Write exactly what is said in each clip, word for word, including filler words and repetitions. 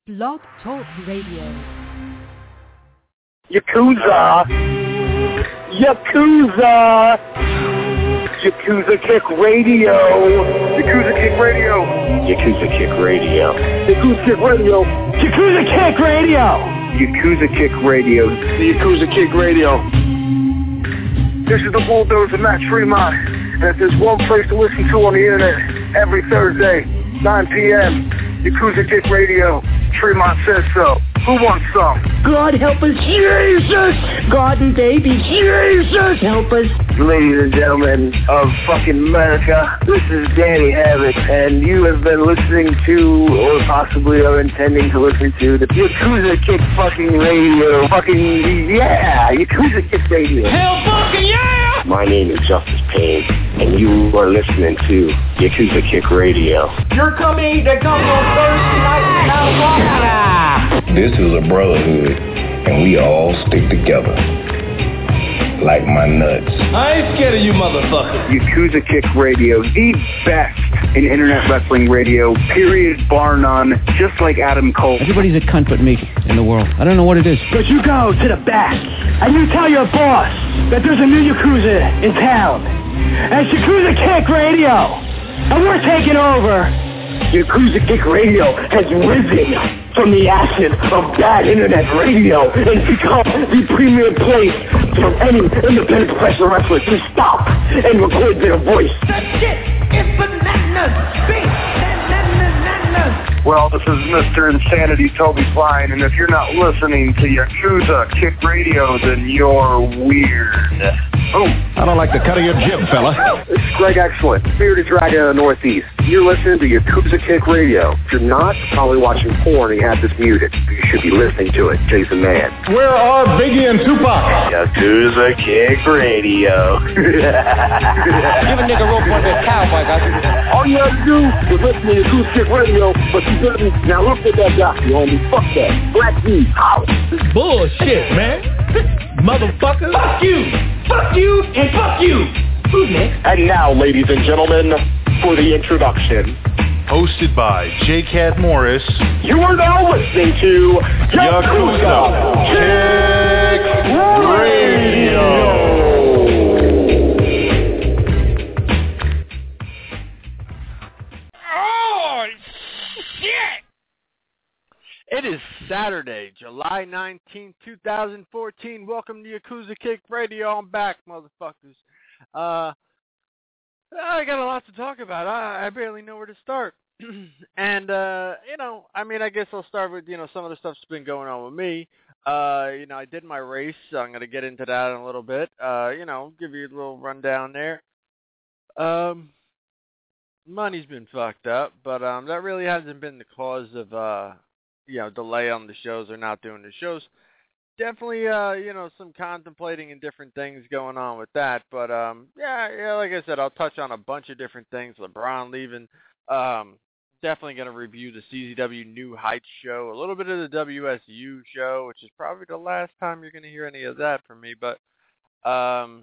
Blog Talk Radio. Yakuza! Yakuza! Yakuza Kick Radio! Yakuza Kick Radio! Yakuza Kick Radio! Yakuza Kick Radio! Yakuza Kick Radio! Yakuza Kick Radio! The Yakuza Kick Radio! This is the Bulldozer Matt Tremont, and if there's one place to listen to on the internet every Thursday, nine p.m., Yakuza Kick Radio. Tremont says so. Who wants some? God help us, Jesus! God and baby, Jesus help us! Ladies and gentlemen of fucking America, this is Danny Havoc, and you have been listening to, or possibly are intending to listen to, the Yakuza Kick fucking radio. Fucking, yeah! Yakuza Kick Radio. Hell fucking yeah! My name is Justice Payne, and you are listening to Yakuza Kick Radio. You're coming to come on Thursday night in California! This is a brotherhood, and we all stick together. Like my nuts. I ain't scared of you motherfuckers. Yakuza Kick Radio, the best in internet wrestling radio, period, bar none, just like Adam Cole. Everybody's a cunt but me in the world. I don't know what it is. But you go to the back, and you tell your boss that there's a new Yakuza in town. And it's Yakuza Kick Radio. And we're taking over. Yakuza Kick Radio has risen from the ashes of bad internet radio and become the premier place for any independent professional wrestler to stop and record their voice. The shit is bananas. Big bananas. Well, this is Mister Insanity Toby Klein, and if you're not listening to Yakuza Kick Radio, then you're weird. Oh, I don't like the cut of your jib, fella. This is Greg Excellent, Bearded Dragon of the Northeast. You're listening to Yakuza Kick Radio. If you're not, you're probably watching porn and you have this muted. You should be listening to it. Jason Mann. Where are Biggie and Tupac? Yakuza Kick Radio. Give a nigga rope on that cowboy, guys. All you have to do is listen to Yakuza Kick Radio, but you didn't. Now look at that guy, you homie. Fuck that. Black D. Out. Bullshit, man. Motherfucker. Fuck you. Fuck you and fuck you. Who's next? And now, ladies and gentlemen, for the introduction. Hosted by J. Cat Morris. You are now listening to Yakuza Kick Radio. Oh, shit! It is Saturday, July nineteenth, twenty fourteen. Welcome to Yakuza Kick Radio. I'm back, motherfuckers. Uh, I got a lot to talk about. I, I barely know where to start. and, uh, you know, I mean, I guess I'll start with, you know, some of the stuff's been going on with me. Uh, you know, I did my race, so I'm going to get into that in a little bit. Uh, you know, give you a little rundown there. Um, money's been fucked up, but um, that really hasn't been the cause of, uh, you know, delay on the shows or not doing the shows. Definitely, uh, you know, some contemplating and different things going on with that. But, um, yeah, yeah, like I said, I'll touch on a bunch of different things. LeBron leaving. Um, definitely going to review the C Z W New Heights show, a little bit of the W S U show, which is probably the last time you're going to hear any of that from me. But um,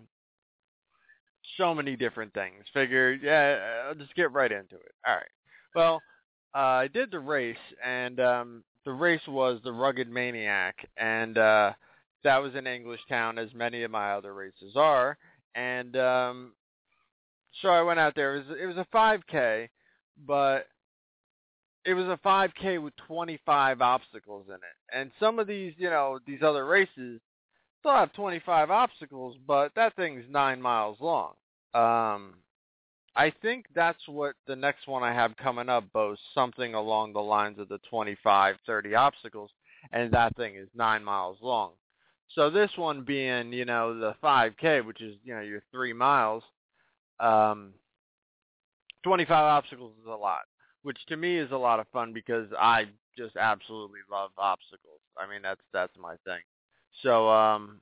so many different things. Figure, yeah, I'll just get right into it. All right. Well, uh, I did the race, and um, the race was the Rugged Maniac, and uh, that was in Englishtown, as many of my other races are. And um, so I went out there. It was, it was a five K, but it was a five K with twenty-five obstacles in it. And some of these, you know, these other races still have twenty-five obstacles, but that thing's nine miles long. Um, I think that's what the next one I have coming up boasts, something along the lines of the twenty-five, thirty obstacles, and that thing is nine miles long. So this one being, you know, the five K, which is, you know, your three miles, um, twenty-five obstacles is a lot, which to me is a lot of fun because I just absolutely love obstacles. I mean, that's that's my thing. So, um,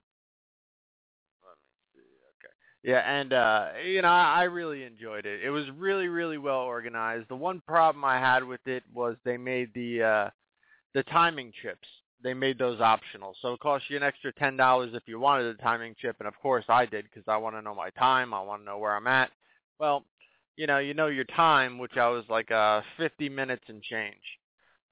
let me see. Okay. Yeah, and, uh, you know, I, I really enjoyed it. It was really, really well organized. The one problem I had with it was they made the uh, the timing chips. They made those optional. So it costs you an extra ten dollars if you wanted a timing chip, and of course I did because I want to know my time. I want to know where I'm at. Well, you know, you know your time, which I was like uh, fifty minutes and change.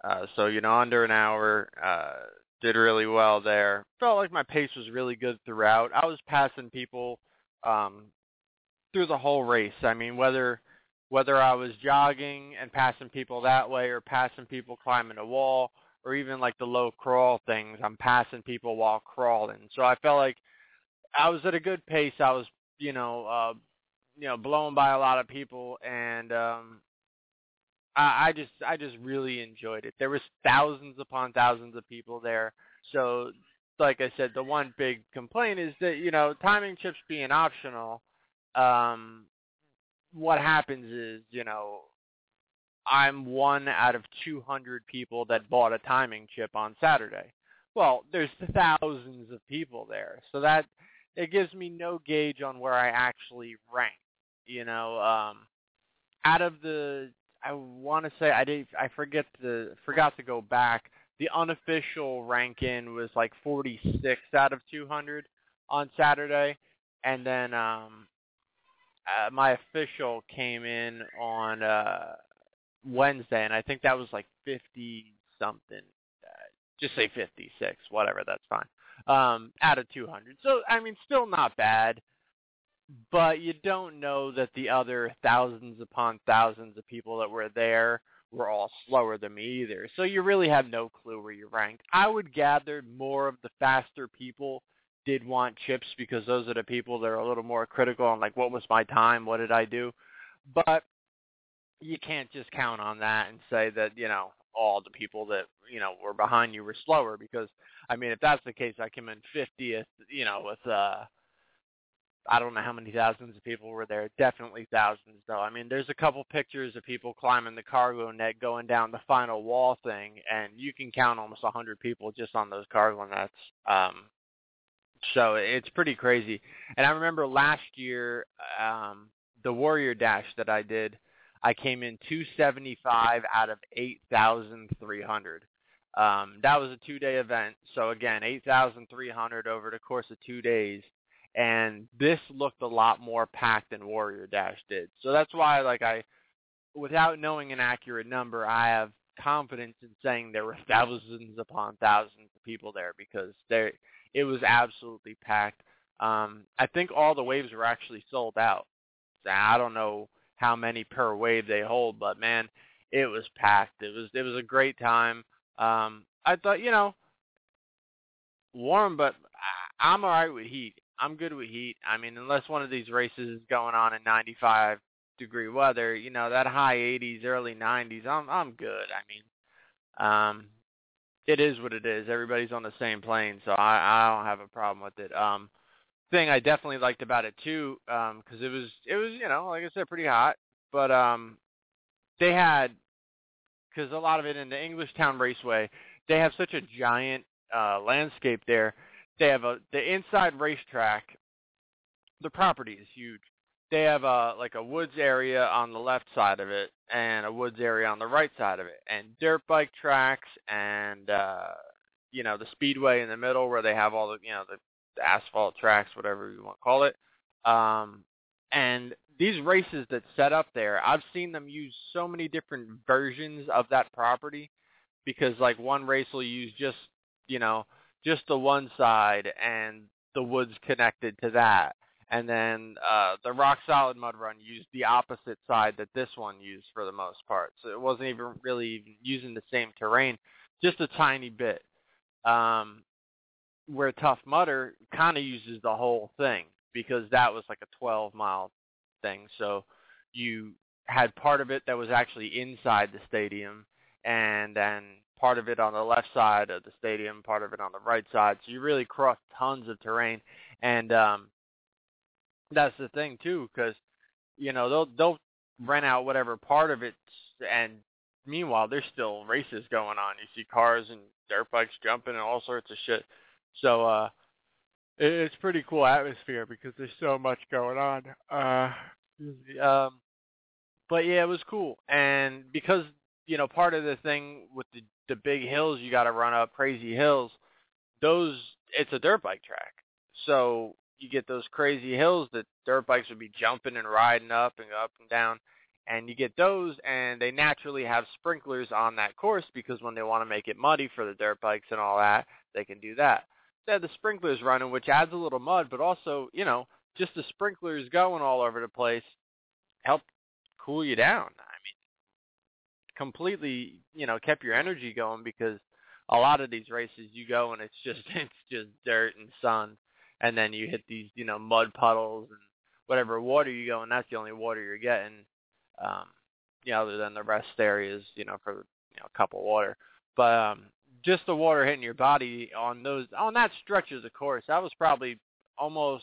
Uh, so, you know, under an hour, uh, did really well there. Felt like my pace was really good throughout. I was passing people um, through the whole race. I mean, whether whether I was jogging and passing people that way or passing people climbing a wall or even like the low crawl things, I'm passing people while crawling. So I felt like I was at a good pace. I was, you know, uh, you know, blowing by a lot of people, and um, I, I just, I just really enjoyed it. There was thousands upon thousands of people there. So, like I said, the one big complaint is that, you know, timing chips being optional, um, what happens is, you know, I'm one out of two hundred people that bought a timing chip on Saturday. Well, there's thousands of people there, so that it gives me no gauge on where I actually rank. You know, um, out of the, I want to say I did, I forget the, forgot to go back. The unofficial ranking was like forty-six out of two hundred on Saturday, and then um, uh, my official came in on uh, Wednesday, and I think that was like fifty something. Uh, just say fifty-six, whatever. That's fine. Um, out of two hundred. So I mean, still not bad. But you don't know that the other thousands upon thousands of people that were there were all slower than me either. So you really have no clue where you ranked. I would gather more of the faster people did want chips because those are the people that are a little more critical on, like, what was my time? What did I do? But you can't just count on that and say that, you know, all the people that, you know, were behind you were slower because, I mean, if that's the case, I came in fiftieth, you know, with, uh, I don't know how many thousands of people were there. Definitely thousands, though. I mean, there's a couple pictures of people climbing the cargo net going down the final wall thing, and you can count almost one hundred people just on those cargo nets. Um, so it's pretty crazy. And I remember last year, um, the Warrior Dash that I did, I came in two seventy-five out of eight thousand three hundred. Um, that was a two-day event. So, again, eight thousand three hundred over the course of two days. And this looked a lot more packed than Warrior Dash did. So that's why, like, I, without knowing an accurate number, I have confidence in saying there were thousands upon thousands of people there because there, it was absolutely packed. Um, I think all the waves were actually sold out. So I don't know how many per wave they hold, but man, it was packed. It was it was a great time. Um, I thought, you know, warm, but I'm all right with heat. I'm good with heat. I mean, unless one of these races is going on in ninety-five degree weather, you know, that high eighties, early nineties, I'm I'm good. I mean, um, it is what it is. Everybody's on the same plane, so I, I don't have a problem with it. Um, thing I definitely liked about it too, um, because it was it was you know, like I said, pretty hot, but um, they had, because a lot of it in the Englishtown Raceway, they have such a giant uh, landscape there. They have a the inside racetrack. The property is huge. They have a like a woods area on the left side of it and a woods area on the right side of it, and dirt bike tracks and uh, you know, the speedway in the middle where they have all the you know the, the asphalt tracks, whatever you want to call it. Um, and these races that set up there, I've seen them use so many different versions of that property because like one race will use just you know. just the one side and the woods connected to that. And then uh, the Rock Solid Mud Run used the opposite side that this one used for the most part. So it wasn't even really even using the same terrain, just a tiny bit. Um, where Tough Mudder kind of uses the whole thing because that was like a twelve-mile thing. So you had part of it that was actually inside the stadium, and then part of it on the left side of the stadium, part of it on the right side. So you really crossed tons of terrain. And um, that's the thing, too, because, you know, they'll, they'll rent out whatever part of it, and meanwhile, there's still races going on. You see cars and dirt bikes jumping and all sorts of shit. So uh, it, it's pretty cool atmosphere because there's so much going on. Uh, um, but, yeah, it was cool. And because, you know, part of the thing with the, the big hills you got to run up, crazy hills, those, it's a dirt bike track. So you get those crazy hills that dirt bikes would be jumping and riding up and up and down. And you get those, and they naturally have sprinklers on that course because when they want to make it muddy for the dirt bikes and all that, they can do that. They have the sprinklers running, which adds a little mud, but also, you know, just the sprinklers going all over the place help cool you down. I mean, completely, you know, kept your energy going because a lot of these races you go and it's just it's just dirt and sun, and then you hit these, you know, mud puddles and whatever water you go, and that's the only water you're getting. Um, you know, other than the rest areas, you know, for you know, a cup of water. But um, just the water hitting your body on those on that stretch of the course, that was probably almost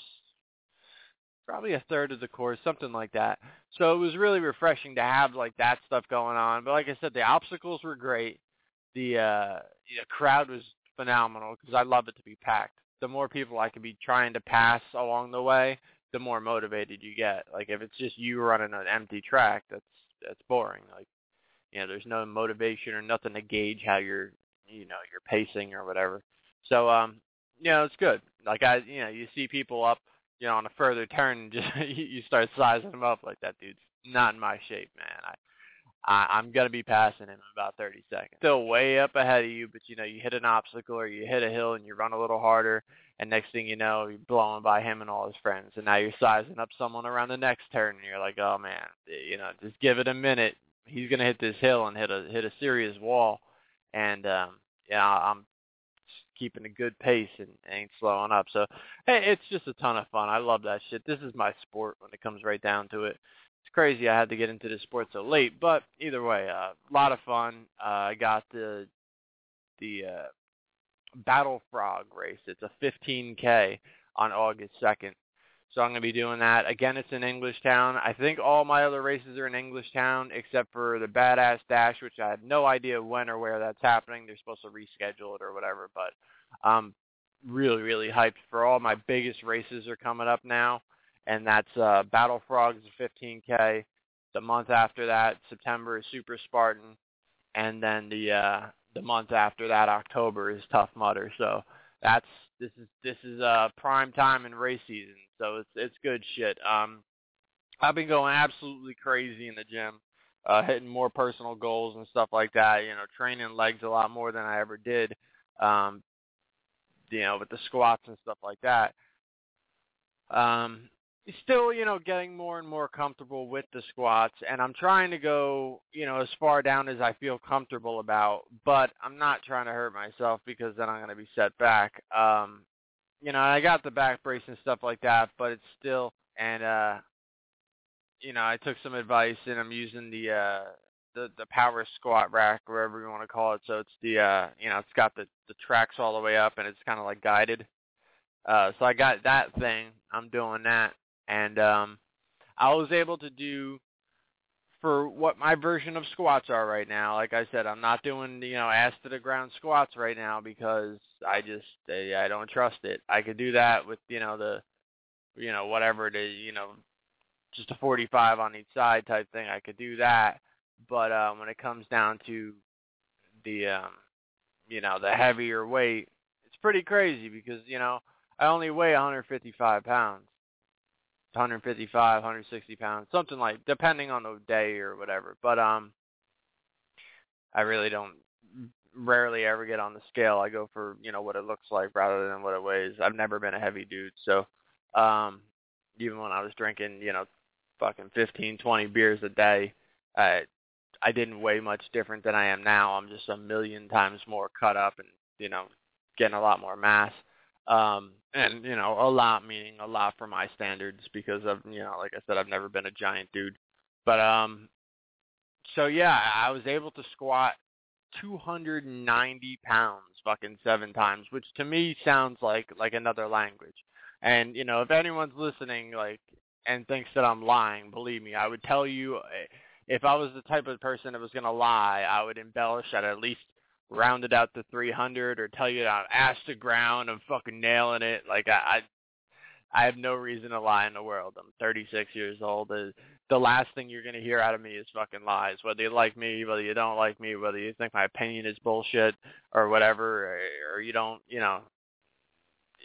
probably a third of the course, something like that. So it was really refreshing to have like that stuff going on. But like I said, the obstacles were great. The uh, you know, crowd was phenomenal because I love it to be packed. The more people I could be trying to pass along the way, the more motivated you get. Like if it's just you running an empty track, that's that's boring. Like, you know, there's no motivation or nothing to gauge how you're, you know, you're pacing or whatever. So, um, you know, it's good. Like I, you know, you see people up, you know, on a further turn, and just you start sizing them up like that dude's not in my shape, man. I, I I'm gonna be passing him in about thirty seconds. Still way up ahead of you, but you know, you hit an obstacle or you hit a hill and you run a little harder. And next thing you know, you're blowing by him and all his friends. And now you're sizing up someone around the next turn. And you're like, oh, man, you know, just give it a minute. He's going to hit this hill and hit a hit a serious wall. And, um, yeah, I'm keeping a good pace and ain't slowing up. So, hey, it's just a ton of fun. I love that shit. This is my sport when it comes right down to it. It's crazy I had to get into this sport so late. But either way, a uh, lot of fun. Uh, I got the the uh, Battle Frog race. It's a fifteen K on August second. So I'm going to be doing that. Again, it's in Englishtown. I think all my other races are in Englishtown except for the Badass Dash, which I have no idea when or where that's happening. They're supposed to reschedule it or whatever. But I'm really, really hyped for all my biggest races are coming up now. And that's uh, Battle Frog is a fifteen K. The month after that, September, is Super Spartan. And then the... Uh, The month after that, October, is Tough Mudder. So that's this is this is uh prime time in race season. So it's it's good shit. Um, I've been going absolutely crazy in the gym, uh, hitting more personal goals and stuff like that. You know, training legs a lot more than I ever did. Um, you know, with the squats and stuff like that. Um, still, you know, getting more and more comfortable with the squats, and I'm trying to go, you know, as far down as I feel comfortable about, but I'm not trying to hurt myself because then I'm going to be set back. Um, you know, I got the back brace and stuff like that, but it's still, and, uh, you know, I took some advice, and I'm using the, uh, the, the power squat rack, wherever you want to call it. So it's the, uh, you know, it's got the, the tracks all the way up, and it's kind of like guided. Uh, so I got that thing. I'm doing that. And um, I was able to do, for what my version of squats are right now, like I said, I'm not doing, you know, ass to the ground squats right now because I just, I don't trust it. I could do that with, you know, the, you know, whatever it is, you know, just a forty-five on each side type thing. I could do that. But uh, when it comes down to the, um, you know, the heavier weight, it's pretty crazy because, you know, I only weigh one hundred fifty-five pounds. one fifty-five, one sixty pounds, something like, depending on the day or whatever. But um, I really don't, rarely ever get on the scale. I go for, you know, what it looks like rather than what it weighs. I've never been a heavy dude. So um, even when I was drinking, you know, fucking fifteen, twenty beers a day, I, I didn't weigh much different than I am now. I'm just a million times more cut up and, you know, getting a lot more mass. Um, and, you know, a lot meaning a lot for my standards because of, you know, like I said, I've never been a giant dude. But, um, so yeah, I was able to squat two hundred ninety pounds fucking seven times, which to me sounds like, like another language. And, you know, if anyone's listening, like, and thinks that I'm lying, believe me, I would tell you, if I was the type of person that was going to lie, I would embellish at at least round it out to three hundred or tell you that I'm ass to ground, I'm fucking nailing it. Like, I, I I have no reason to lie in the world. I'm thirty-six years old. The, the last thing you're going to hear out of me is fucking lies. Whether you like me, whether you don't like me, whether you think my opinion is bullshit or whatever, or, or you don't, you know,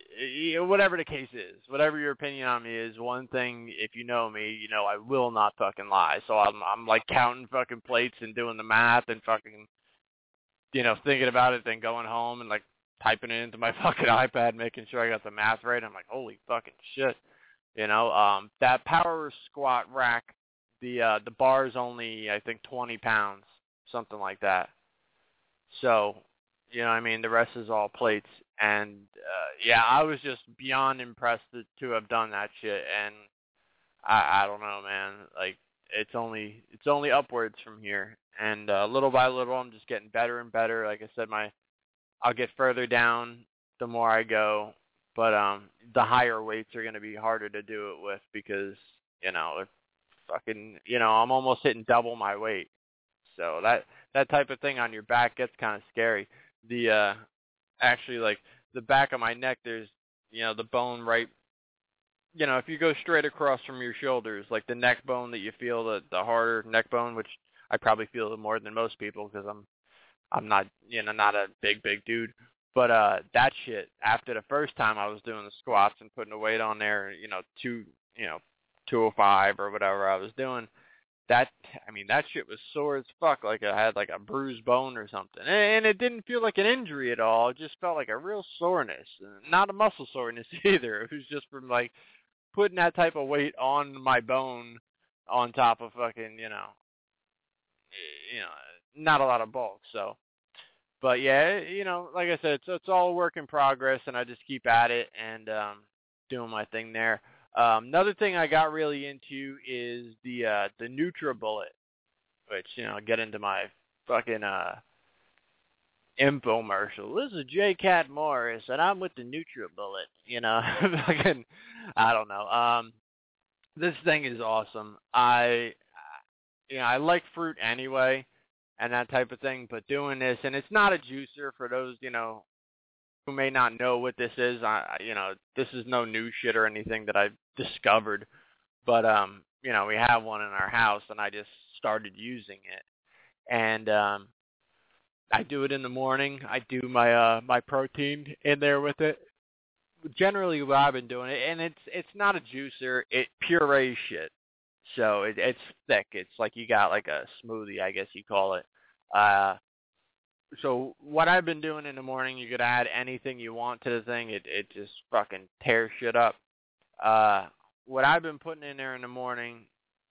whatever the case is, whatever your opinion on me is, one thing, if you know me, you know I will not fucking lie. So I'm, I'm like counting fucking plates and doing the math and fucking, you know, thinking about it, then going home and like typing it into my fucking iPad, making sure I got the math right. I'm like, holy fucking shit. You know, um, that power squat rack, the uh, the bar is only, I think, twenty pounds, something like that. So, you know what I mean? The rest is all plates. And, uh, yeah, I was just beyond impressed to, to have done that shit. And I, I don't know, man. Like, it's only it's only upwards from here. And uh, little by little, I'm just getting better and better. Like I said, my I'll get further down the more I go. But um, the higher weights are going to be harder to do it with because, you know, it's fucking, you know, I'm almost hitting double my weight. So that that type of thing on your back gets kind of scary. The uh, actually, like, the back of my neck, there's, you know, the bone right, you know, if you go straight across from your shoulders, like the neck bone that you feel, the, the harder neck bone, which I probably feel more than most people because I'm, I'm not, you know, not a big, big dude. But uh, that shit, after the first time I was doing the squats and putting the weight on there, you know, two, you know, two oh five or whatever I was doing, that, I mean, that shit was sore as fuck. Like I had like a bruised bone or something. And it didn't feel like an injury at all. It just felt like a real soreness. Not a muscle soreness either. It was just from like putting that type of weight on my bone on top of fucking, you know, you know, not a lot of bulk. So, but yeah, you know, like I said, it's, it's all a work in progress, and I just keep at it and um, doing my thing there. Um, another thing I got really into is the uh, the NutriBullet, which, you know, I'll get into my fucking uh, infomercial. This is J. Cat Morris, and I'm with the NutriBullet. You know, fucking, I don't know. Um, this thing is awesome. I, you know, I like fruit anyway, and that type of thing, but doing this, and it's not a juicer for those, you know, who may not know what this is. I, you know, this is no new shit or anything that I've discovered, but, um, you know, we have one in our house, and I just started using it, and um, I do it in the morning. I do my uh, my protein in there with it. Generally, what I've been doing it, and it's it's not a juicer. It purees shit. So it, it's thick. It's like you got like a smoothie, I guess you call it. Uh, so what I've been doing in the morning, you could add anything you want to the thing. It it just fucking tears shit up. Uh, what I've been putting in there in the morning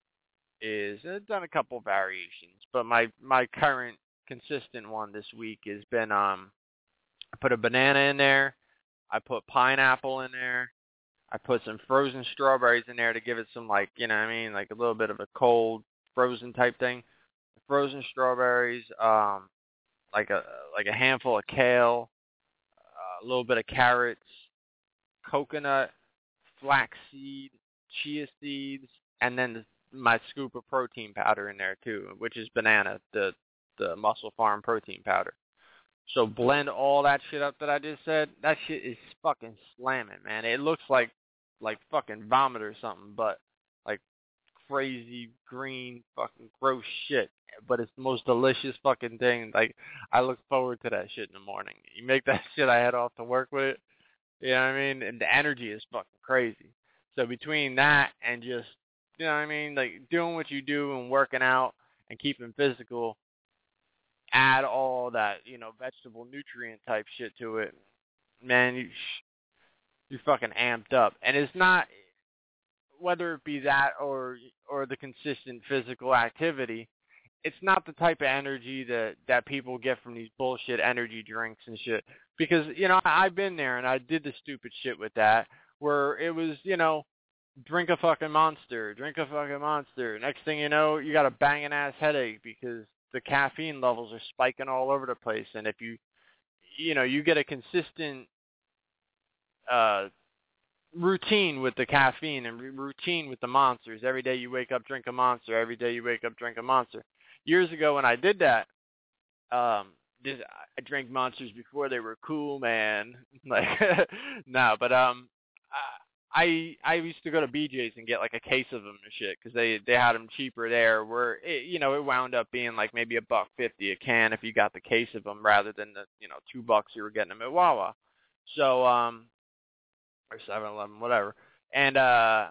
is, I've done a couple variations, but my, my current consistent one this week has been, um, I put a banana in there. I put pineapple in there. I put some frozen strawberries in there to give it some, like, you know what I mean, like a little bit of a cold frozen type thing. Frozen strawberries, um, like a like a handful of kale, uh, a little bit of carrots, coconut, flaxseed, chia seeds, and then the, my scoop of protein powder in there too, which is banana, the the Muscle Farm protein powder. So blend all that shit up that I just said. That shit is fucking slamming, man. It looks like like fucking vomit or something, but like crazy green fucking gross shit. But it's the most delicious fucking thing. Like, I look forward to that shit in the morning. You make that shit, I head off to work with it. You know what I mean? And the energy is fucking crazy. So between that and just, you know what I mean, like doing what you do and working out and keeping physical, add all that, you know, vegetable nutrient type shit to it, man, you, you're fucking amped up. And it's not, whether it be that or or the consistent physical activity, it's not the type of energy that, that people get from these bullshit energy drinks and shit. Because, you know, I've been there and I did the stupid shit with that, where it was, you know, drink a fucking Monster, drink a fucking Monster. Next thing you know, you got a banging ass headache because the caffeine levels are spiking all over the place. And if you, you know, you get a consistent uh, routine with the caffeine and routine with the Monsters. Every day you wake up, drink a Monster. Every day you wake up, drink a Monster. Years ago when I did that, um, this, I drank Monsters before they were cool, man. Like, no, but um, I I used to go to B J's and get like a case of them and shit because they they had them cheaper there. Where it, you know, it wound up being like maybe a buck fifty a can if you got the case of them rather than the, you know, two bucks you were getting them at Wawa. So um, or seven eleven, whatever. And uh,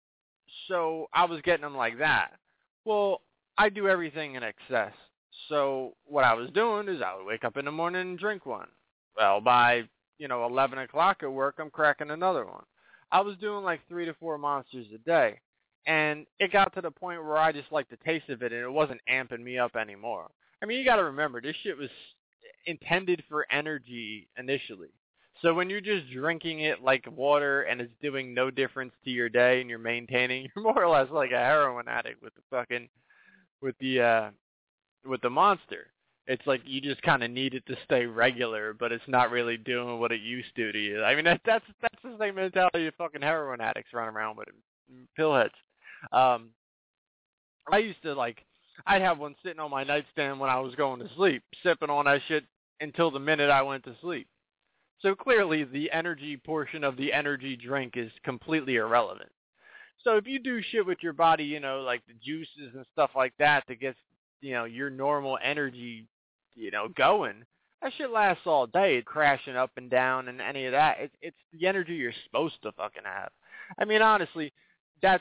so I was getting them like that. Well, I do everything in excess. So what I was doing is I would wake up in the morning and drink one. Well, by, you know, eleven o'clock at work, I'm cracking another one. I was doing like three to four monsters a day. And it got to the point where I just liked the taste of it, and it wasn't amping me up anymore. I mean, you got to remember, this shit was intended for energy initially. So when you're just drinking it like water and it's doing no difference to your day and you're maintaining, you're more or less like a heroin addict with the fucking, with the, uh, with the monster. It's like you just kind of need it to stay regular, but it's not really doing what it used to to you. I mean, that, that's that's the same mentality of fucking heroin addicts run around with, pillheads. Um, I used to, like, I'd have one sitting on my nightstand when I was going to sleep, sipping on that shit until the minute I went to sleep. So clearly the energy portion of the energy drink is completely irrelevant. So if you do shit with your body, you know, like the juices and stuff like that to get, you know, your normal energy, you know, going, that shit lasts all day, crashing up and down and any of that. It's, it's the energy you're supposed to fucking have. I mean, honestly, that's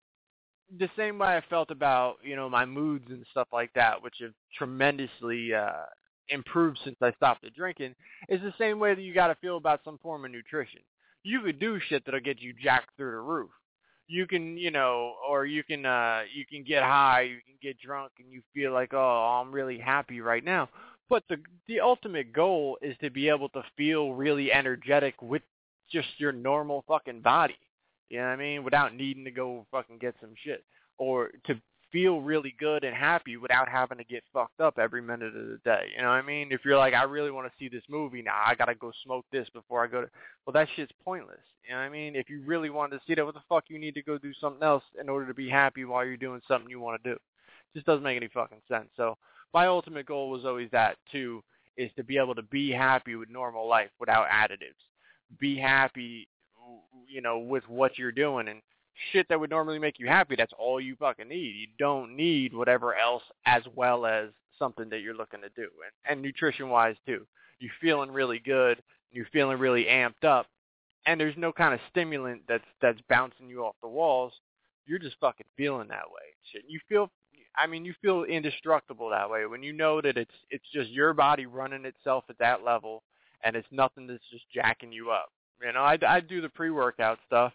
the same way I felt about, you know, my moods and stuff like that, which have tremendously uh, improved since I stopped the drinking, is the same way that you got to feel about some form of nutrition. You could do shit that'll get you jacked through the roof. You can, you know, or you can, uh, you can get high, you can get drunk, and you feel like, oh, I'm really happy right now. But the the ultimate goal is to be able to feel really energetic with just your normal fucking body. You know what I mean? Without needing to go fucking get some shit. Or to feel really good and happy without having to get fucked up every minute of the day. You know what I mean? If you're like, I really want to see this movie now, I got to go smoke this before I go to... Well, that shit's pointless. You know what I mean? If you really wanted to see that, what the fuck you need to go do something else in order to be happy while you're doing something you want to do? It just doesn't make any fucking sense. So my ultimate goal was always that, too, is to be able to be happy with normal life without additives. Be happy, you know, with what you're doing, and shit that would normally make you happy, that's all you fucking need. You don't need whatever else as well as something that you're looking to do. And, and nutrition-wise, too. You're feeling really good, you're feeling really amped up, and there's no kind of stimulant that's that's bouncing you off the walls. You're just fucking feeling that way. Shit, you feel, I mean, you feel indestructible that way when you know that it's it's just your body running itself at that level, and it's nothing that's just jacking you up. You know, I, I do the pre-workout stuff,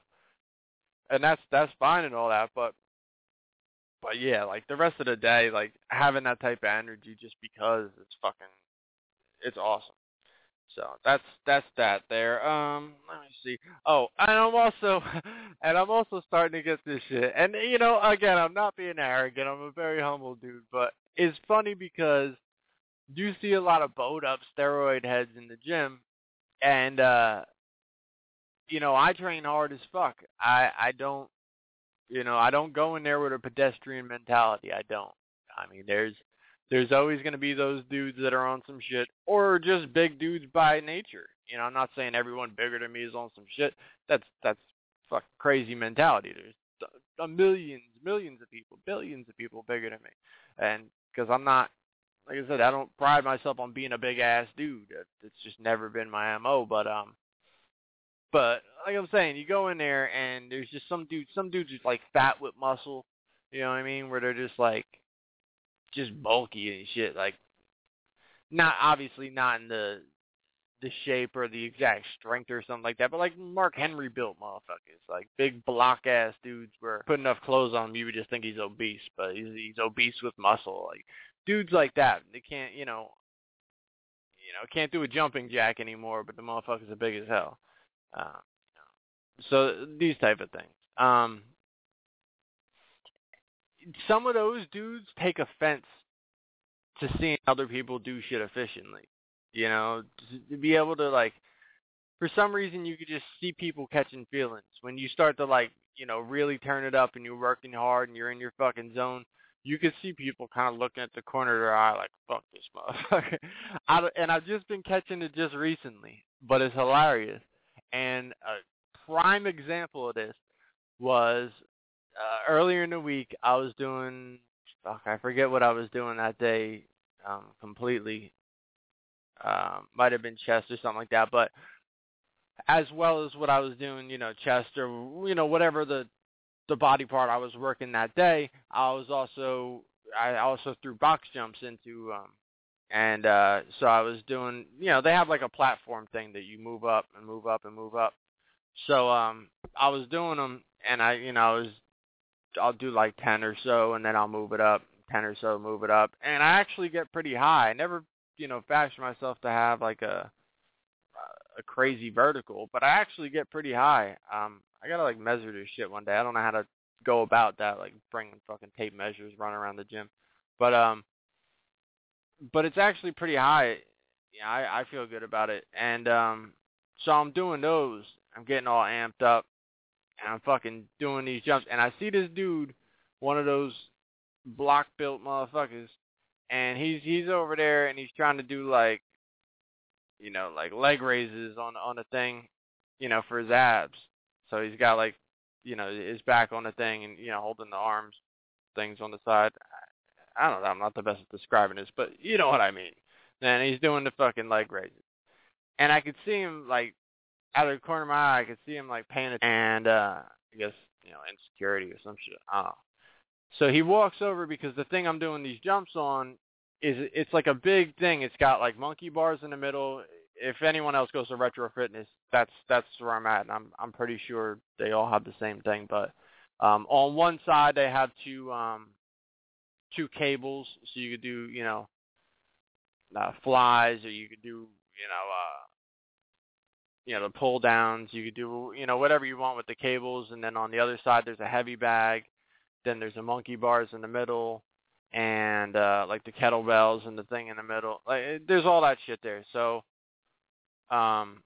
and that's that's fine and all that, but but yeah, like the rest of the day, like having that type of energy just because it's fucking, it's awesome. So that's that's that there. Um, let me see. Oh, and I'm also and I'm also starting to get this shit. And you know, again, I'm not being arrogant. I'm a very humble dude, but it's funny because you see a lot of bowed up steroid heads in the gym, and uh. You know, I train hard as fuck. I, I don't, you know, I don't go in there with a pedestrian mentality. I don't. I mean, there's there's always going to be those dudes that are on some shit, or just big dudes by nature. You know, I'm not saying everyone bigger than me is on some shit. That's that's fucking crazy mentality. There's a millions, millions of people, billions of people bigger than me, and because I'm not, like I said, I don't pride myself on being a big ass dude. It's just never been my M O. But um. But like I'm saying, you go in there and there's just some dudes, some dudes just like fat with muscle, you know what I mean? Where they're just like, just bulky and shit. Like, not obviously not in the the shape or the exact strength or something like that, but like Mark Henry built motherfuckers, like big block ass dudes. Where put enough clothes on him, you would just think he's obese, but he's he's obese with muscle. Like dudes like that, they can't, you know, you know, can't do a jumping jack anymore, but the motherfuckers are big as hell. Uh, so these type of things. Um, some of those dudes take offense to seeing other people do shit efficiently. You know, to be able to, like, for some reason you could just see people catching feelings. When you start to, like, you know, really turn it up and you're working hard and you're in your fucking zone, you could see people kind of looking at the corner of their eye like, fuck this motherfucker. I, and I've just been catching it just recently, but it's hilarious. And a prime example of this was uh, earlier in the week, I was doing, fuck, I forget what I was doing that day um, completely. Um, might have been chest or something like that. But as well as what I was doing, you know, chest or, you know, whatever the the body part I was working that day. I was also, I also threw box jumps into, um, and uh, so I was doing, you know, they have like a platform thing that you move up and move up and move up. So um, I was doing them, and I, you know, I was, I'll do like ten or so, and then I'll move it up, ten or so, move it up, and I actually get pretty high. I never, you know, fashion myself to have like a a crazy vertical, but I actually get pretty high. Um, I gotta like measure this shit one day. I don't know how to go about that, like bringing fucking tape measures, running around the gym, but um, but it's actually pretty high. Yeah, I I feel good about it, and um, so I'm doing those. I'm getting all amped up, and I'm fucking doing these jumps, and I see this dude, one of those block built motherfuckers, and he's he's over there, and he's trying to do like, you know, like leg raises on on a thing, you know, for his abs. So he's got like, you know, his back on the thing and, you know, holding the arms things on the side. I don't know. I'm not the best at describing this, but you know what I mean. And he's doing the fucking leg raises. And I could see him like out of the corner of my eye, I could see him like paying attention and uh, I guess, you know, insecurity or some shit. I don't know. So he walks over because the thing I'm doing these jumps on is it's like a big thing. It's got like monkey bars in the middle. If anyone else goes to Retro Fitness, that's that's where I'm at. And I'm I'm pretty sure they all have the same thing. But um, on one side they have two um, two cables, so you could do, you know, uh, flies, or you could do, you know, uh, you know, the pull downs. You could do, you know, whatever you want with the cables. And then on the other side there's a heavy bag. Then there's a monkey bars in the middle. And uh, like the kettlebells and the thing in the middle. Like, there's all that shit there. So, um,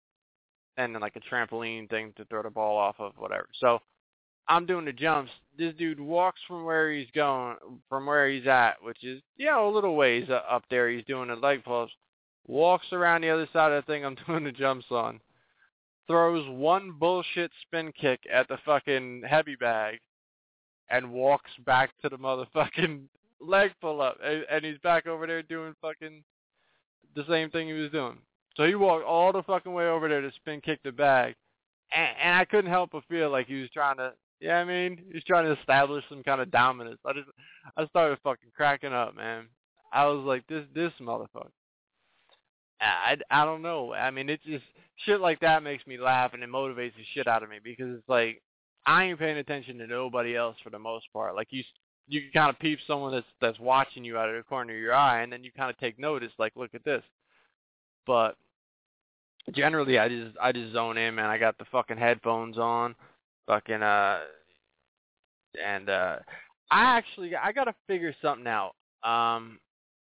and then like a trampoline thing to throw the ball off of, whatever. So I'm doing the jumps. This dude walks from where he's going, from where he's at, which is, you know, a little ways up there. He's doing the leg pulls. Walks around the other side of the thing I'm doing the jumps on. Throws one bullshit spin kick at the fucking heavy bag. And walks back to the motherfucking leg pull up, and, and he's back over there doing fucking the same thing he was doing. So he walked all the fucking way over there to spin kick the bag, and, and I couldn't help but feel like he was trying to, yeah, I mean, he was trying to establish some kind of dominance. I just, I started fucking cracking up, man. I was like, this, this motherfucker. I, I don't know. I mean, it's just shit like that makes me laugh, and it motivates the shit out of me because it's like, I ain't paying attention to nobody else for the most part. Like you, you can kind of peep someone that's that's watching you out of the corner of your eye, and then you kind of take notice. Like, look at this. But generally, I just I just zone in, man. I got the fucking headphones on, fucking uh, and uh, I actually I gotta figure something out. Um,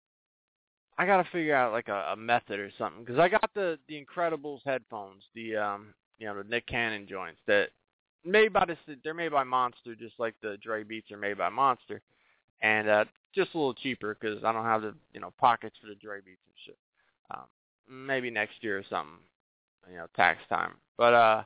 I gotta figure out like a, a method or something because I got the the Incredibles headphones, the um, you know, the Nick Cannon joints that. Made by this, they're made by Monster, just like the Dre Beats are made by Monster, and uh, just a little cheaper because I don't have the, you know, pockets for the Dre Beats and shit. Um, maybe next year or something, you know, tax time. But uh,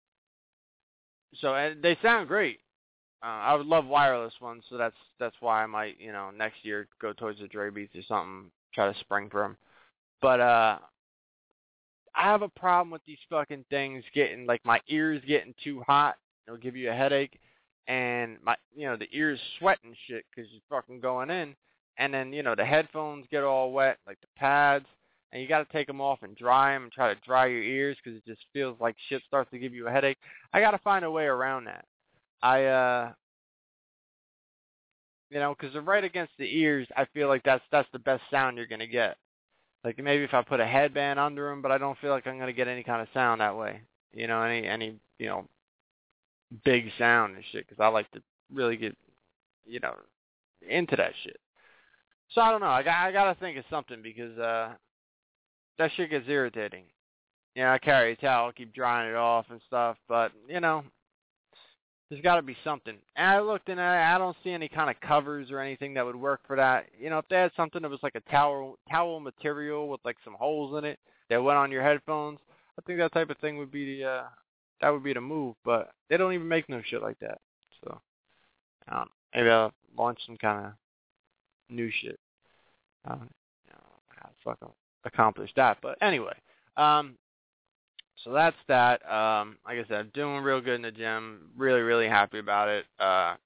so and they sound great. Uh, I would love wireless ones, so that's that's why I might, you know, next year go towards the Dre Beats or something, try to spring for them. But uh. I have a problem with these fucking things getting, like, my ears getting too hot. It'll give you a headache. And, my, you know, the ears sweating shit because you're fucking going in. And then, you know, the headphones get all wet, like the pads. And you got to take them off and dry them and try to dry your ears because it just feels like shit starts to give you a headache. I got to find a way around that. I, uh, you know, because they're right against the ears. I feel like that's that's the best sound you're going to get. Like maybe if I put a headband under them, but I don't feel like I'm going to get any kind of sound that way. You know, any, any you know, big sound and shit, because I like to really get, you know, into that shit. So I don't know. I got, I got to think of something because uh, that shit gets irritating. You know, I carry a towel, keep drying it off and stuff, but, you know, there's got to be something. And I looked and I, I don't see any kind of covers or anything that would work for that. You know, if they had something that was like a towel towel material with like some holes in it that went on your headphones, I think that type of thing would be the uh, that would be the move. But they don't even make no shit like that. So I don't know. Maybe I'll launch some kind of new shit. I don't know how to fucking accomplish that. But anyway, um, so that's that. Um, like I said, doing real good in the gym. Really, really happy about it. Uh,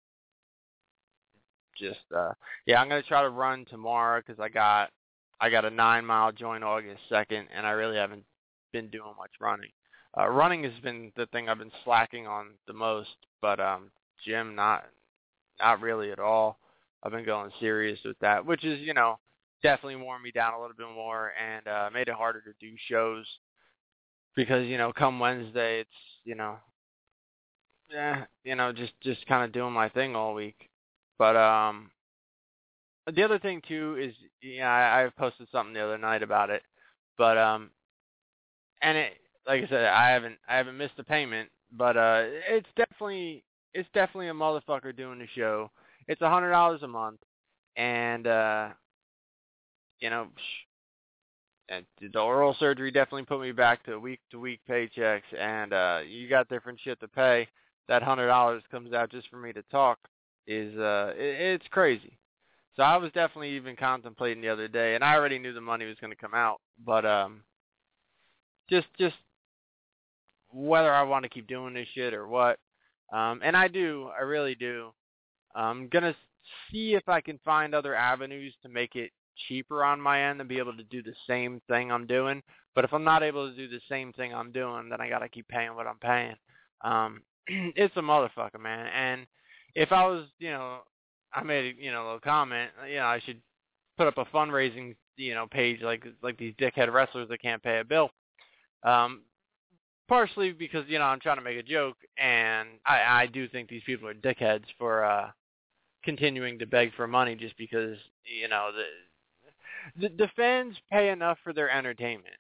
just uh, yeah, I'm gonna try to run tomorrow because I got I got a nine mile join August second, and I really haven't been doing much running. Uh, running has been the thing I've been slacking on the most, but um, gym not not really at all. I've been going serious with that, which is, you know, definitely worn me down a little bit more and uh, made it harder to do shows because, you know, come Wednesday, it's, you know, yeah, you know, just, just kind of doing my thing all week. But um, the other thing, too, is, you know, I, I posted something the other night about it, but, um, and it, like I said, I haven't, I haven't missed a payment, but uh, it's definitely, it's definitely a motherfucker doing the show. It's a hundred dollars a month, and uh, you know, and the oral surgery definitely put me back to week to week paychecks. And uh, you got different shit to pay. That hundred dollars comes out just for me to talk. Is uh, it, it's crazy. So I was definitely even contemplating the other day, and I already knew the money was going to come out, but um, just just whether I want to keep doing this shit or what. Um, and I do, I really do. I'm going to see if I can find other avenues to make it cheaper on my end and be able to do the same thing I'm doing. But if I'm not able to do the same thing I'm doing, then I got to keep paying what I'm paying. Um, it's a motherfucker, man. And if I was, you know, I made, you know, a little comment, you know, I should put up a fundraising, you know, page like like these dickhead wrestlers that can't pay a bill. Um, partially because, you know, I'm trying to make a joke, and I, I do think these people are dickheads for uh, continuing to beg for money just because, you know, the, the the fans pay enough for their entertainment.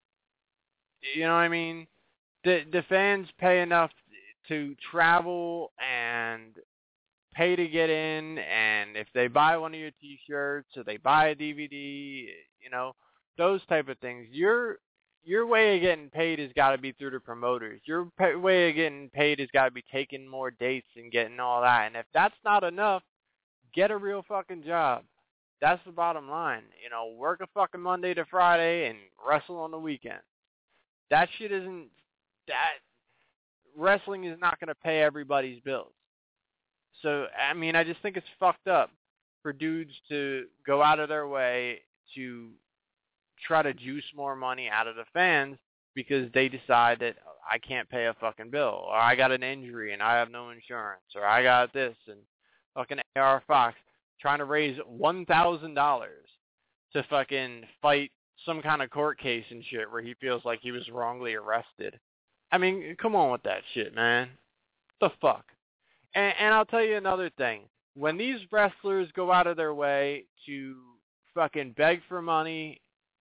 You know what I mean? The the fans pay enough to travel and pay to get in, and if they buy one of your T-shirts or they buy a D V D, you know, those type of things. Your your way of getting paid has got to be through the promoters. Your pay, way of getting paid has got to be taking more dates and getting all that. And if that's not enough, get a real fucking job. That's the bottom line. You know, work a fucking Monday to Friday and wrestle on the weekend. That shit isn't, that, wrestling is not going to pay everybody's bills. So, I mean, I just think it's fucked up for dudes to go out of their way to try to juice more money out of the fans because they decide that I can't pay a fucking bill, or I got an injury and I have no insurance, or I got this, and fucking A R Fox trying to raise one thousand dollars to fucking fight some kind of court case and shit where he feels like he was wrongly arrested. I mean, come on with that shit, man. What the fuck? And, and I'll tell you another thing. When these wrestlers go out of their way to fucking beg for money,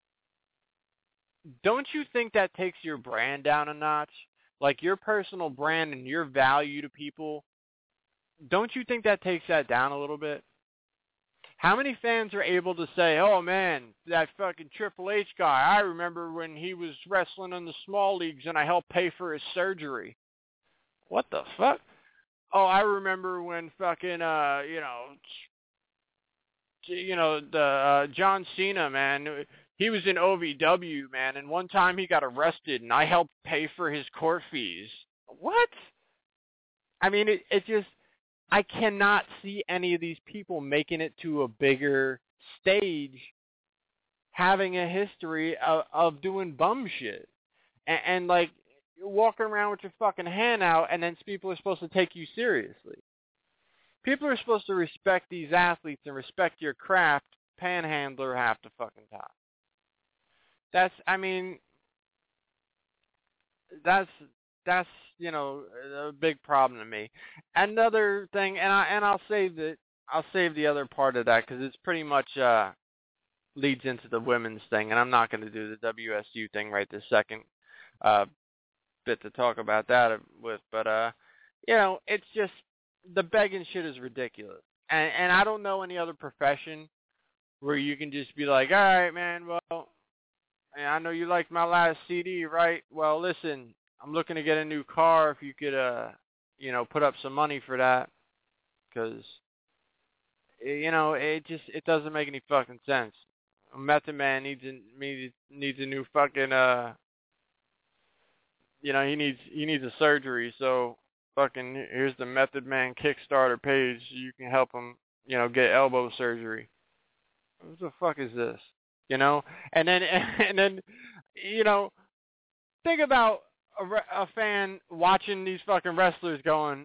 don't you think that takes your brand down a notch? Like your personal brand and your value to people, don't you think that takes that down a little bit? How many fans are able to say, oh man, that fucking Triple H guy, I remember when he was wrestling in the small leagues and I helped pay for his surgery. What the fuck? Oh, I remember when fucking, uh, you know, you know, the uh, John Cena, man, he was in O V W, man, and one time he got arrested, and I helped pay for his court fees. What? I mean, it, it just, I cannot see any of these people making it to a bigger stage having a history of, of doing bum shit. And, and, like, you're walking around with your fucking hand out, and then people are supposed to take you seriously. People are supposed to respect these athletes and respect your craft, panhandler half the fucking time. That's, I mean, that's, that's, you know, a big problem to me. Another thing, and, I, and I'll save the, I'll save the other part of that because it's pretty much uh, leads into the women's thing, and I'm not going to do the W S U thing right this second. Uh, bit to talk about that with, but, uh, you know, it's just, the begging shit is ridiculous. And, and I don't know any other profession where you can just be like, all right, man, well, I know you liked my last C D, right? Well, listen, I'm looking to get a new car. If you could, uh, you know, put up some money for that. Because, you know, it just, it doesn't make any fucking sense. Method Man needs a, needs, needs a new fucking, uh, you know, he needs he needs a surgery, so fucking here's the Method Man Kickstarter page. You can help him, you know, get elbow surgery. What the fuck is this? You know, and then and then, you know, think about a, a fan watching these fucking wrestlers going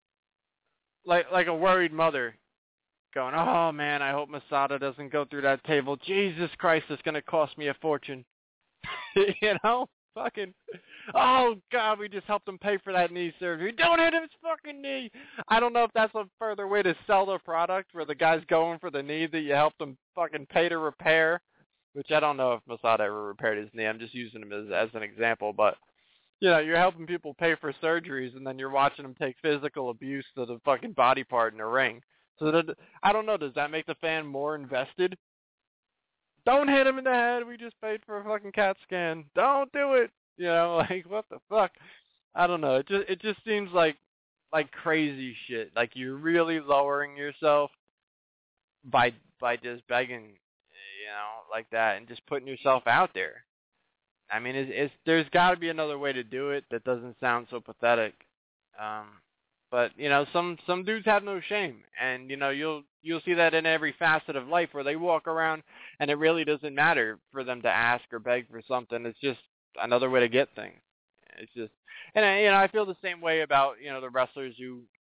like like a worried mother. Going, oh, man, I hope Masada doesn't go through that table. Jesus Christ, it's going to cost me a fortune. You know? Fucking, oh, God, we just helped him pay for that knee surgery. Don't hit his fucking knee. I don't know if that's a further way to sell the product where the guy's going for the knee that you helped him fucking pay to repair, which I don't know if Masada ever repaired his knee. I'm just using him as, as an example. But, you know, you're helping people pay for surgeries, and then you're watching them take physical abuse to the fucking body part in the ring. So that, I don't know, does that make the fan more invested? Don't hit him in the head. We just paid for a fucking CAT scan. Don't do it. You know, like, what the fuck? I don't know. It just it just seems like like crazy shit. Like you're really lowering yourself by by just begging, you know, like that, and just putting yourself out there. I mean, it's, it's there's got to be another way to do it that doesn't sound so pathetic. Um, But, you know, some, some dudes have no shame. And, you know, you'll you'll see that in every facet of life where they walk around and it really doesn't matter for them to ask or beg for something. It's just another way to get things. It's just, and, I, you know, I feel the same way about, you know, the wrestlers who,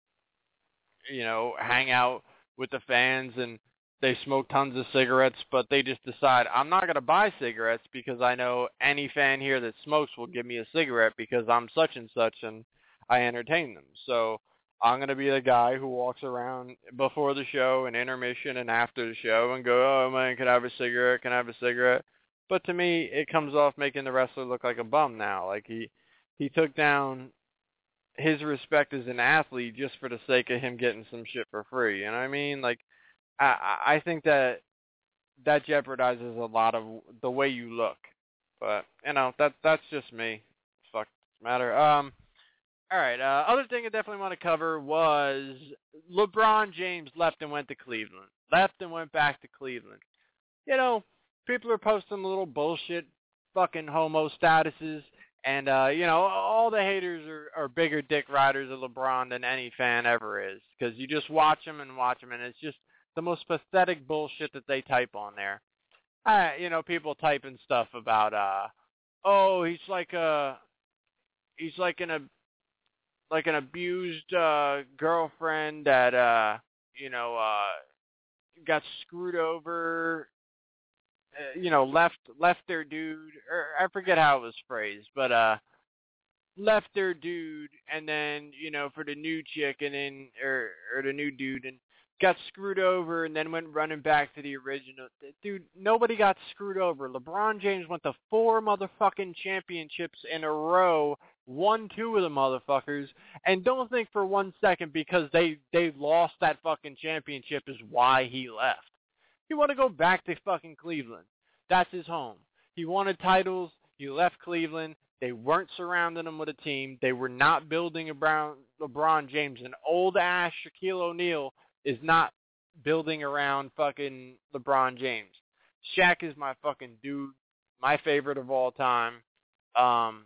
you know, hang out with the fans and they smoke tons of cigarettes, but they just decide, I'm not going to buy cigarettes because I know any fan here that smokes will give me a cigarette because I'm such and such and I entertain them. So I'm going to be the guy who walks around before the show and intermission and after the show and go, oh, man, can I have a cigarette? Can I have a cigarette? But to me, it comes off making the wrestler look like a bum now. Like he, he took down his respect as an athlete just for the sake of him getting some shit for free. You know what I mean? Like, I, I think that that jeopardizes a lot of the way you look. But, you know, that that's just me. Fuck matter. Um, all right. Uh, other thing I definitely want to cover was LeBron James left and went to Cleveland. Left and went back to Cleveland. You know, people are posting little bullshit fucking homo statuses. And, uh, you know, all the haters are, are bigger dick riders of LeBron than any fan ever is. Because you just watch them and watch them, and it's just the most pathetic bullshit that they type on there. Uh, you know, people typing stuff about, uh, oh, he's like a, he's like an, a, like an abused uh, girlfriend that, uh, you know, uh, got screwed over. Uh, you know, left left their dude, or I forget how it was phrased, but uh, left their dude, and then you know for the new chick, and then or or the new dude, and got screwed over, and then went running back to the original. Dude, nobody got screwed over. LeBron James went to four motherfucking championships in a row, won two of the motherfuckers, and don't think for one second because they they lost that fucking championship is why he left. He wanted to go back to fucking Cleveland. That's his home. He wanted titles. He left Cleveland. They weren't surrounding him with a team. They were not building around LeBron James. An old-ass Shaquille O'Neal is not building around fucking LeBron James. Shaq is my fucking dude, my favorite of all time. Um,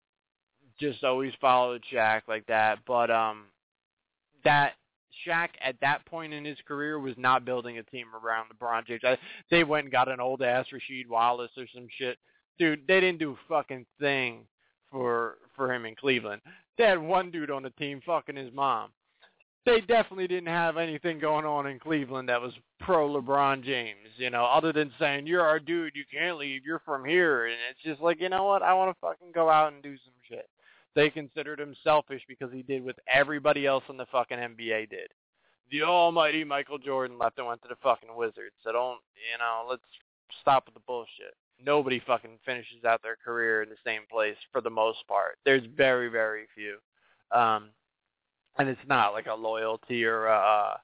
just always followed Shaq like that. But um, that... Shaq, at that point in his career, was not building a team around LeBron James. I, they went and got an old-ass Rasheed Wallace or some shit. Dude, they didn't do a fucking thing for for him in Cleveland. They had one dude on the team fucking his mom. They definitely didn't have anything going on in Cleveland that was pro-LeBron James, you know, other than saying, you're our dude, you can't leave, you're from here. And it's just like, you know what, I want to fucking go out and do some shit. They considered him selfish because he did what everybody else in the fucking N B A did. The almighty Michael Jordan left and went to the fucking Wizards. So don't, you know, let's stop with the bullshit. Nobody fucking finishes out their career in the same place for the most part. There's very, very few. Um, and it's not like a loyalty or a,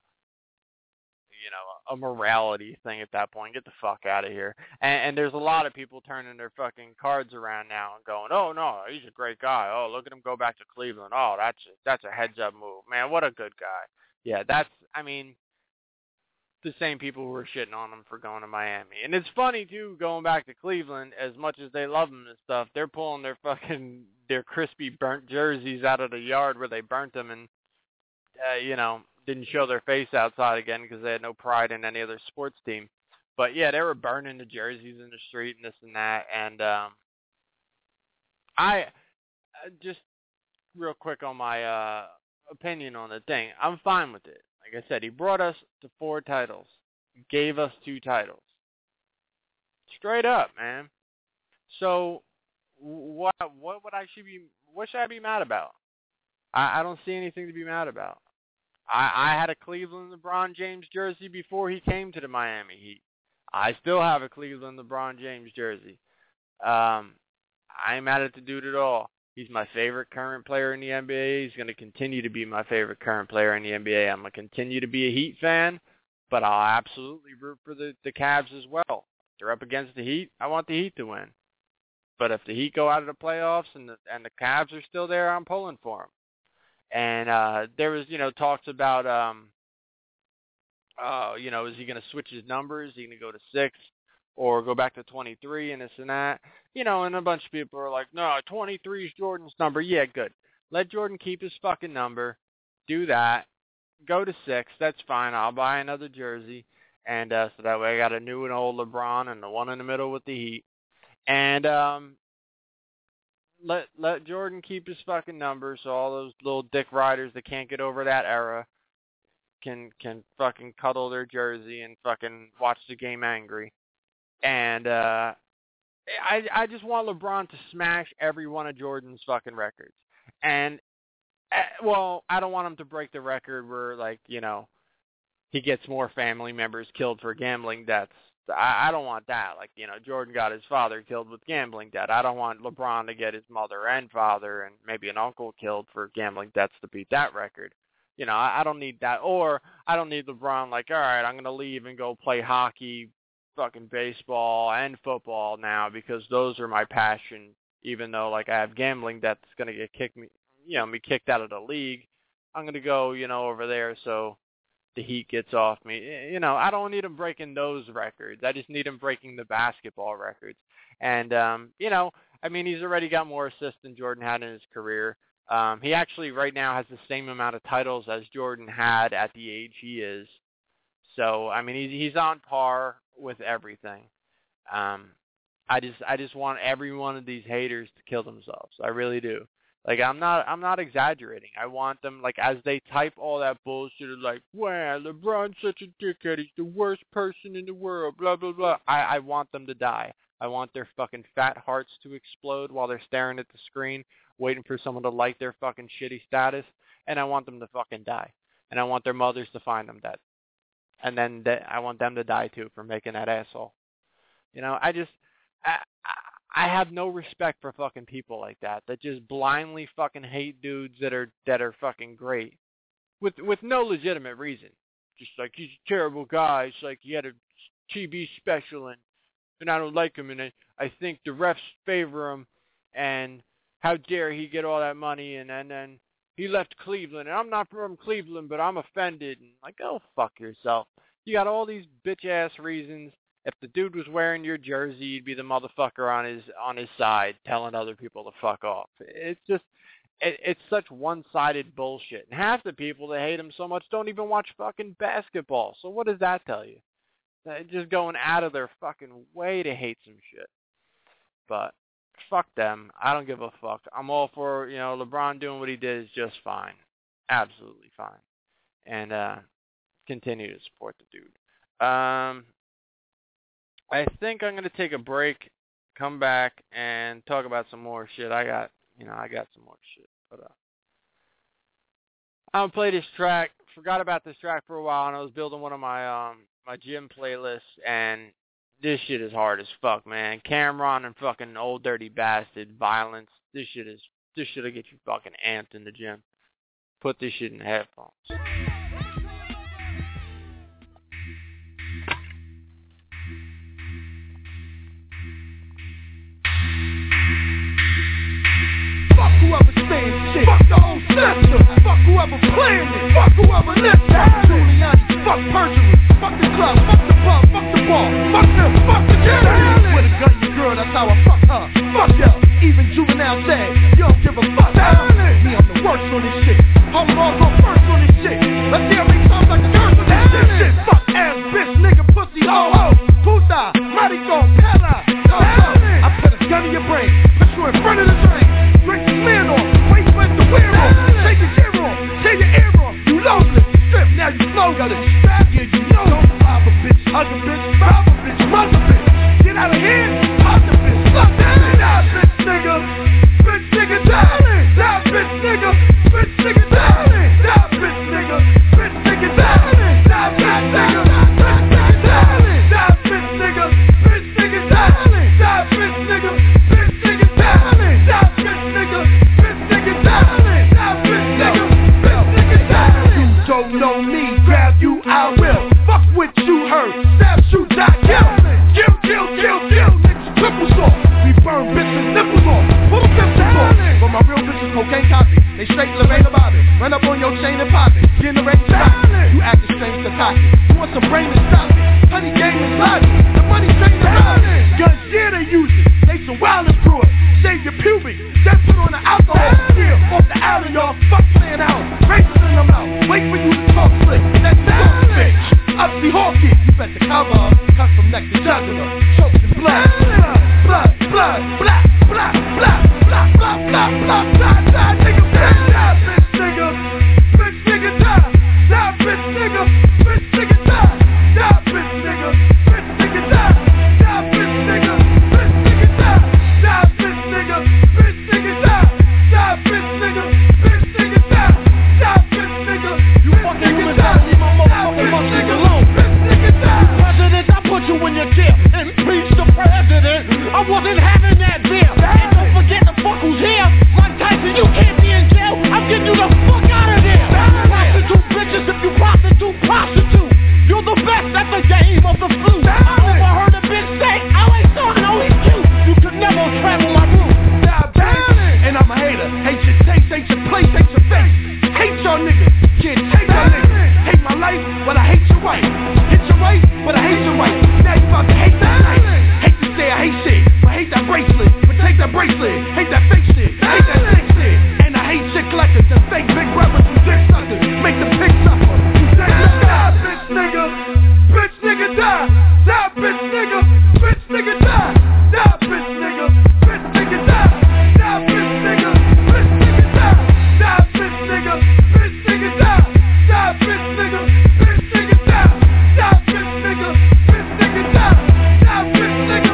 you know, a morality thing at that point. Get the fuck out of here. And, and there's a lot of people turning their fucking cards around now and going, oh, no, he's a great guy. Oh, look at him go back to Cleveland. Oh, that's a, that's a heads-up move. Man, what a good guy. Yeah, that's, I mean, the same people who were shitting on him for going to Miami. And it's funny, too, going back to Cleveland, as much as they love him and stuff, they're pulling their fucking, their crispy burnt jerseys out of the yard where they burnt them and, uh, you know, didn't show their face outside again because they had no pride in any other sports team. But, yeah, they were burning the jerseys in the street and this and that. And um, I, uh, just real quick on my uh, opinion on the thing, I'm fine with it. Like I said, he brought us to four titles, gave us two titles. Straight up, man. So, what what would I should be, what should I be mad about? I, I don't see anything to be mad about. I, I had a Cleveland LeBron James jersey before he came to the Miami Heat. I still have a Cleveland LeBron James jersey. Um, I ain't mad at the dude at all. He's my favorite current player in the N B A. He's going to continue to be my favorite current player in the N B A. I'm going to continue to be a Heat fan, but I'll absolutely root for the, the Cavs as well. If they're up against the Heat, I want the Heat to win. But if the Heat go out of the playoffs and the, and the Cavs are still there, I'm pulling for them. And uh, there was, you know, talks about, um, uh, you know, is he going to switch his numbers? Is he going to go to six or go back to twenty-three and this and that? You know, and a bunch of people are like, no, twenty-three is Jordan's number. Yeah, good. Let Jordan keep his fucking number. Do that. Go to six. That's fine. I'll buy another jersey. And uh, so that way I got a new and old LeBron and the one in the middle with the Heat. And um, let let Jordan keep his fucking number so all those little dick riders that can't get over that era can can fucking cuddle their jersey and fucking watch the game angry. And uh, I I just want LeBron to smash every one of Jordan's fucking records. And, uh, well, I don't want him to break the record where, like, you know, he gets more family members killed for gambling debts. I, I don't want that. Like, you know, Jordan got his father killed with gambling debt. I don't want LeBron to get his mother and father and maybe an uncle killed for gambling debts to beat that record. You know, I, I don't need that. Or I don't need LeBron like, all right, I'm going to leave and go play hockey, fucking baseball, and football now because those are my passion, even though, like, I have gambling debt that's going to get kicked me, you know, me kicked out of the league. I'm going to go, you know, over there so the Heat gets off me. You know, I don't need him breaking those records. I just need him breaking the basketball records. And, um, you know, I mean, he's already got more assists than Jordan had in his career. Um, he actually right now has the same amount of titles as Jordan had at the age he is. So, I mean, he's, he's on par with everything. Um, I just I just want every one of these haters to kill themselves. I really do. Like, I'm not I'm not exaggerating. I want them, like, as they type all that bullshit, like, wow, LeBron's such a dickhead. He's the worst person in the world, blah, blah, blah. I, I want them to die. I want their fucking fat hearts to explode while they're staring at the screen, waiting for someone to like their fucking shitty status. And I want them to fucking die. And I want their mothers to find them dead. And then they, I want them to die, too, for making that asshole. You know, I just... I, I have no respect for fucking people like that, that just blindly fucking hate dudes that are that are fucking great, with with no legitimate reason. Just like, he's a terrible guy. It's like he had a T V special and and I don't like him, and I, I think the refs favor him, and how dare he get all that money, and and then he left Cleveland, and I'm not from Cleveland, but I'm offended, and like, oh, fuck yourself. You got all these bitch ass reasons. If the dude was wearing your jersey, you'd be the motherfucker on his on his side telling other people to fuck off. It's just, it, it's such one-sided bullshit. And half the people that hate him so much don't even watch fucking basketball. So what does that tell you? They're just going out of their fucking way to hate some shit. But fuck them. I don't give a fuck. I'm all for, you know, LeBron doing what he did is just fine. Absolutely fine. And uh, continue to support the dude. Um... I think I'm going to take a break, come back, and talk about some more shit. I got, you know, I got some more shit. But uh, I'm going to play this track. Forgot about this track for a while, and I was building one of my um my gym playlists, and this shit is hard as fuck, man. Cameron and fucking Old Dirty Bastard, Violence. This shit is, this shit'll get you fucking amped in the gym. Put this shit in the headphones. Whoever saying shit, fuck the whole system, fuck whoever planned it, fuck whoever listened. Giuliani, fuck perjurers, fuck the Raw, fuck them, fuck the Germany. With a gun, your girl, that's how I fuck her. Fuck ya, even Juvenile said, you don't give a fuck. Me, I'm the worst on this shit. Hold on, go first on this shit. Let's see how many times I can curse on this shit. Shit, fuck ass, bitch, nigga, pussy, ho ho. Puta, marico, pela, go go. I put a gun in your brain, put you in front of the train. Drink the lid off, wait for it to wear off. Take your ear off, take your ear off. You loadless, strip, now you slow, got it strap, yeah, you know. Don't rob a bitch, hug a bitch, rob a bitch, mother bitch. Get out of here, hug the bitch, suck that. Die, bitch, nigga, bitch, nigga, die. Die, bitch, nigga, bitch, nigga, die. Die, bitch, nigga, bitch, nigga, die. Die, bitch, nigga, bitch, nigga, die. Die, bitch, nigga, bitch, nigga, die. Die, bitch, nigga, bitch, nigga, die. Die, bitch, nigga, bitch, nigga, die. Die, bitch, nigga, bitch, nigga, die. You don't know me, grab you, I will. Fuck what you heard, stab, shoot, die, kill. Kill, kill, kill, kill, niggas, triple saw. We burn bitches, nipples off, pull pistols off. But my real bitches, cocaine copy. They straight Lorena Bobbitt. Run up on your chain and pop it. Generate stop it. You acting strange to cocky. You want some brain and stop it. Honey game is logic. The money train around it. Guns, yeah, they use it. They some wildest brewer. Shave your pubic. Then put on the alcohol. Yeah, off the alley, y'all. Fuck playing out. Races in the mouth. Wait for you to talk slick. That's the talk, bitch. Upsy Hawkins. You better cover up. Cut from neck to jugular. Chokes in blood. Blood, blood, blood, blood, blood, blood, blood, blood, blood, blood, blood, nigga, bitch, die, bitch, nigga, bitch, nigga, die, die, bitch, nigga, bitch, nigga, die, die, bitch, nigga, bitch, nigga, die, die, bitch, nigga, bitch, nigga, die, die, bitch, nigga, bitch, nigga, die, die, bitch, nigga, bitch, nigga, die, die, bitch, nigga, you fucking nigga, die, leave my motherfucking nigga alone, bitch, nigga, die. President, I put you in your jail, impeach the president. I wasn't having that beer. And don't forget the fuck who's here. Mike Tyson, you can't be in jail. I'm getting you the fuck out of there. Prostitute bitches, if you prostitute, prostitute. You're the best at the game of the flute. I overheard a bitch say, I ain't talking, oh he's cute. You could never travel my route. Die, bitch. And I'm a hater. Hate your taste, hate your place, hate your face. Hate y'all niggas. Can't take y'all niggas. Hate my life, but I hate your wife. Hate your wife, but I hate your wife. Now you about to hate that life. Hate to say I hate shit. Hate that bracelet, but take that bracelet. Hate that fake shit, hate that fake shit. And I hate shit collectors, the fake big brothers who dick suckers. Make the pig suffer. You say die, bitch nigga, bitch nigga die. Die, bitch nigga, bitch nigga die. Die, bitch nigga, bitch nigga die. Die, bitch nigga, bitch nigga die. Die, bitch nigga, bitch nigga die. Die, bitch nigga, bitch nigga die. Die, bitch nigga, bitch nigga die. Die, bitch nigga.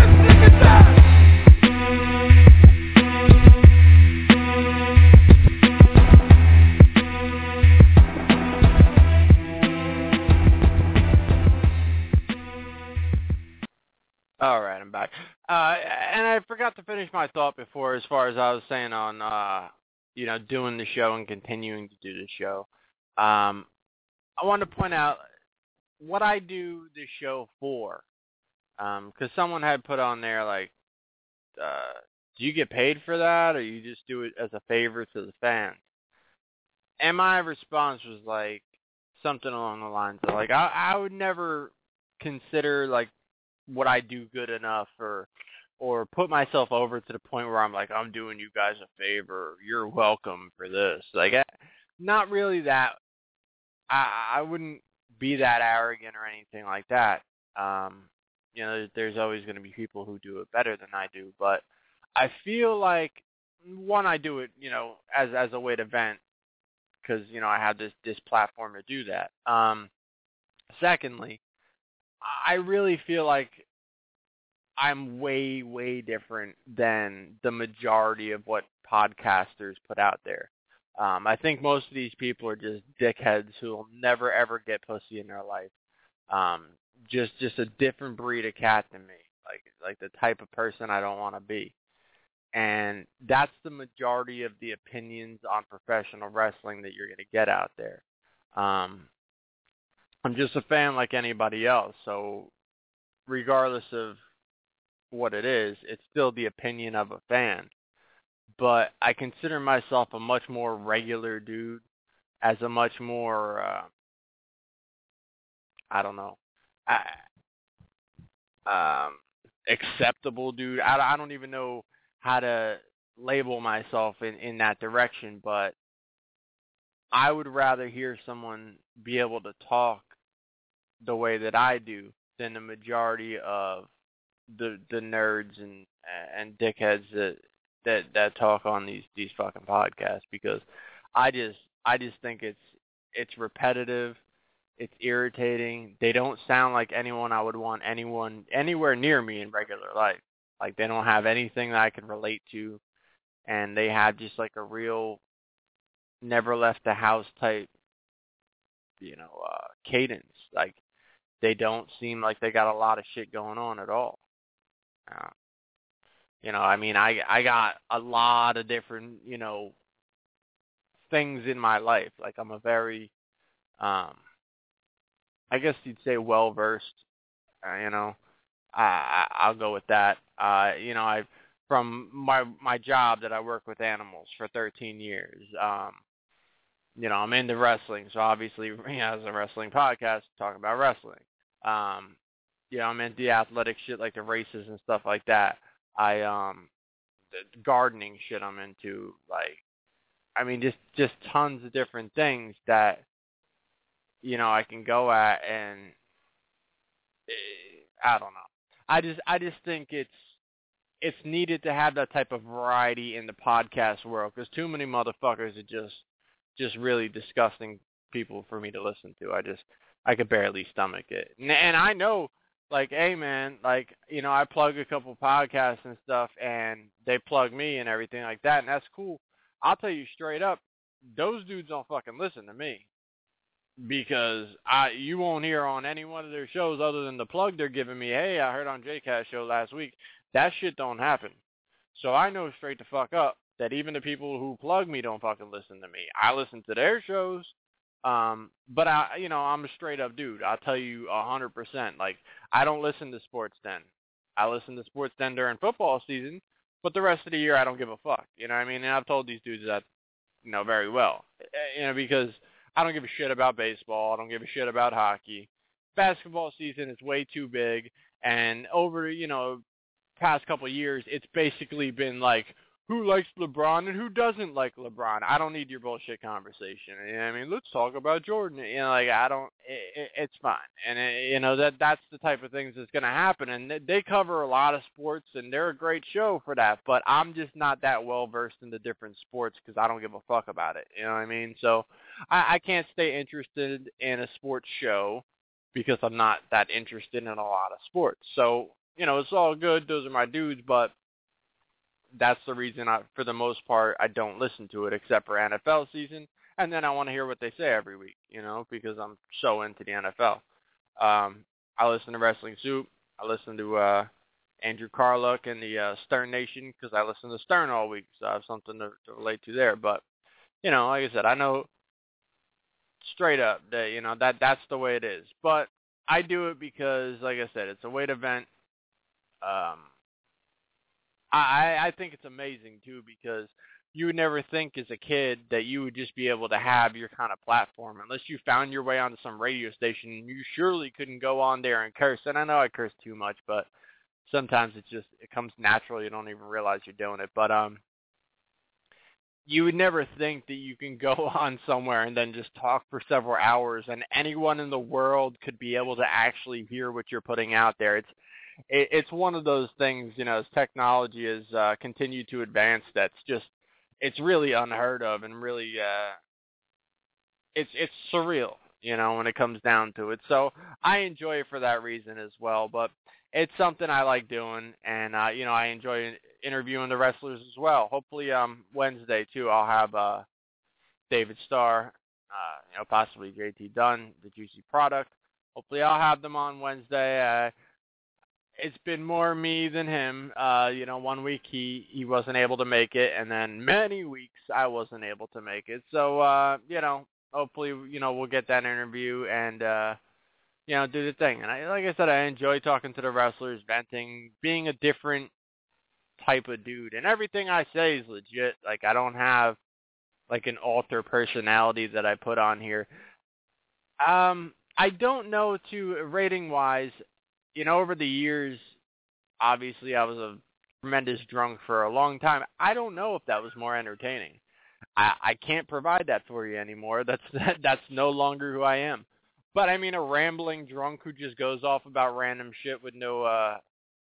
All right, I'm back. Uh, and I forgot to finish my thought before, as far as I was saying on, uh, you know, doing the show and continuing to do the show. Um, I wanted to point out what I do the show for, because um, someone had put on there like, uh, do you get paid for that, or you just do it as a favor to the fans? And my response was like something along the lines of like, I, I would never consider like what I do good enough, or or put myself over to the point where I'm like, I'm doing you guys a favor, you're welcome for this. Like, not really that. I, I wouldn't be that arrogant or anything like that. Um, you know, there's always going to be people who do it better than I do, but I feel like, one, I do it, you know, as as a way to vent, because, you know, I have this, this platform to do that. Um, secondly, I really feel like I'm way, way different than the majority of what podcasters put out there. Um, I think most of these people are just dickheads who will never, ever get pussy in their life. Um, just just a different breed of cat than me, like like the type of person I don't want to be. And that's the majority of the opinions on professional wrestling that you're going to get out there. Um, I'm just a fan like anybody else, so regardless of what it is, it's still the opinion of a fan. But I consider myself a much more regular dude, as a much more, uh, I don't know, I, um, acceptable, dude. I, I don't even know how to label myself in, in that direction, but I would rather hear someone be able to talk the way that I do than the majority of the the nerds and and dickheads that that that talk on these these fucking podcasts, because I just I just think it's it's repetitive, it's irritating. They don't sound like anyone I would want anyone anywhere near me in regular life. Like, they don't have anything that I can relate to, and they have just like a real never left the house type, you know, uh, cadence. Like, they don't seem like they got a lot of shit going on at all. Uh, you know, I mean, I I got a lot of different, you know, things in my life. Like, I'm a very, um, I guess you'd say well-versed, uh, you know. I, I'll go with that. Uh, you know, I from my my job that I work with animals for thirteen years. Um, you know, I'm into wrestling, so obviously, you know, as a wrestling podcast, talking about wrestling. Um, you know, I'm into the athletic shit, like the races and stuff like that. I um, the gardening shit I'm into, like, I mean, just just tons of different things that, you know, I can go at, and I don't know. I just I just think it's it's needed to have that type of variety in the podcast world, because too many motherfuckers are just just really disgusting people for me to listen to. I just I could barely stomach it. And, and I know, like, hey man, like, you know, I plug a couple podcasts and stuff, and they plug me and everything like that, and that's cool. I'll tell you straight up, those dudes don't fucking listen to me. Because I, you won't hear on any one of their shows other than the plug they're giving me, hey, I heard on J Cast show last week. That shit don't happen. So I know straight the fuck up that even the people who plug me don't fucking listen to me. I listen to their shows, um, but I, you know, I'm a straight up dude. I'll tell you a hundred percent. Like, I don't listen to Sports Den. I listen to Sports Den during football season, but the rest of the year I don't give a fuck. You know what I mean? And I've told these dudes that, you know, very well. You know, because I don't give a shit about baseball. I don't give a shit about hockey. Basketball season is way too big, and over, you know, past couple of years, it's basically been like, who likes LeBron and who doesn't like LeBron? I don't need your bullshit conversation. You know what I mean? Let's talk about Jordan. You know, like, I don't, it, it's fine. And, it, you know, that that's the type of things that's going to happen. And they cover a lot of sports, and they're a great show for that. But I'm just not that well-versed in the different sports because I don't give a fuck about it. You know what I mean? So I, I can't stay interested in a sports show because I'm not that interested in a lot of sports. So, you know, it's all good. Those are my dudes, but that's the reason, I, for the most part, I don't listen to it except for N F L season. And then I want to hear what they say every week, you know, because I'm so into the N F L. Um, I listen to Wrestling Soup. I listen to uh, Andrew Carluck and the uh, Stern Nation because I listen to Stern all week, so I have something to, to relate to there. But, you know, like I said, I know straight up that, you know, that that's the way it is. But I do it because, like I said, it's a way to vent. Um, I, I think it's amazing, too, because you would never think as a kid that you would just be able to have your kind of platform. Unless you found your way onto some radio station, you surely couldn't go on there and curse. And I know I curse too much, but sometimes it just it comes natural. You don't even realize you're doing it. But um, you would never think that you can go on somewhere and then just talk for several hours and anyone in the world could be able to actually hear what you're putting out there. It's It's one of those things, you know, as technology has uh, continued to advance, that's just, it's really unheard of and really, uh, it's it's surreal, you know, when it comes down to it. So I enjoy it for that reason as well, but it's something I like doing, and, uh, you know, I enjoy interviewing the wrestlers as well. Hopefully um, Wednesday, too, I'll have uh, David Starr, uh, you know, possibly J T Dunn, the Juicy Product. Hopefully I'll have them on Wednesday. Uh, It's been more me than him. Uh, you know, one week he, he wasn't able to make it, and then many weeks I wasn't able to make it. So, uh, you know, hopefully, you know, we'll get that interview and, uh, you know, do the thing. And I, like I said, I enjoy talking to the wrestlers, venting, being a different type of dude. And everything I say is legit. Like, I don't have, like, an alter personality that I put on here. Um, I don't know, too, rating-wise, you know, over the years, obviously I was a tremendous drunk for a long time. I don't know if that was more entertaining. I, I can't provide that for you anymore. That's that, that's no longer who I am. But I mean, a rambling drunk who just goes off about random shit with no, uh,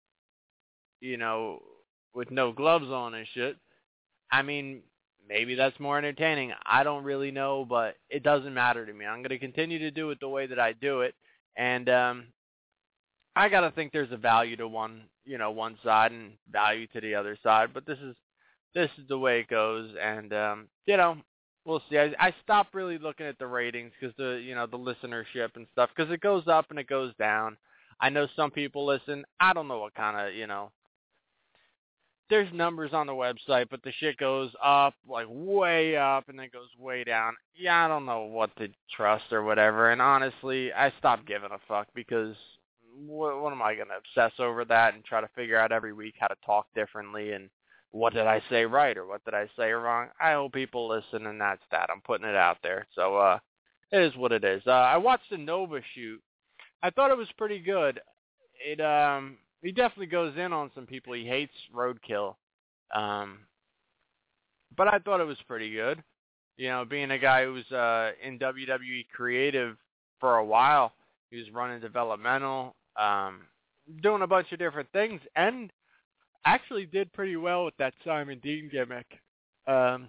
you know, with no gloves on and shit. I mean, maybe that's more entertaining. I don't really know, but it doesn't matter to me. I'm going to continue to do it the way that I do it, and um, I got to think there's a value to one, you know, one side and value to the other side. But this is this is the way it goes, and um, you know, we'll see. I, I stopped really looking at the ratings because the you know the listenership and stuff, because it goes up and it goes down. I know some people listen. I don't know what kind of, you know. There's numbers on the website, but the shit goes up, like way up, and then goes way down. Yeah, I don't know what to trust or whatever. And honestly, I stopped giving a fuck because what, what am I going to obsess over that and try to figure out every week how to talk differently and what did I say right or what did I say wrong? I hope people listen, and that's that. I'm putting it out there. So uh, it is what it is. Uh, I watched the Nova shoot. I thought it was pretty good. It um. He definitely goes in on some people. He hates roadkill. Um, but I thought it was pretty good. You know, being a guy who was uh, in W W E creative for a while, he was running developmental, um, doing a bunch of different things, and actually did pretty well with that Simon Dean gimmick. Um,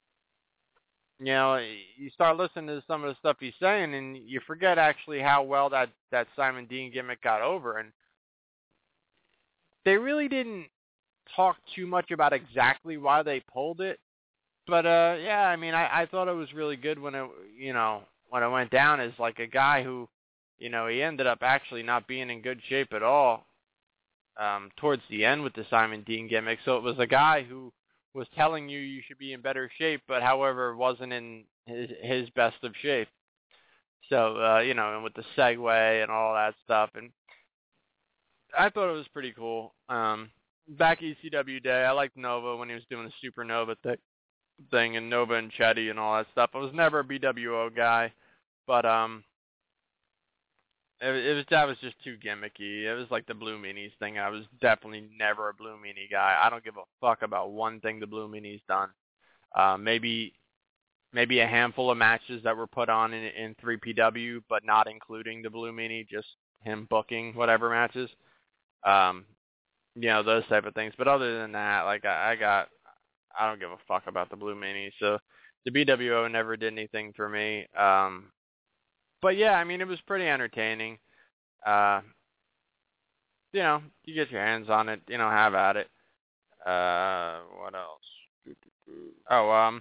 you know, you start listening to some of the stuff he's saying, and you forget actually how well that, that Simon Dean gimmick got over. And they really didn't talk too much about exactly why they pulled it, but uh, yeah, I mean, I, I thought it was really good when it, you know, when it went down as like a guy who, you know, he ended up actually not being in good shape at all um, towards the end with the Simon Dean gimmick. So it was a guy who was telling you you should be in better shape, but however wasn't in his his best of shape. So uh, you know, and with the Segway and all that stuff, and I thought it was pretty cool. Um, back E C W day, I liked Nova when he was doing the Supernova th- thing and Nova and Chetty and all that stuff. I was never a B W O guy, but um, it, it was that was just too gimmicky. It was like the Blue Meanies thing. I was definitely never a Blue Meanie guy. I don't give a fuck about one thing the Blue Meanies done. Uh, maybe maybe a handful of matches that were put on in, in three P W, but not including the Blue Meanie, just him booking whatever matches. Um, you know, those type of things. But other than that, like, I, I got, I don't give a fuck about the Blue Meanie. So the B W O never did anything for me. Um, but yeah, I mean, it was pretty entertaining. Uh, you know, you get your hands on it, you know, have at it. Uh, what else? Oh, um,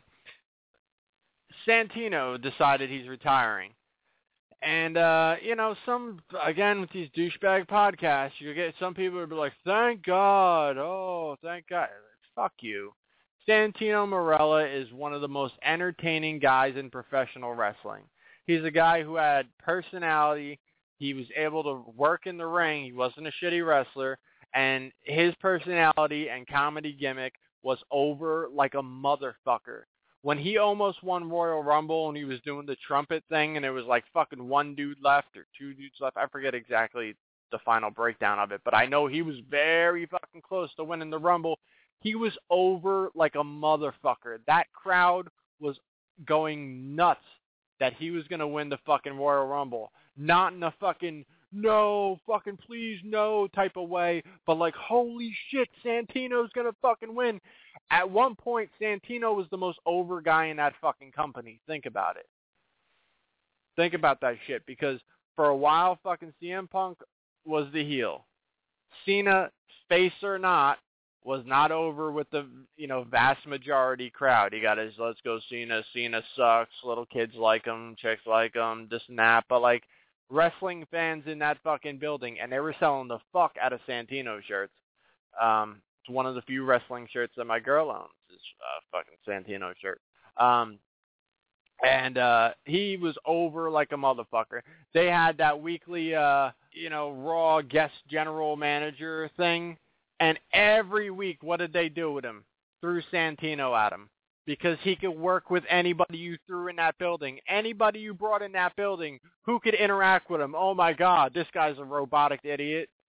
Santino decided he's retiring. And, uh, you know, some, again, with these douchebag podcasts, you get some people who will be like, thank God, oh, thank God. Fuck you. Santino Marella is one of the most entertaining guys in professional wrestling. He's a guy who had personality. He was able to work in the ring. He wasn't a shitty wrestler. And his personality and comedy gimmick was over like a motherfucker. When he almost won Royal Rumble and he was doing the trumpet thing and it was like fucking one dude left or two dudes left, I forget exactly the final breakdown of it, but I know he was very fucking close to winning the Rumble. He was over like a motherfucker. That crowd was going nuts that he was going to win the fucking Royal Rumble. Not in a fucking, no, fucking please no type of way, but like, holy shit, Santino's going to fucking win. At one point, Santino was the most over guy in that fucking company. Think about it. Think about that shit, because for a while, fucking C M Punk was the heel. Cena, face or not, was not over with the, you know, vast majority crowd. He got his let's go Cena, Cena sucks, little kids like him, chicks like him, this and that, but like wrestling fans in that fucking building, and they were selling the fuck out of Santino shirts. Um, it's one of the few wrestling shirts that my girl owns is a fucking Santino shirt. Um, and uh, he was over like a motherfucker. They had that weekly, uh, you know, Raw guest general manager thing. And every week, what did they do with him? Threw Santino at him. Because he could work with anybody you threw in that building. Anybody you brought in that building, who could interact with him? Oh, my God, this guy's a robotic idiot.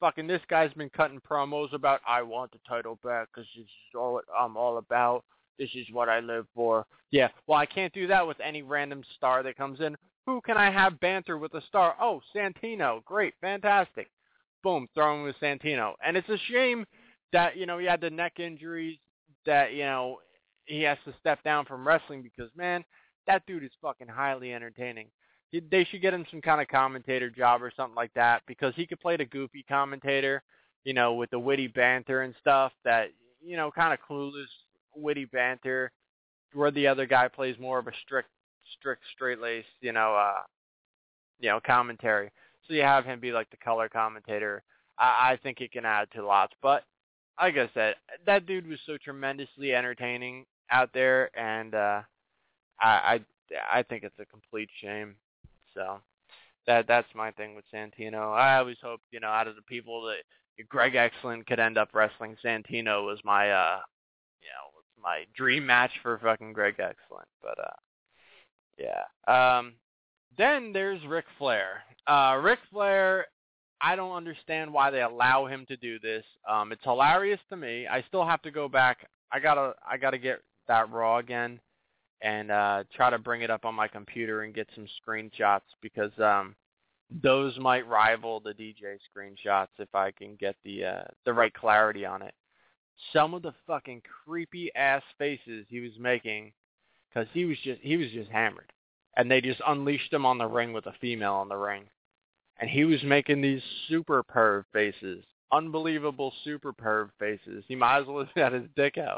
fucking this guy's been cutting promos about I want the title back because this is all I'm all about. This is what I live for. Yeah, well, I can't do that with any random star that comes in. Who can I have banter with a star? Oh, Santino. Great, fantastic. Boom, throw him with Santino. And it's a shame that, you know, he had the neck injuries, that, you know, he has to step down from wrestling because, man, that dude is fucking highly entertaining. They should get him some kind of commentator job or something like that because he could play the goofy commentator, you know, with the witty banter and stuff that, you know, kind of clueless, witty banter, where the other guy plays more of a strict, strict, straight-laced, you know, uh, you know, commentary. So you have him be like the color commentator. I, I think he can add to lots. But like I said, that dude was so tremendously entertaining out there, and uh, I, I I think it's a complete shame. So that that's my thing with Santino. I always hoped, you know, out of the people that Greg Excellent could end up wrestling Santino was my uh, you know, was my dream match for fucking Greg Excellent. But uh, yeah. Um, then there's Ric Flair. Uh, Ric Flair, I don't understand why they allow him to do this. Um, it's hilarious to me. I still have to go back. I gotta, I gotta get that Raw again and uh, try to bring it up on my computer and get some screenshots because um, those might rival the D J screenshots if I can get the uh, the right clarity on it. Some of the fucking creepy ass faces he was making, because he was just he was just hammered. And they just unleashed him on the ring with a female on the ring. And he was making these super perv faces. Unbelievable super perv faces. He might as well have had his dick out.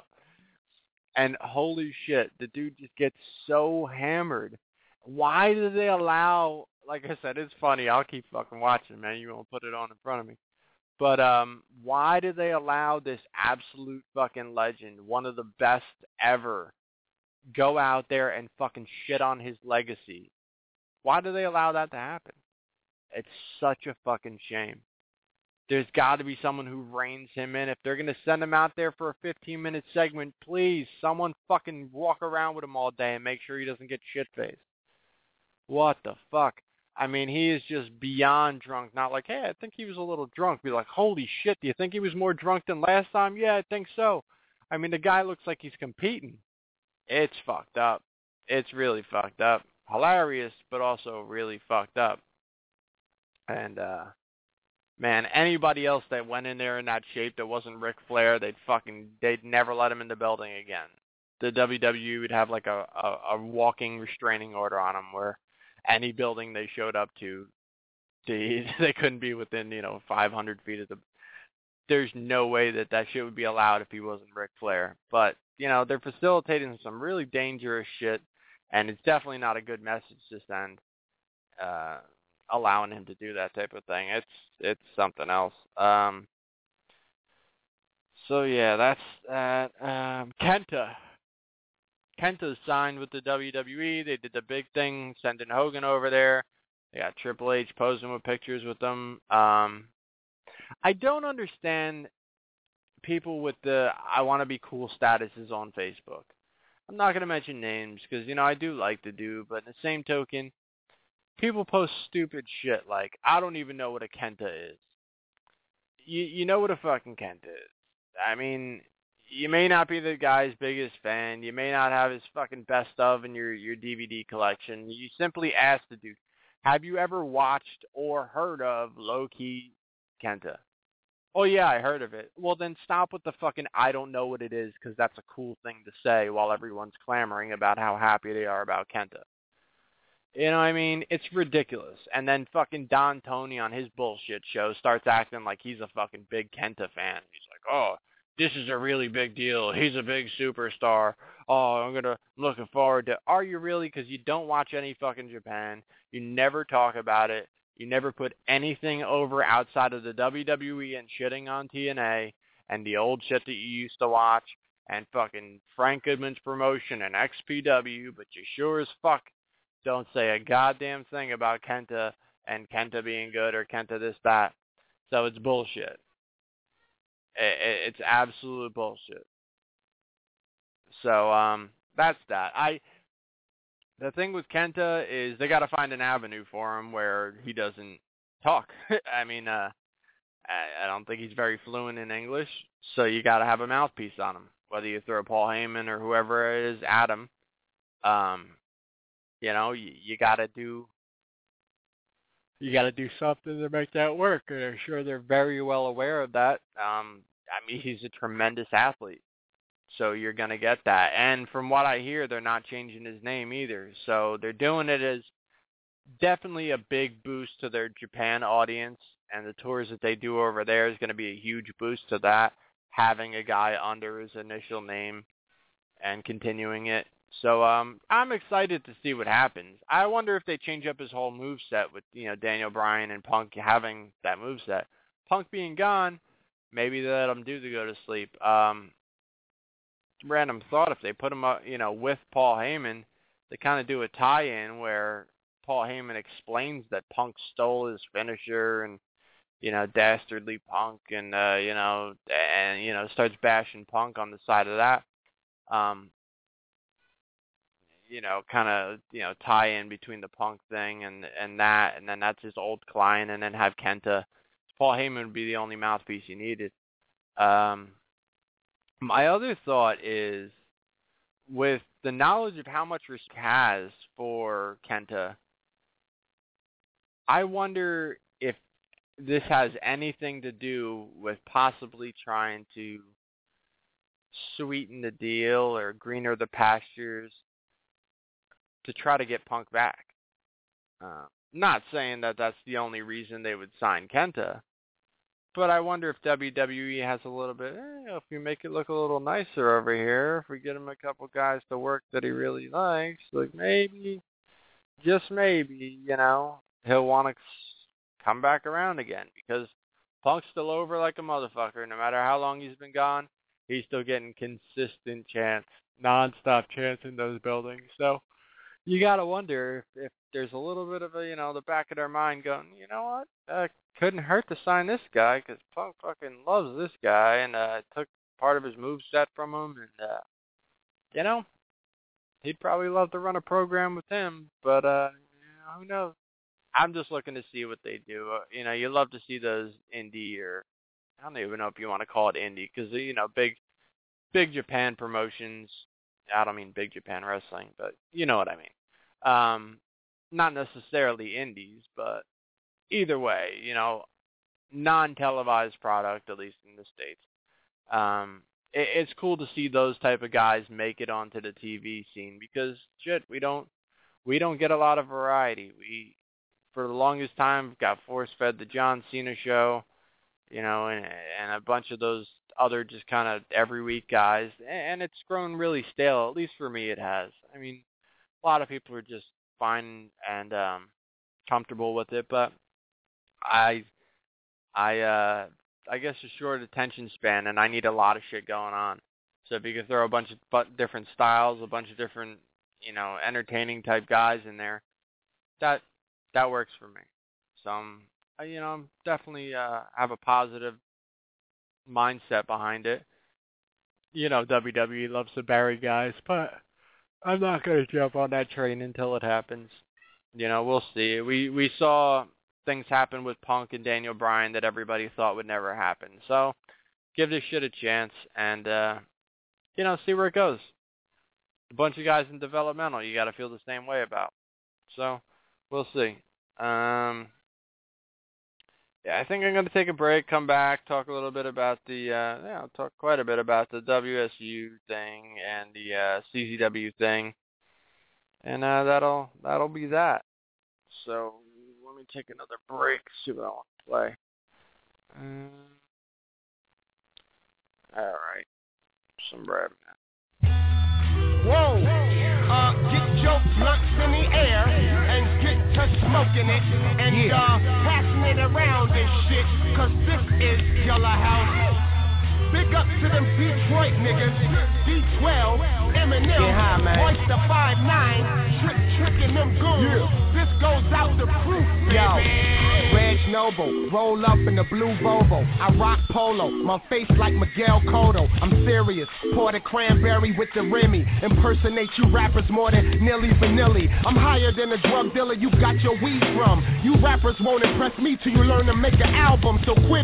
And holy shit, the dude just gets so hammered. Why do they allow, like I said, it's funny. I'll keep fucking watching, man. You won't put it on in front of me. But um, why do they allow this absolute fucking legend, one of the best ever, go out there and fucking shit on his legacy? Why do they allow that to happen? It's such a fucking shame. There's got to be someone who reins him in. If they're going to send him out there for a fifteen-minute segment, please, someone fucking walk around with him all day and make sure he doesn't get shit-faced. What the fuck? I mean, he is just beyond drunk. Not like, hey, I think he was a little drunk. Be like, holy shit, do you think he was more drunk than last time? Yeah, I think so. I mean, the guy looks like he's competing. It's fucked up. It's really fucked up. Hilarious, but also really fucked up. And, uh, man, anybody else that went in there in that shape that wasn't Ric Flair, they'd fucking, they'd never let him in the building again. The W W E would have like a, a, a walking restraining order on him where any building they showed up to, they, they couldn't be within, you know, five hundred feet of the, there's no way that that shit would be allowed if he wasn't Ric Flair. But, you know, they're facilitating some really dangerous shit, and it's definitely not a good message to send, uh, allowing him to do that type of thing. It's it's something else. Um, so, yeah, that's that. Um, Kenta. Kenta's signed with the W W E. They did the big thing, sending Hogan over there. They got Triple H posing with pictures with them. Um, I don't understand people with the I want to be cool statuses on Facebook. I'm not going to mention names because, you know, I do like the dude, but in the same token, people post stupid shit like, I don't even know what a Kenta is. You you know what a fucking Kenta is. I mean, you may not be the guy's biggest fan. You may not have his fucking best of in your, your D V D collection. You simply ask the dude, have you ever watched or heard of Low-Key Kenta? Oh, yeah, I heard of it. Well, then stop with the fucking I don't know what it is because that's a cool thing to say while everyone's clamoring about how happy they are about Kenta. You know what I mean? It's ridiculous. And then fucking Don Tony on his bullshit show starts acting like he's a fucking big Kenta fan. He's like, oh, this is a really big deal. He's a big superstar. Oh, I'm gonna I'm looking forward to. Are you really? Because you don't watch any fucking Japan. You never talk about it. You never put anything over outside of the W W E and shitting on T N A and the old shit that you used to watch and fucking Frank Goodman's promotion and X P W, but you sure as fuck don't say a goddamn thing about Kenta and Kenta being good or Kenta this, that. So it's bullshit. It's absolute bullshit. So um, that's that. I the thing with Kenta is they got to find an avenue for him where he doesn't talk. I mean, uh, I, I don't think he's very fluent in English, so you got to have a mouthpiece on him. Whether you throw Paul Heyman or whoever it is at him, um, you know, you, you got to do. You got to do something to make that work, and I'm sure they're very well aware of that. Um, I mean, he's a tremendous athlete, so you're going to get that. And from what I hear, they're not changing his name either, so they're doing it as definitely a big boost to their Japan audience, and the tours that they do over there is going to be a huge boost to that, having a guy under his initial name and continuing it. So um, I'm excited to see what happens. I wonder if they change up his whole moveset with, you know, Daniel Bryan and Punk having that moveset. Punk being gone, maybe they let him do the go to sleep. Um, random thought, if they put him up, you know, with Paul Heyman, they kind of do a tie-in where Paul Heyman explains that Punk stole his finisher and, you know, dastardly Punk and, uh, you know, and, you know, starts bashing Punk on the side of that. Um, you know, kind of, you know, tie in between the Punk thing and and that, and then that's his old client, and then have Kenta. Paul Heyman would be the only mouthpiece you needed. Um, my other thought is, with the knowledge of how much respect he has for Kenta, I wonder if this has anything to do with possibly trying to sweeten the deal or greener the pastures to try to get Punk back. Uh, not saying that that's the only reason they would sign Kenta, but I wonder if W W E has a little bit, eh, if we make it look a little nicer over here, if we get him a couple guys to work that he really likes, like maybe, just maybe, you know, he'll want to come back around again, because Punk's still over like a motherfucker. No matter how long he's been gone, he's still getting consistent chants, non-stop chants in those buildings. So you got to wonder if, if there's a little bit of a, you know, the back of their mind going, you know what, uh, couldn't hurt to sign this guy because Punk fucking loves this guy and uh, took part of his moveset from him. And, uh, you know, he'd probably love to run a program with him, but uh, you know, who knows? I'm just looking to see what they do. Uh, you know, you love to see those indie, or I don't even know if you want to call it indie, because, you know, big, big Japan promotions. I don't mean Big Japan Wrestling, but you know what I mean. Um, not necessarily indies, but either way, you know, non-televised product, at least in the States. Um, it, it's cool to see those type of guys make it onto the T V scene, because shit, we don't we don't get a lot of variety. We, for the longest time, got force-fed the John Cena show, you know, and, and a bunch of those other just kind of every week guys, and it's grown really stale. At least for me, it has. I mean, a lot of people are just fine and um, comfortable with it, but I, I, uh, I guess a short attention span, and I need a lot of shit going on. So if you could throw a bunch of different styles, a bunch of different, you know, entertaining type guys in there, that that works for me. So I'm, you know, I'm definitely uh, have a positive mindset behind it. You know, W W E loves to bury guys, but I'm not going to jump on that train until it happens. You know, we'll see. We we saw things happen with Punk and Daniel Bryan that everybody thought would never happen. So give this shit a chance and, uh, you know, see where it goes. A bunch of guys in developmental you got to feel the same way about. So we'll see. Um... Yeah, I think I'm going to take a break, come back, talk a little bit about the, uh, yeah, I'll talk quite a bit about the W S U thing and the uh, C Z W thing, and uh, that'll that'll be that. So let me take another break, see what I want to play. Um, all right, some bread. Whoa, uh, get your blunts in the air and get to smoking it and yeah. uh, passing it around and shit, cause this is Yellow House. Big up to them Detroit niggas, D twelve, Eminem, yeah, Oyster five nine, trick tricking them goons. Yeah. This goes out to proof, baby. Yo, Reg Noble, roll up in the blue Volvo. I rock polo, my face like Miguel Cotto. I'm serious, pour the cranberry with the Remy. Impersonate you rappers more than Nilly Vanilli. I'm higher than a drug dealer you got your weed from. You rappers won't impress me till you learn to make an album, so quit it.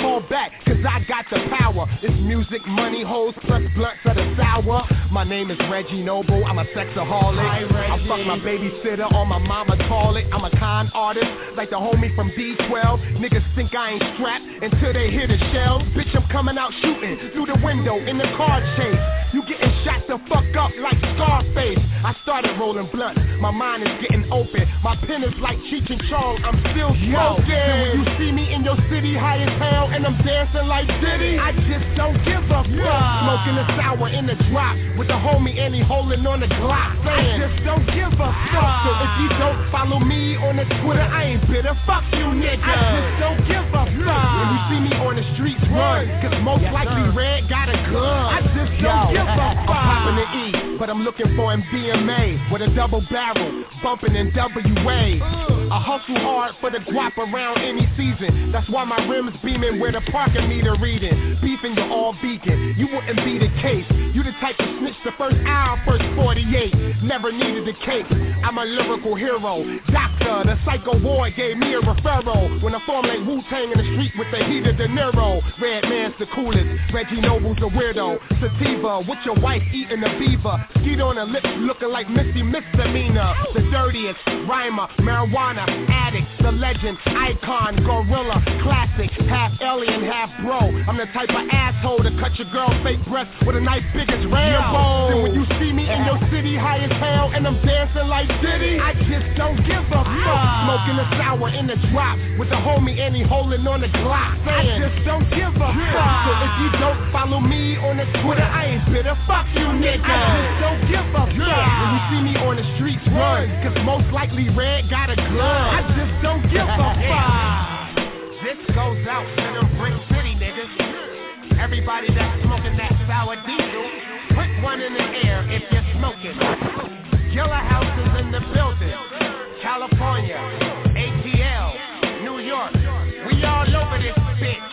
call back, cause I got the power. It's music, money, hoes, plus blunts of the sour. My name is Reggie Noble, I'm a sexaholic. I fuck my babysitter on my mama toilet. I'm a con artist, like the homie from D twelve. Niggas think I ain't strapped until they hear the shells. Bitch, I'm coming out shooting through the window in the car chase. You getting shot the fuck up like Scarface. I started rolling blunts, my mind is getting open. My pen is like Cheech and Chong, I'm still smoking. And when you see me in your city high as hell and I'm dancing like Diddy, I just don't give a fuck. Yeah. Smoking a sour in the drop with the homie and he holding on the Glock. I just don't give a fuck. So if you don't follow me on the Twitter, I ain't bitter. Fuck you, nigga. I just don't give a fuck. When you see me on the streets, run, cause most likely Red got a gun. I just don't give a fuck. I'm popping the E, but I'm looking for M D M A with a double barrel, bumping in W A. I hustle hard for the guap around any season. That's why my rims beaming where the parking meter reading. Beefing, you're all vegan, you wouldn't be the case. You the type to snitch the first hour, first forty-eight. Never needed a cape, I'm a lyrical hero. Doctor, the psycho boy gave me a referral. When I form like Wu-Tang in the street with the heat of De Niro. Red man's the coolest, Reggie Noble's a weirdo. Sativa, with your wife eating a beaver. Skeet on her lips looking like Missy Misdemeanor. The dirtiest, rhymer, marijuana addict, the legend, icon, gorilla, classic, half alien, half bro. I'm the type of asshole to cut your girl's fake breast with a knife big as Rambo. Then when you see me in your city high as hell and I'm dancing like Diddy, I just don't give a fuck. Smoking a sour in the drop with the homie and he holding on the Glock. I just don't give a fuck. So if you don't follow me on the Twitter, I ain't bitter. Fuck you, nigga. I just don't give a fuck. When you see me on the streets, run, cause most likely Red got a gun. I just don't give a fuck. This goes out to them Brick City niggas. Everybody that's smoking that sour diesel, put one in the air if you're smoking. Killer houses in the building. California, A T L, New York. We all over this bitch.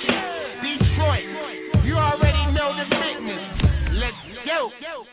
Detroit, you already know the business. Let's go.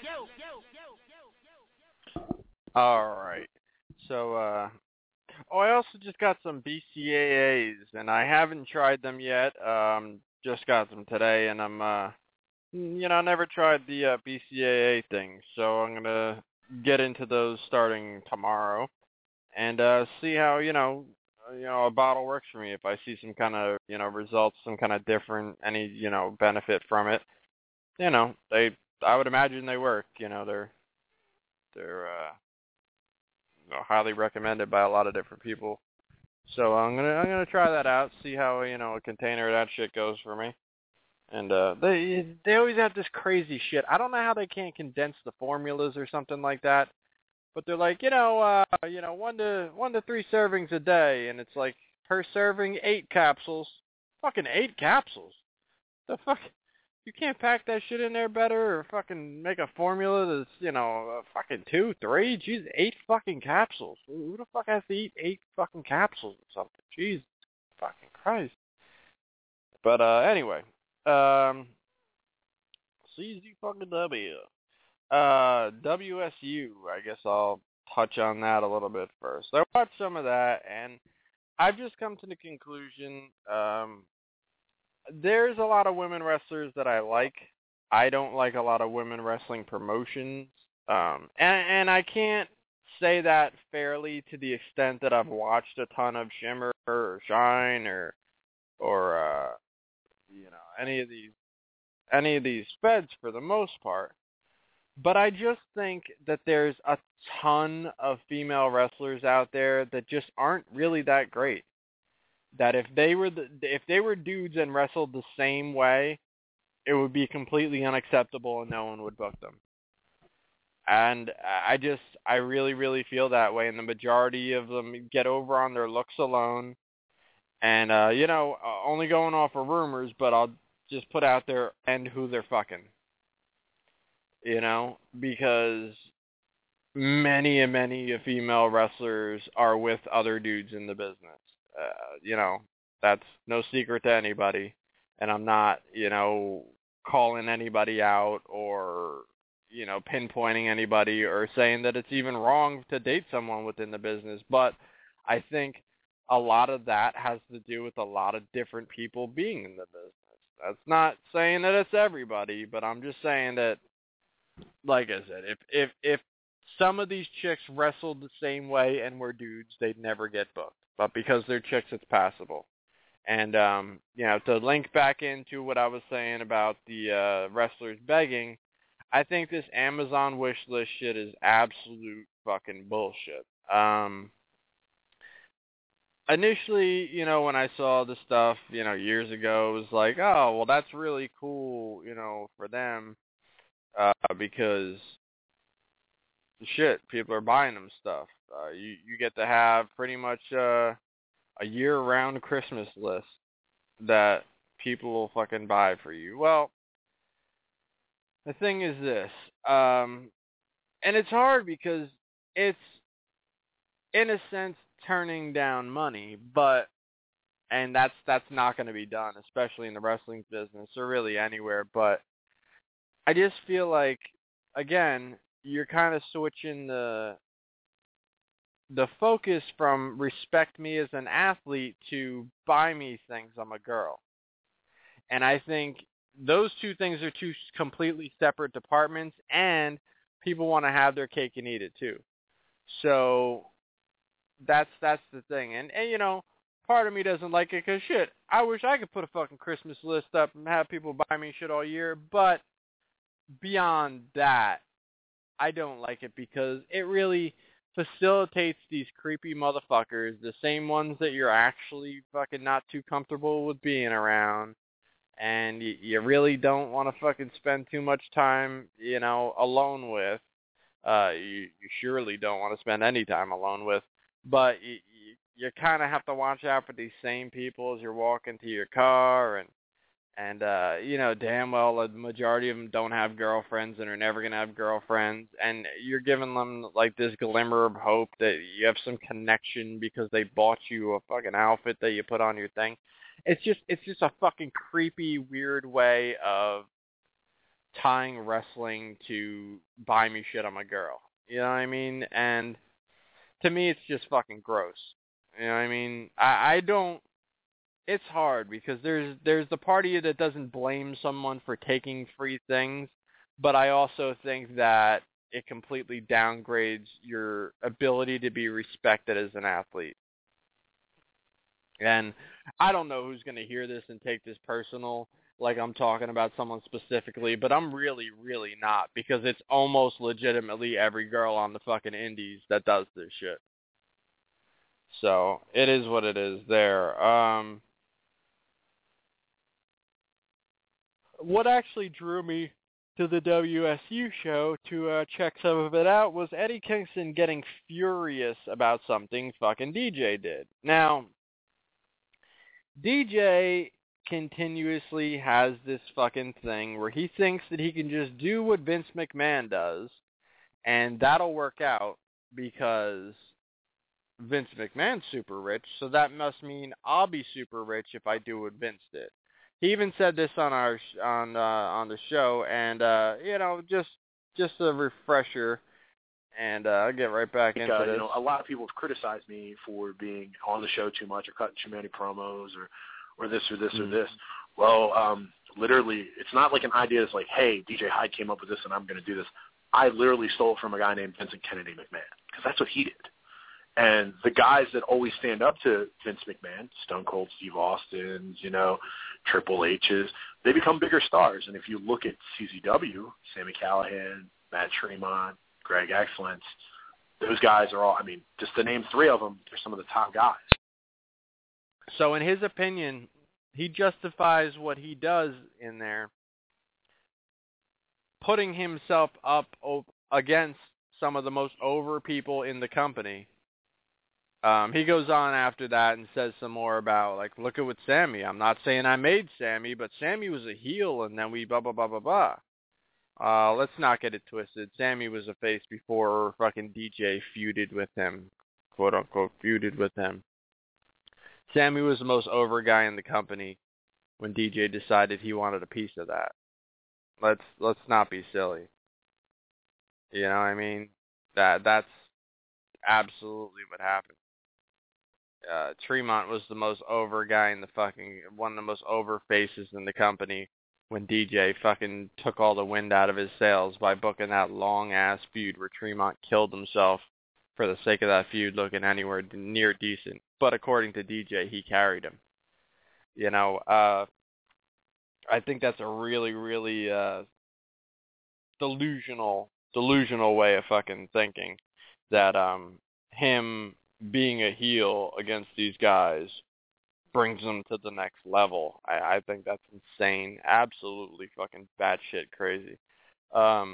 Alright. So, uh... oh, I also just got some B C A As, and I haven't tried them yet. Um, just got them today, and I'm, uh, you know, I never tried the uh, B C A A thing, so I'm gonna get into those starting tomorrow, and uh, see how, you know, you know, a bottle works for me. If I see some kind of, you know, results, some kind of different, any, you know, benefit from it, you know, they, I would imagine they work. You know, they're, they're, uh. highly recommended by a lot of different people. So I'm gonna I'm gonna try that out, see how, you know, a container of that shit goes for me. And uh they they always have this crazy shit. I don't know how they can't condense the formulas or something like that. But they're like, you know, uh you know, one to one to three servings a day, and it's like per serving eight capsules. Fucking eight capsules. The fuck. You can't pack that shit in there better, or fucking make a formula that's, you know, uh, fucking two, three, jeez, eight fucking capsules. Who the fuck has to eat eight fucking capsules or something? Jesus fucking Christ. But, uh, anyway, um, C Z fucking W. Uh, W S U, I guess I'll touch on that a little bit first. I watched some of that, and I've just come to the conclusion, um, there's a lot of women wrestlers that I like. I don't like a lot of women wrestling promotions. Um, and, and I can't say that fairly to the extent that I've watched a ton of Shimmer or Shine or, or, uh, you know, any of these, any of these feds for the most part. But I just think that there's a ton of female wrestlers out there that just aren't really that great. That if they were the, if they were dudes and wrestled the same way, it would be completely unacceptable and no one would book them. And I just, I really, really feel that way. And the majority of them get over on their looks alone. And, uh, you know, only going off of rumors, but I'll just put out there and who they're fucking. You know, because many and many female wrestlers are with other dudes in the business. Uh, you know, that's no secret to anybody. And I'm not, you know, calling anybody out or, you know, pinpointing anybody or saying that it's even wrong to date someone within the business. But I think a lot of that has to do with a lot of different people being in the business. That's not saying that it's everybody, but I'm just saying that, like I said, if if if some of these chicks wrestled the same way and were dudes, they'd never get booked. But because they're chicks, it's passable. And, um, you know, to link back into what I was saying about the uh, wrestlers begging, I think this Amazon wish list shit is absolute fucking bullshit. Um, initially, you know, when I saw the stuff, you know, years ago, it was like, oh, well, that's really cool, you know, for them, uh, because, shit, people are buying them stuff. Uh, you, you get to have pretty much uh, a year-round Christmas list that people will fucking buy for you. Well, the thing is this, um, and it's hard because it's, in a sense, turning down money, but, and that's that's not going to be done, especially in the wrestling business or really anywhere, but I just feel like, again, you're kind of switching the the focus from respect me as an athlete to buy me things, I'm a girl. And I think those two things are two completely separate departments, and people want to have their cake and eat it too. So that's that's the thing. And, and you know, part of me doesn't like it because, shit, I wish I could put a fucking Christmas list up and have people buy me shit all year. But beyond that, I don't like it because it really facilitates these creepy motherfuckers, the same ones that you're actually fucking not too comfortable with being around, and you, you really don't want to fucking spend too much time, you know, alone with. Uh, you, you surely don't want to spend any time alone with, but you, you, you kind of have to watch out for these same people as you're walking to your car, and And, uh, you know, damn well the majority of them don't have girlfriends and are never going to have girlfriends. And you're giving them, like, this glimmer of hope that you have some connection because they bought you a fucking outfit that you put on your thing. It's just, it's just a fucking creepy, weird way of tying wrestling to buy me shit, I'm a girl. You know what I mean? And to me, it's just fucking gross. You know what I mean? I, I don't... It's hard because there's there's the part of you that doesn't blame someone for taking free things, but I also think that it completely downgrades your ability to be respected as an athlete. And I don't know who's going to hear this and take this personal, like I'm talking about someone specifically, but I'm really, really not, because it's almost legitimately every girl on the fucking indies that does this shit. So it is what it is there. Um... What actually drew me to the W S U show to uh, check some of it out was Eddie Kingston getting furious about something fucking D J did. Now, D J continuously has this fucking thing where he thinks that he can just do what Vince McMahon does, and that'll work out because Vince McMahon's super rich, so that must mean I'll be super rich if I do what Vince did. He even said this on our on uh, on the show, and uh, you know, just just a refresher, and uh, I'll get right back because, into this. You know, a lot of people have criticized me for being on the show too much, or cutting too many promos, or or this or this mm-hmm. or this. Well, um, literally, it's not like an idea that's like, hey, D J Hyde came up with this, and I'm going to do this. I literally stole it from a guy named Vincent Kennedy McMahon, because that's what he did. And the guys that always stand up to Vince McMahon, Stone Cold Steve Austin's, you know, Triple H's, they become bigger stars. And if you look at C Z W, Sami Callihan, Matt Tremont, Greg Excellence, those guys are all, I mean, just to name three of them, they're some of the top guys. So in his opinion, he justifies what he does in there, putting himself up against some of the most over people in the company. Um, he goes on after that and says some more about, like, look at what Sammy. I'm not saying I made Sammy, but Sammy was a heel, and then we blah, blah, blah, blah, blah. Uh, let's not get it twisted. Sammy was a face before fucking D J feuded with him, quote-unquote feuded with him. Sammy was the most over guy in the company when D J decided he wanted a piece of that. Let's let's not be silly. You know what I mean? That That's absolutely what happened. uh, Tremont was the most over guy in the fucking, one of the most over faces in the company when D J fucking took all the wind out of his sails by booking that long-ass feud where Tremont killed himself for the sake of that feud looking anywhere near decent. But according to D J, he carried him. You know, uh, I think that's a really, really uh, delusional, delusional way of fucking thinking that um, him being a heel against these guys brings them to the next level. I, I think that's insane. Absolutely fucking batshit crazy. Um,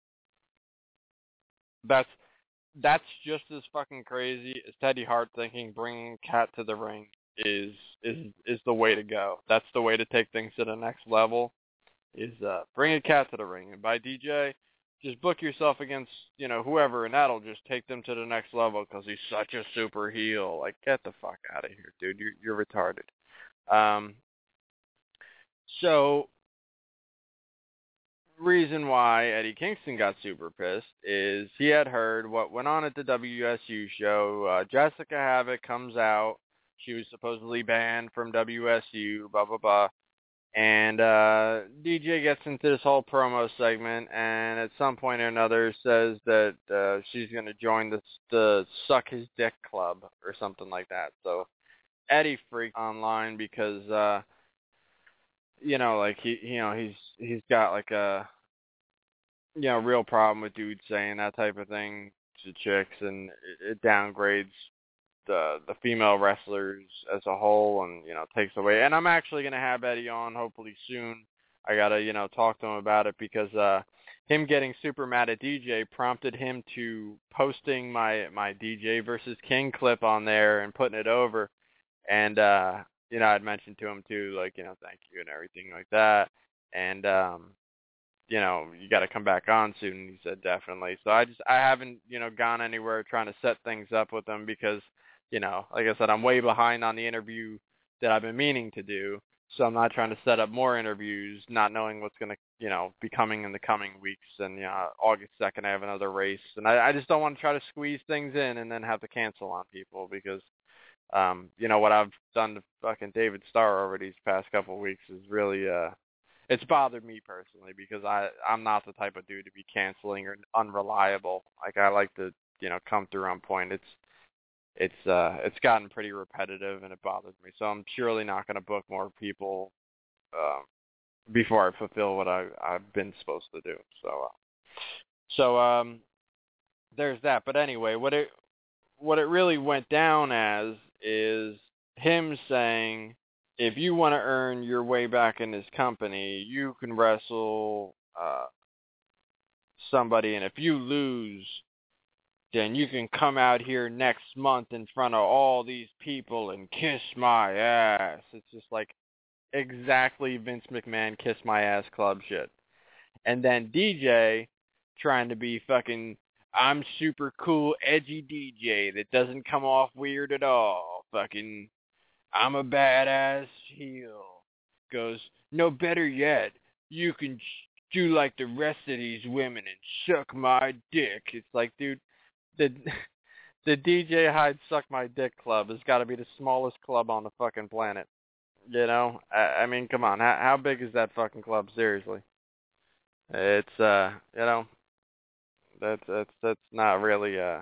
that's that's just as fucking crazy as Teddy Hart thinking bringing Cat to the ring is is is the way to go. That's the way to take things to the next level. Is uh, bring a Cat to the ring, and by D J, just book yourself against, you know, whoever, and that'll just take them to the next level because he's such a super heel. Like, get the fuck out of here, dude. You're, you're retarded. Um, so, reason why Eddie Kingston got super pissed is he had heard what went on at the W S U show. Uh, Jessica Havoc comes out. She was supposedly banned from W S U, blah, blah, blah. And uh, D J gets into this whole promo segment, and at some point or another says that uh, she's going to join the, the Suck His Dick Club or something like that. So Eddie freaked online because, uh, you know, like he, you know, he's he's got like a, you know, real problem with dudes saying that type of thing to chicks, and it, it downgrades the the female wrestlers as a whole, and, you know, takes away. And I'm actually going to have Eddie on hopefully soon. I got to, you know, talk to him about it because uh, him getting super mad at D J prompted him to posting my, my D J versus King clip on there and putting it over. And, uh, you know, I'd mentioned to him too, like, you know, thank you and everything like that. And, um, you know, you got to come back on soon. He said, definitely. So I just, I haven't, you know, gone anywhere trying to set things up with him because, you know, like I said, I'm way behind on the interview that I've been meaning to do. So I'm not trying to set up more interviews, not knowing what's going to, you know, be coming in the coming weeks. And, you know, August second, I have another race. And I, I just don't want to try to squeeze things in and then have to cancel on people because, um, you know, what I've done to fucking David Starr over these past couple of weeks is really, uh, it's bothered me personally because I, I'm not the type of dude to be canceling or unreliable. Like, I like to, you know, come through on point. It's, It's uh it's gotten pretty repetitive and it bothers me. So I'm surely not going to book more people um, before I fulfill what I I've been supposed to do. So uh, so um there's that. But anyway, what it what it really went down as is him saying, if you want to earn your way back in this company, you can wrestle uh, somebody, and if you lose, then you can come out here next month in front of all these people and kiss my ass. It's just like exactly Vince McMahon kiss my ass club shit. And then D J trying to be fucking, I'm super cool, edgy D J that doesn't come off weird at all. Fucking, I'm a badass heel. Goes, no, better yet, you can do like the rest of these women and suck my dick. It's like, dude, the the D J Hyde Suck My Dick Club has got to be the smallest club on the fucking planet. You know? I, I mean, come on. How, how big is that fucking club? Seriously. It's, uh, you know, that's, that's, that's not really, uh,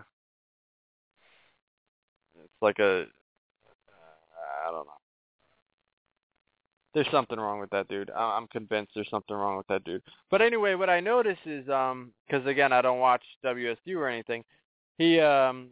it's like a, uh, I don't know. There's something wrong with that dude. I'm convinced there's something wrong with that dude. But anyway, what I notice is, um, because again, I don't watch W S U or anything, he, um,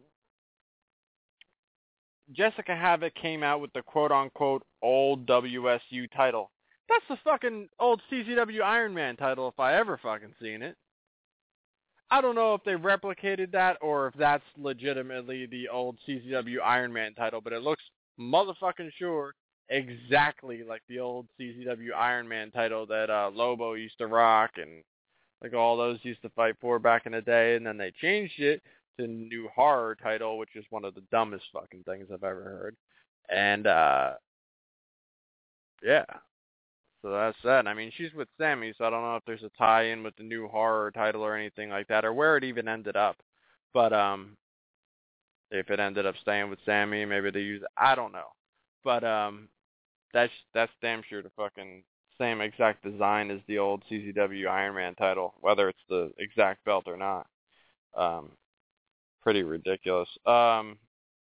Jessica Havoc came out with the quote-unquote old W S U title. That's the fucking old C Z W Iron Man title if I ever fucking seen it. I don't know if they replicated that or if that's legitimately the old C Z W Iron Man title, but it looks motherfucking sure exactly like the old C Z W Iron Man title that uh, Lobo used to rock and like all those used to fight for back in the day, and then they changed it to the new horror title, which is one of the dumbest fucking things I've ever heard. And, uh, yeah. So that's that. I mean, she's with Sammy, so I don't know if there's a tie-in with the new horror title or anything like that, or where it even ended up. But, um, If it ended up staying with Sammy, maybe they use it. I don't know. But um, that's that's damn sure the fucking same exact design as the old C Z W Iron Man title, whether it's the exact belt or not. Um, pretty ridiculous. Um,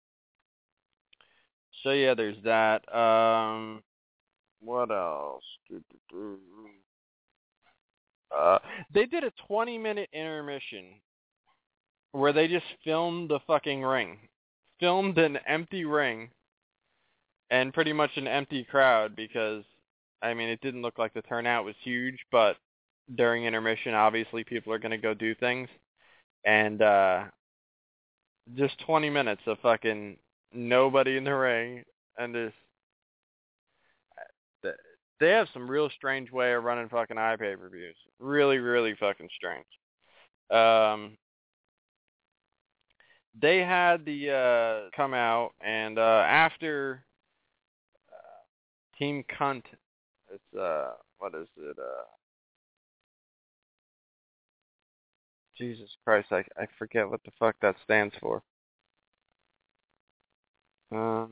so yeah, there's that. Um, what else? Uh, they did a twenty minute intermission where they just filmed the fucking ring. Filmed an empty ring and pretty much an empty crowd because, I mean, it didn't look like the turnout was huge, but during intermission, obviously, people are going to go do things. And uh, just twenty minutes of fucking nobody in the ring and just... They have some real strange way of running fucking iPay-per-views. Really, really fucking strange. Um... They had the uh, come out, and uh, after uh, Team Cunt, it's, uh, what is it? Uh, Jesus Christ, I, I forget what the fuck that stands for. Um,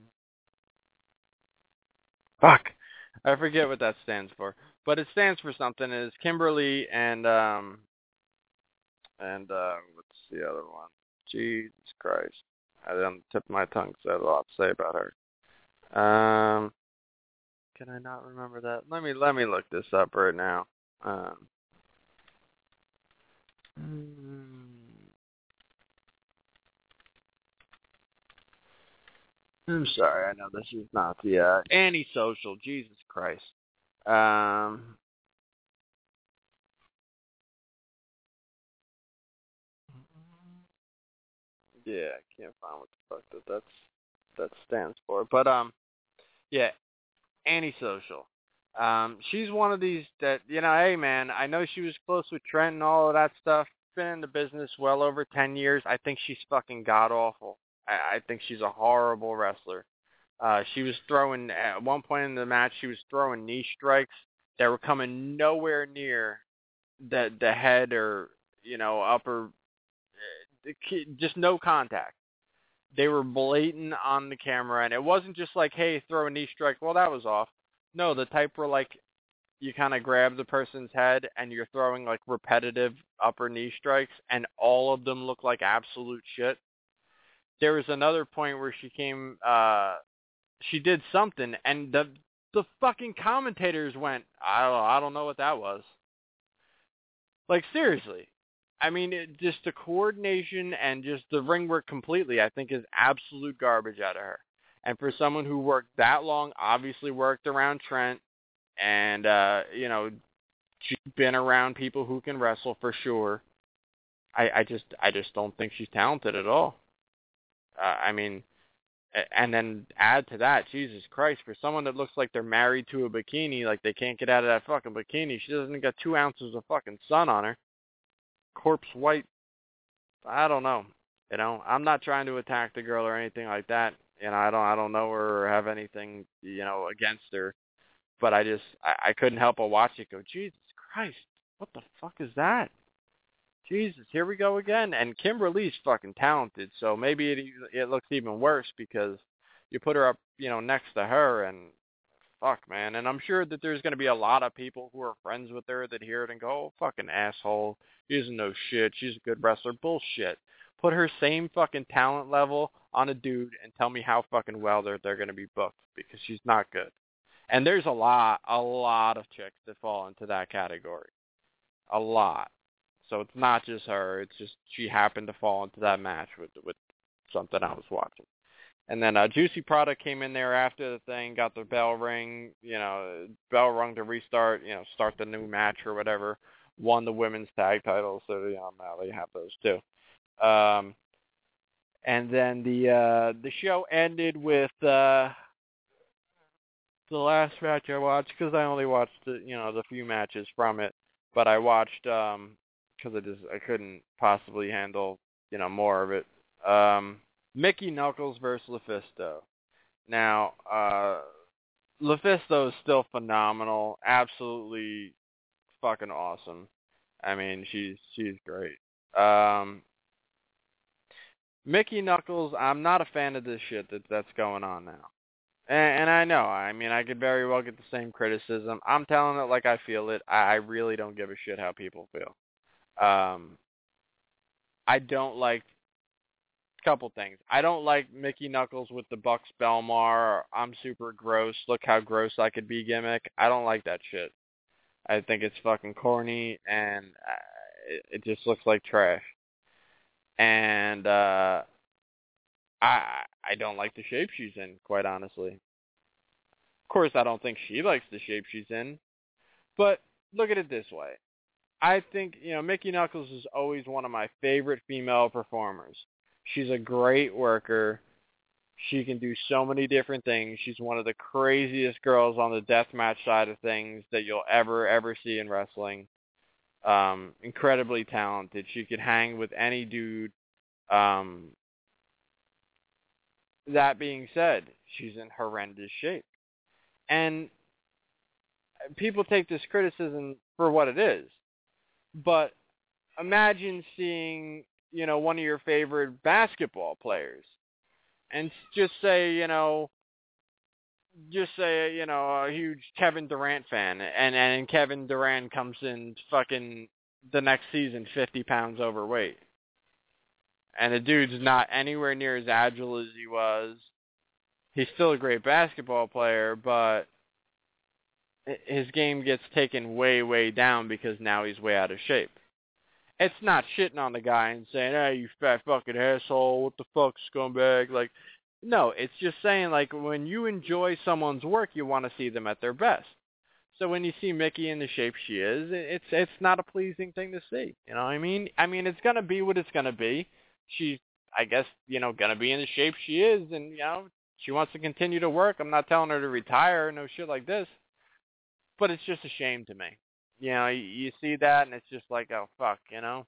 fuck, I forget what that stands for. But it stands for something. It's Kimberly and, um, and uh, what's the other one? Jesus Christ. I didn't tip my tongue, so I have a lot to say about her. Um, can I not remember that? Let me let me look this up right now. Um, I'm sorry, I know this is not the uh, anti-social. Jesus Christ. Um... Yeah, I can't find what the fuck that that's, that stands for. But, um, yeah, antisocial. Um, she's one of these that, you know, hey, man, I know she was close with Trent and all of that stuff. Been in the business well over ten years. I think she's fucking god-awful. I, I think she's a horrible wrestler. Uh, she was throwing, at one point in the match, she was throwing knee strikes that were coming nowhere near the, the head or, you know, upper... just no contact. They were blatant on the camera, and it wasn't just like, hey, throw a knee strike. Well, that was off. No, the type where, like, you kind of grab the person's head, and you're throwing, like, repetitive upper knee strikes, and all of them look like absolute shit. There was another point where she came, uh, she did something, and the the fucking commentators went, I don't, I don't know what that was. Like, seriously. I mean, it, just the coordination and just the ring work completely, I think, is absolute garbage out of her. And for someone who worked that long, obviously worked around Trent, and, uh, you know, she's been around people who can wrestle for sure. I, I just I just don't think she's talented at all. Uh, I mean, and then add to that, Jesus Christ, for someone that looks like they're married to a bikini, like they can't get out of that fucking bikini, she doesn't got two ounces of fucking sun on her. Corpse white. I don't know. You know, I'm not trying to attack the girl or anything like that. You know, I don't, I don't know her or have anything, you know, against her. But I just, I, I couldn't help but watch it. Go, Jesus Christ, what the fuck is that? Jesus, here we go again. And Kimberly's fucking talented, so maybe it it looks even worse because you put her up, you know, next to her, and fuck, man. And I'm sure that there's going to be a lot of people who are friends with her that hear it and go, oh, fucking asshole. She doesn't know shit. She's a good wrestler. Bullshit. Put her same fucking talent level on a dude and tell me how fucking well they're, they're going to be booked because she's not good. And there's a lot, a lot of chicks that fall into that category. A lot. So it's not just her. It's just she happened to fall into that match with with something I was watching. And then uh, Juicy Product came in there after the thing, got the bell ring, you know, bell rung to restart, you know, start the new match or whatever. Won the women's tag titles, so you know, now they have those too. Um, and then the uh, the show ended with uh, the last match I watched because I only watched the, you know the few matches from it, but I watched um because I just I couldn't possibly handle you know more of it. Um, Mickey Knuckles versus Lufisto. Now, uh, Lufisto is still phenomenal, absolutely fucking awesome. I mean, she's she's great. Um, Mickey Knuckles, I'm not a fan of this shit that that's going on now. And, and I know, I mean, I could very well get the same criticism. I'm telling it like I feel it. I, I really don't give a shit how people feel. Um, I don't like a couple things. I don't like Mickey Knuckles with the Bucks Belmar, or I'm super gross, look how gross I could be gimmick. I don't like that shit. I think it's fucking corny, and uh, it, it just looks like trash. And uh, I I don't like the shape she's in, quite honestly. Of course, I don't think she likes the shape she's in. But look at it this way. I think, you know, Mickey Knuckles is always one of my favorite female performers. She's a great worker. She can do so many different things. She's one of the craziest girls on the deathmatch side of things that you'll ever, ever see in wrestling. Um, incredibly talented. She could hang with any dude. Um, that being said, she's in horrendous shape. And people take this criticism for what it is. But imagine seeing, you know, one of your favorite basketball players and just say, you know, just say, you know, a huge Kevin Durant fan, and, and Kevin Durant comes in fucking the next season fifty pounds overweight. And the dude's not anywhere near as agile as he was. He's still a great basketball player, but his game gets taken way, way down because now he's way out of shape. It's not shitting on the guy and saying, hey, you fat fucking asshole, what the fuck, scumbag? Like, no, it's just saying, like, when you enjoy someone's work, you want to see them at their best. So when you see Mickey in the shape she is, it's it's not a pleasing thing to see. You know what I mean? I mean, it's going to be what it's going to be. She's, I guess, you know, going to be in the shape she is, and, you know, she wants to continue to work. I'm not telling her to retire, no shit like this. But it's just a shame to me. You know, you, you see that, and it's just like, oh, fuck, you know?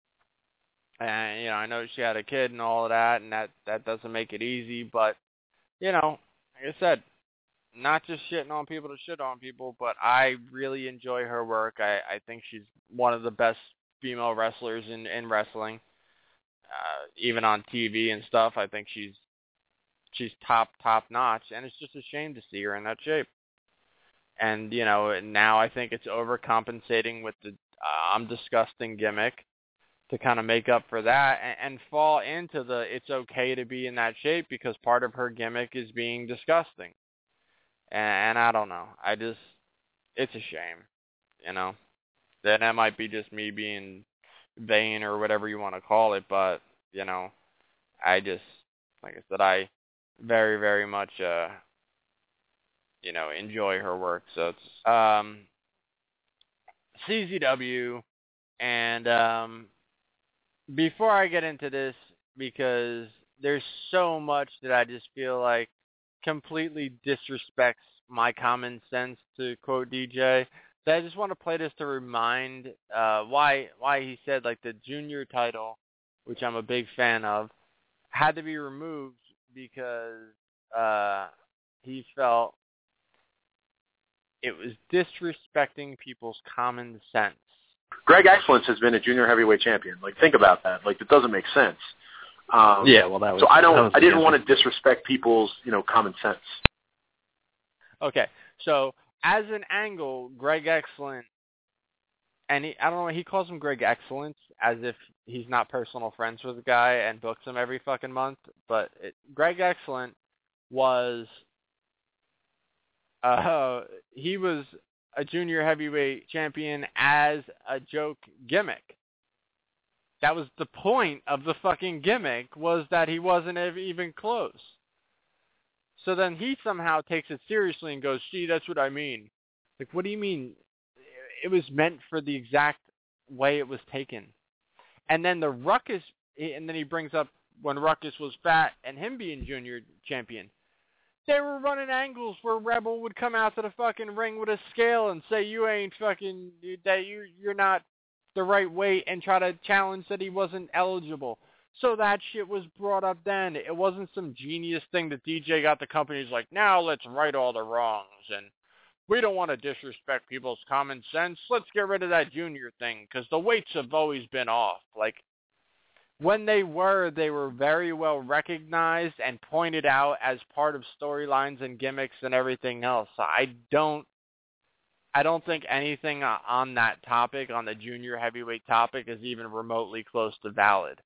And, you know, I know she had a kid and all of that, and that, that doesn't make it easy, but, you know, like I said, not just shitting on people to shit on people, but I really enjoy her work. I, I think she's one of the best female wrestlers in, in wrestling, uh, even on T V and stuff. I think she's she's top, top notch, and it's just a shame to see her in that shape. And, you know, now I think it's overcompensating with the uh, I'm disgusting gimmick to kind of make up for that and, and fall into the it's okay to be in that shape because part of her gimmick is being disgusting. And, and I don't know. I just, it's a shame, you know. Then that might be just me being vain or whatever you want to call it, but, you know, I just, like I said, I very, very much, uh, you know, enjoy her work. So it's um, C Z W, and um, before I get into this, because there's so much that I just feel like completely disrespects my common sense, to quote D J, that I just want to play this to remind uh, why why he said like the junior title, which I'm a big fan of, had to be removed because uh, he felt it was disrespecting people's common sense. Greg Excellence has been a junior heavyweight champion. Like, think about that. Like, it doesn't make sense. Um, yeah, well, that was. So I don't. Was I didn't want to disrespect people's, you know, common sense. Okay, so as an angle, Greg Excellent, and he, I don't know, he calls him Greg Excellence as if he's not personal friends with the guy and books him every fucking month. But it, Greg Excellent was. Uh, he was a junior heavyweight champion as a joke gimmick. That was the point of the fucking gimmick, was that he wasn't even close. So then he somehow takes it seriously and goes, see, that's what I mean. Like, what do you mean? It was meant for the exact way it was taken. And then the Ruckus, and then he brings up when Ruckus was fat and him being junior champion. They were running angles where Rebel would come out to the fucking ring with a scale and say, you ain't fucking, that you, you're not the right weight, and try to challenge that he wasn't eligible. So that shit was brought up then. It wasn't some genius thing that D J got the companies like, now let's right all the wrongs, and we don't want to disrespect people's common sense. Let's get rid of that junior thing, because the weights have always been off. Like, when they were, they were very well recognized and pointed out as part of storylines and gimmicks and everything else. I don't, I don't think anything on that topic, on the junior heavyweight topic, is even remotely close to valid.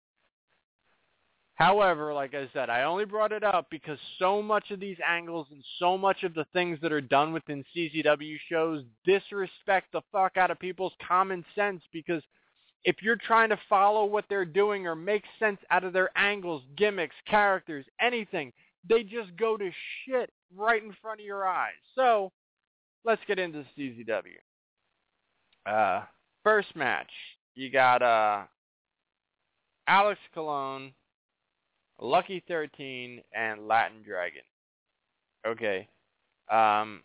However, like I said, I only brought it up because so much of these angles and so much of the things that are done within C Z W shows disrespect the fuck out of people's common sense, because if you're trying to follow what they're doing or make sense out of their angles, gimmicks, characters, anything, they just go to shit right in front of your eyes. So, let's get into C Z W. Uh, first match, you got uh, Alex Colon, Lucky thirteen, and Latin Dragon. Okay. Um,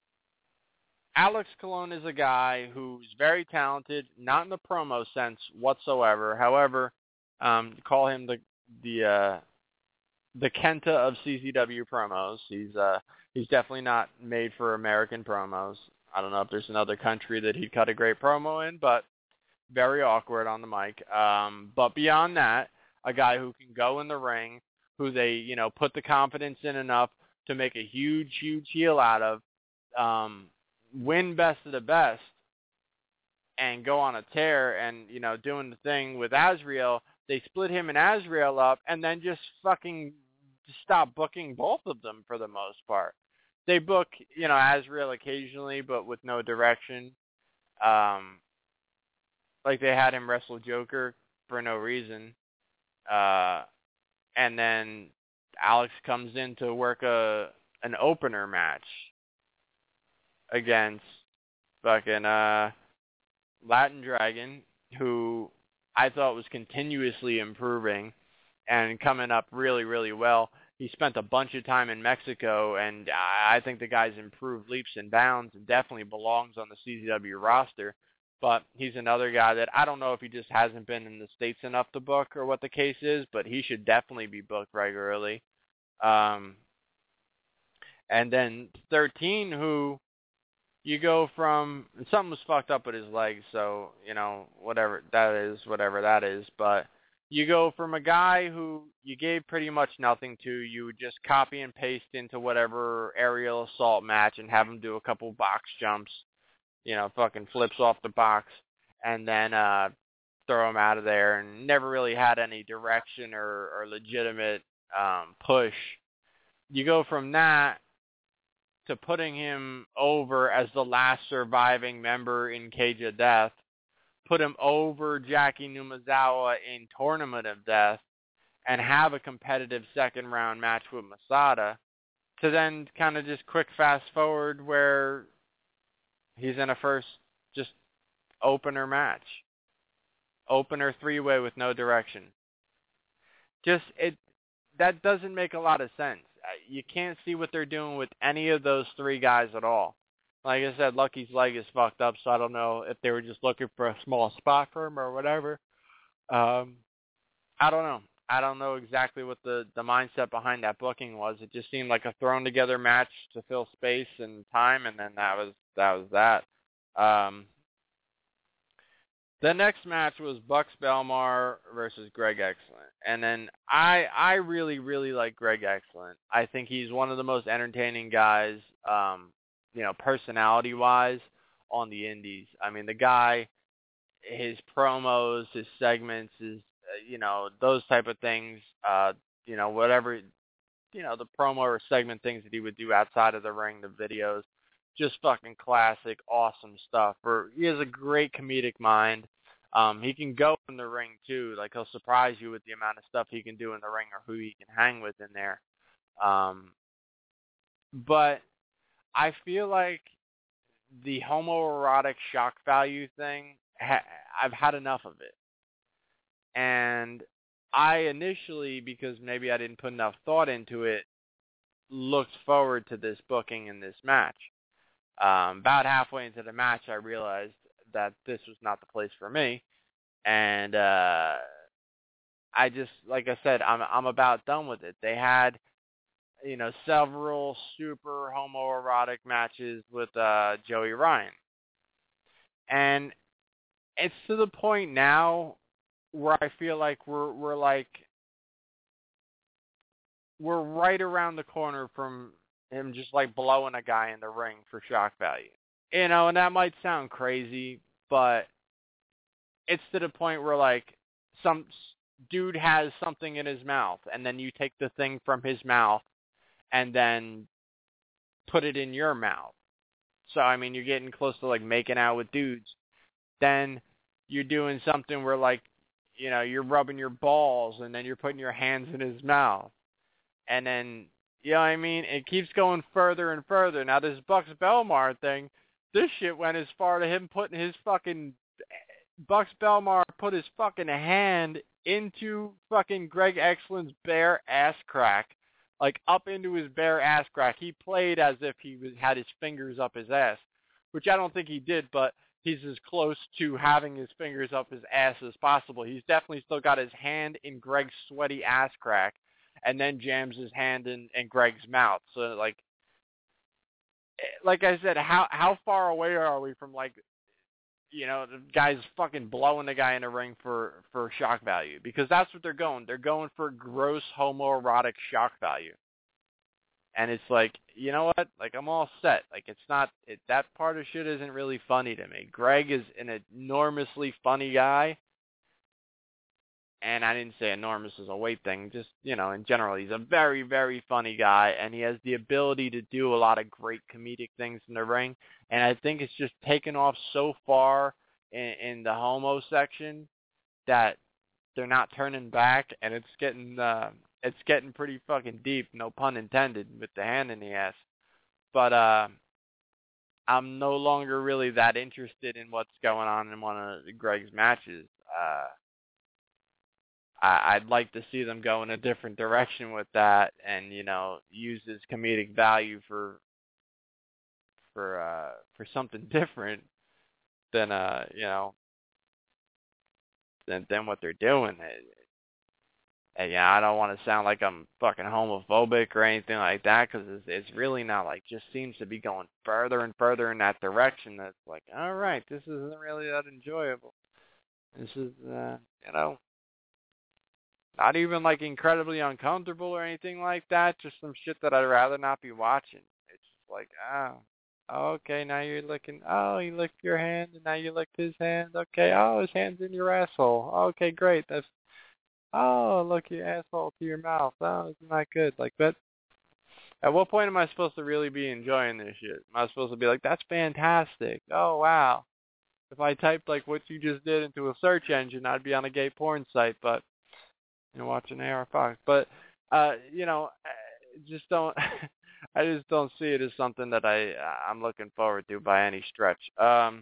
Alex Colon is a guy who's very talented, not in the promo sense whatsoever. However, um, call him the the uh, the Kenta of C Z W promos. He's uh, he's definitely not made for American promos. I don't know if there's another country that he'd cut a great promo in, but very awkward on the mic. Um, but beyond that, a guy who can go in the ring, who they, you know, put the confidence in enough to make a huge, huge heel out of, um, win best of the best, and go on a tear, and, you know, doing the thing with Azrael. They split him and Azrael up, and then just fucking stop booking both of them for the most part. They book, you know, Azrael occasionally, but with no direction. Um, like they had him wrestle Joker for no reason. Uh, and then Alex comes in to work a an opener match against fucking uh, Latin Dragon, who I thought was continuously improving and coming up really, really well. He spent a bunch of time in Mexico, and I think the guy's improved leaps and bounds and definitely belongs on the C Z W roster. But he's another guy that I don't know if he just hasn't been in the States enough to book or what the case is, but he should definitely be booked regularly. Um, and then thirteen, who you go from, something was fucked up with his legs, so, you know, whatever that is, whatever that is. But you go from a guy who you gave pretty much nothing to, you would just copy and paste into whatever aerial assault match and have him do a couple box jumps, you know, fucking flips off the box, and then uh, throw him out of there, and never really had any direction or, or legitimate um, push. You go from that to putting him over as the last surviving member in Cage of Death, put him over Jackie Numazawa in Tournament of Death, and have a competitive second round match with Masada, to then kind of just quick fast forward where he's in a first just opener match. Opener three-way with no direction. Just, it, that doesn't make a lot of sense. You can't see what they're doing with any of those three guys at all. Like I said, Lucky's leg is fucked up, so I don't know if they were just looking for a small spot for him or whatever. Um, I don't know. I don't know exactly what the, the mindset behind that booking was. It just seemed like a thrown together match to fill space and time, and then that was that was that. Um, the next match was Bucks Belmar versus Greg Excellent. And then I I really, really like Greg Excellent. I think he's one of the most entertaining guys, um, you know, personality-wise on the indies. I mean, the guy, his promos, his segments, his, uh, you know, those type of things, uh, you know, whatever, you know, the promo or segment things that he would do outside of the ring, the videos, just fucking classic, awesome stuff. For, he has a great comedic mind. Um, he can go in the ring, too. Like, he'll surprise you with the amount of stuff he can do in the ring or who he can hang with in there. Um, but I feel like the homoerotic shock value thing, ha- I've had enough of it. And I initially, because maybe I didn't put enough thought into it, looked forward to this booking in this match. Um, about halfway into the match, I realized that this was not the place for me. And uh, I just, like I said, I'm I'm about done with it. They had, you know, several super homoerotic matches with uh, Joey Ryan. And it's to the point now where I feel like we're we're like we're right around the corner from him just like blowing a guy in the ring for shock value. You know, and that might sound crazy, but it's to the point where like some dude has something in his mouth, and then you take the thing from his mouth and then put it in your mouth. So, I mean, you're getting close to like making out with dudes. Then you're doing something where like, you know, you're rubbing your balls and then you're putting your hands in his mouth. And then, you know what I mean? It keeps going further and further. Now, this Bucks Belmar thing, this shit went as far to him putting his fucking... Bucks Belmar put his fucking hand into fucking Greg Excellent's bare ass crack. Like, up into his bare ass crack. He played as if he was, had his fingers up his ass, which I don't think he did, but he's as close to having his fingers up his ass as possible. He's definitely still got his hand in Greg's sweaty ass crack, and then jams his hand in, in Greg's mouth. So, like, like I said, how how far away are we from, like, you know, the guy's fucking blowing the guy in the ring for, for shock value? Because that's what they're going. They're going for gross homoerotic shock value. And it's like, you know what? Like, I'm all set. Like, it's not, it, that part of shit isn't really funny to me. Greg is an enormously funny guy. And I didn't say enormous as a weight thing. Just, you know, in general, he's a very, very funny guy. And he has the ability to do a lot of great comedic things in the ring. And I think it's just taken off so far in, in the homo section that they're not turning back. And it's getting, uh, it's getting pretty fucking deep, no pun intended, with the hand in the ass. But uh, I'm no longer really that interested in what's going on in one of Greg's matches. Uh, I, I'd like to see them go in a different direction with that, and, you know, use his comedic value for for uh, for something different than uh, you know, than than what they're doing. And yeah, I don't want to sound like I'm fucking homophobic or anything like that, because it's, it's really not. Like, just seems to be going further and further in that direction. That's like, all right, this isn't really that enjoyable. This is, uh, you know, not even like incredibly uncomfortable or anything like that. Just some shit that I'd rather not be watching. It's just like, ah, oh, okay, now you're licking. Oh, you licked your hand, and now you licked his hand. Okay, oh, his hand's in your asshole. Okay, great. That's Oh, look, your asshole to your mouth. Oh, isn't that good? Like, that. At what point am I supposed to really be enjoying this shit? Am I supposed to be like, that's fantastic? Oh, wow. If I typed, like, what you just did into a search engine, I'd be on a gay porn site, but, you know, watching A R Fox. But, uh, you know, just don't, I just don't see it as something that I, I'm looking forward to by any stretch. Um,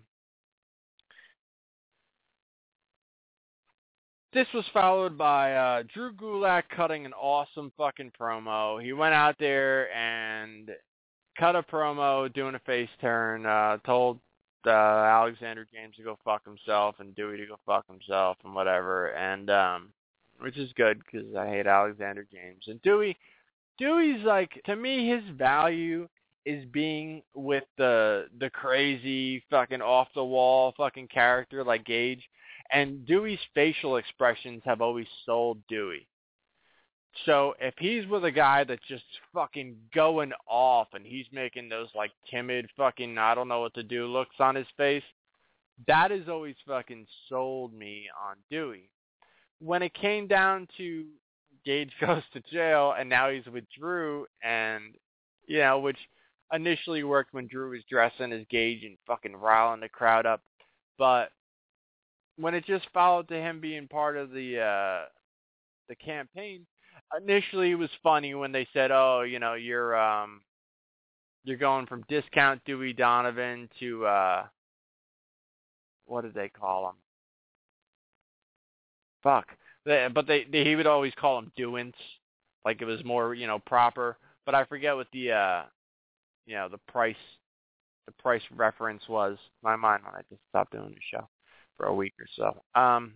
This was followed by uh, Drew Gulak cutting an awesome fucking promo. He went out there and cut a promo doing a face turn, uh, told uh, Alexander James to go fuck himself and Dewey to go fuck himself and whatever, and um, which is good because I hate Alexander James. And Dewey, Dewey's like, to me, his value is being with the the crazy fucking off-the-wall fucking character like Gage. And Dewey's facial expressions have always sold Dewey. So if he's with a guy that's just fucking going off and he's making those like timid fucking I don't know what to do looks on his face, that has always fucking sold me on Dewey. When it came down to Gage goes to jail and now he's with Drew, and, you know, which initially worked when Drew was dressing as Gage and fucking riling the crowd up, but when it just followed to him being part of the uh, the campaign, initially it was funny when they said, "Oh, you know, you're um, you're going from discount Dewey Donovan to uh, what did they call him? Fuck." They, but they, they he would always call him Dewins, like it was more, you know, proper. But I forget what the uh, you know, the price the price reference was. My mind when I just stopped doing the show for a week or so. Um,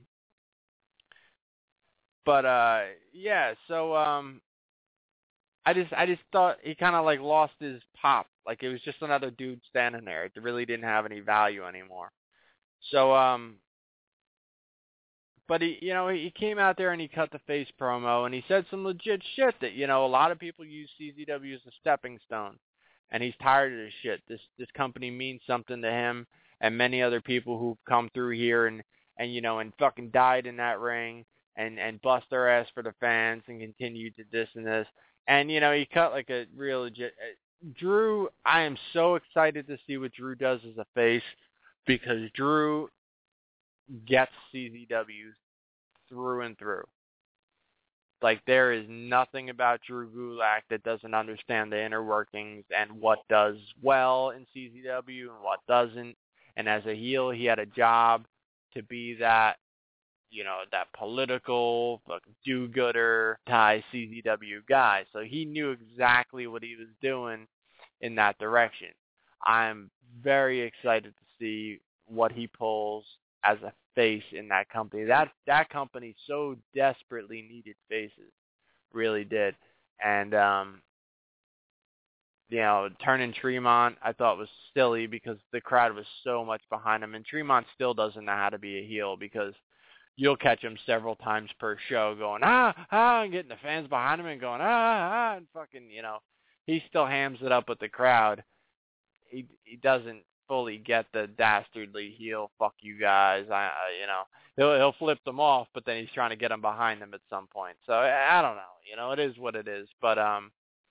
but, uh, yeah, so, um, I just, I just thought he kind of like lost his pop. Like it was just another dude standing there. It really didn't have any value anymore. So, um, But he, you know, he came out there and he cut the face promo and he said some legit shit that, you know, a lot of people use C Z W as a stepping stone, and he's tired of this shit. This this company means something to him and many other people who've come through here and, and you know, and fucking died in that ring and and bust their ass for the fans and continued to this and this. And you know, he cut like a real legit. Uh, Drew, I am so excited to see what Drew does as a face because Drew gets C Z W through and through. Like, there is nothing about Drew Gulak that doesn't understand the inner workings and what does well in C Z W and what doesn't. And as a heel, he had a job to be that, you know, that political, do-gooder, tie C Z W guy. So he knew exactly what he was doing in that direction. I'm very excited to see what he pulls as a face in that company. That that company so desperately needed faces, really did. And um, you know, turning Tremont, I thought was silly because the crowd was so much behind him, and Tremont still doesn't know how to be a heel because you'll catch him several times per show going ah ah and getting the fans behind him and going ah ah and fucking, you know, he still hams it up with the crowd. He he doesn't fully get the dastardly heel, fuck you guys. I, I you know, he'll he'll flip them off, but then he's trying to get them behind them at some point. So I, I don't know, you know, it is what it is. But um,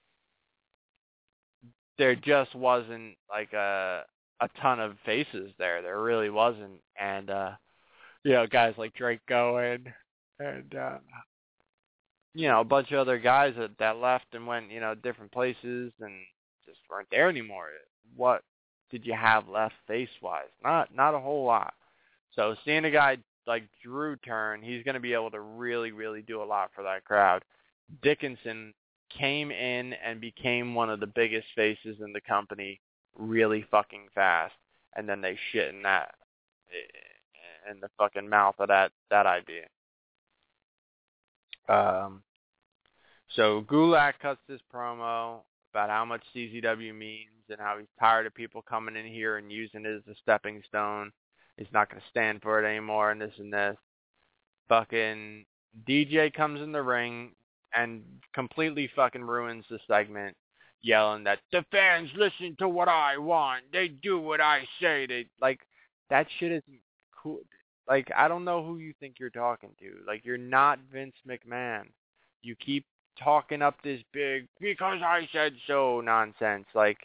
there just wasn't like a a ton of faces there. There really wasn't, and uh, you know, guys like Drake Gowen and uh, you know, a bunch of other guys that that left and went, you know, different places and just weren't there anymore. What did you have left face-wise? Not not a whole lot. So seeing a guy like Drew turn, he's going to be able to really, really do a lot for that crowd. Dickinson came in and became one of the biggest faces in the company really fucking fast, and then they shit in that in the fucking mouth of that that idea. Um. So Gulak cuts this promo about how much C Z W means and how he's tired of people coming in here and using it as a stepping stone. He's not going to stand for it anymore and this and this. Fucking D J comes in the ring and completely fucking ruins the segment, yelling that the fans listen to what I want. They do what I say. They like, that shit isn't cool. Like, I don't know who you think you're talking to. Like, you're not Vince McMahon. You keep talking up this big because I said so nonsense. Like,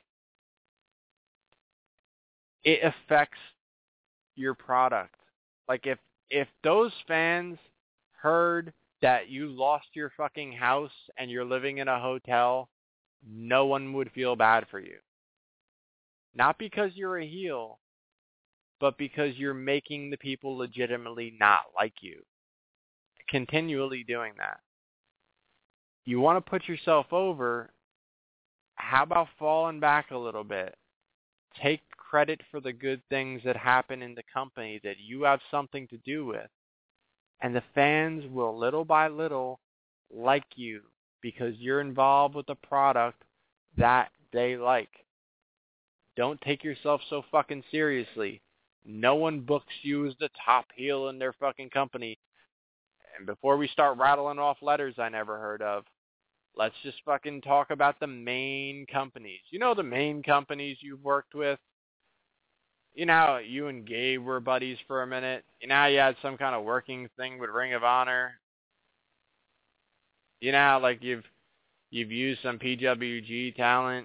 it affects your product. Like, if if those fans heard that you lost your fucking house and you're living in a hotel, no one would feel bad for you. Not because you're a heel, but because you're making the people legitimately not like you. Continually doing that. You want to put yourself over, how about falling back a little bit? Take credit for the good things that happen in the company that you have something to do with. And the fans will little by little like you because you're involved with the product that they like. Don't take yourself so fucking seriously. No one books you as the top heel in their fucking company. And before we start rattling off letters I never heard of, let's just fucking talk about the main companies. You know the main companies you've worked with? You know how you and Gabe were buddies for a minute? You know how you had some kind of working thing with Ring of Honor? You know how, like, you've you've used some P W G talent?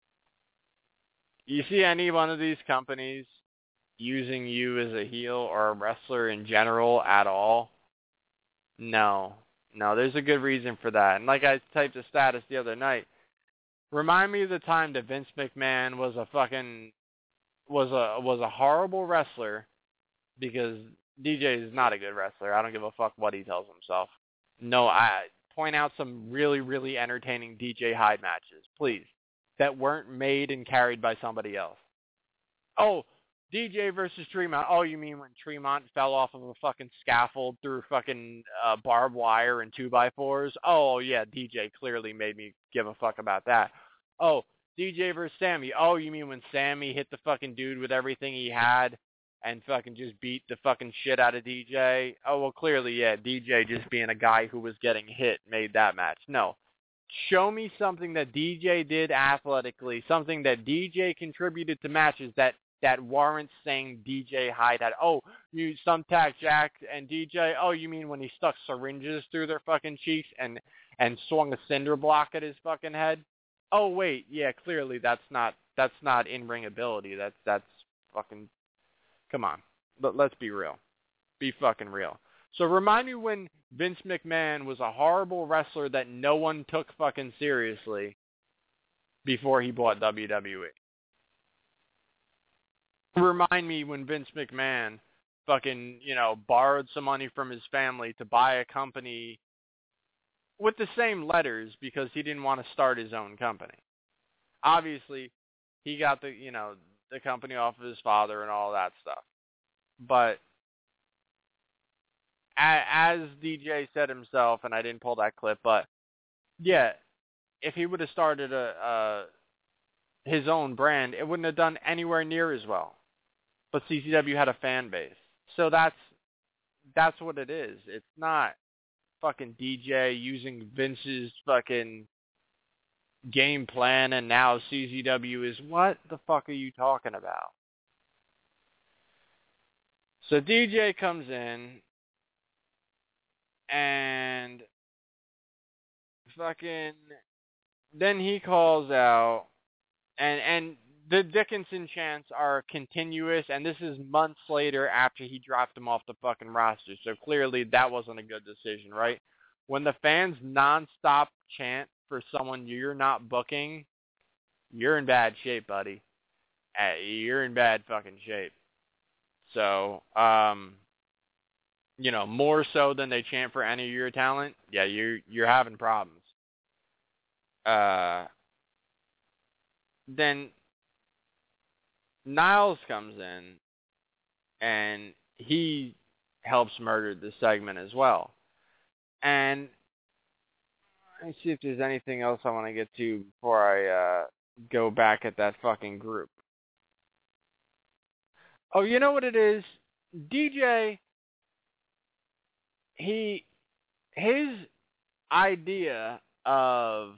You see any one of these companies using you as a heel or a wrestler in general at all? No. No, there's a good reason for that. And like I typed a status the other night, remind me of the time that Vince McMahon was a fucking was a was a horrible wrestler, because D J is not a good wrestler. I don't give a fuck what he tells himself. No, I point out some really, really entertaining D J Hyde matches, please, that weren't made and carried by somebody else. Oh, D J versus Tremont. Oh, you mean when Tremont fell off of a fucking scaffold through fucking uh, barbed wire and two by fours? Oh, yeah, D J clearly made me give a fuck about that. Oh, D J versus Sammy. Oh, you mean when Sammy hit the fucking dude with everything he had and fucking just beat the fucking shit out of D J. Oh, well, clearly, yeah, D J just being a guy who was getting hit made that match. No. Show me something that D J did athletically, something that D J contributed to matches that, that warrants saying D J Hyde had, oh, you thumbtack Jack and D J, oh, you mean when he stuck syringes through their fucking cheeks and, and swung a cinder block at his fucking head? Oh, wait, yeah, clearly that's not, that's not in-ring ability. That's, that's fucking, come on. But let's be real. Be fucking real. So remind me when Vince McMahon was a horrible wrestler that no one took fucking seriously before he bought W W E. Remind me when Vince McMahon fucking, you know, borrowed some money from his family to buy a company with the same letters because he didn't want to start his own company. Obviously, he got the, you know, the company off of his father and all that stuff. But as D J said himself, and I didn't pull that clip, but yeah, if he would have started a, a his own brand, it wouldn't have done anywhere near as well. But C C W had a fan base, so that's that's what it is. It's not fucking D J using Vince's fucking game plan, and now C Z W is, what the fuck are you talking about? So D J comes in, and fucking, then he calls out, and and the Dickinson chants are continuous, and this is months later after he dropped him off the fucking roster, so clearly that wasn't a good decision, right? When the fans nonstop chant for someone you're not booking, you're in bad shape, buddy. Uh, you're in bad fucking shape. So, um... you know, more so than they chant for any of your talent, yeah, you're you're having problems. Uh, then Niles comes in, and he helps murder the segment as well. And let me see if there's anything else I want to get to before I uh, go back at that fucking group. Oh, you know what it is? D J... He, his idea of,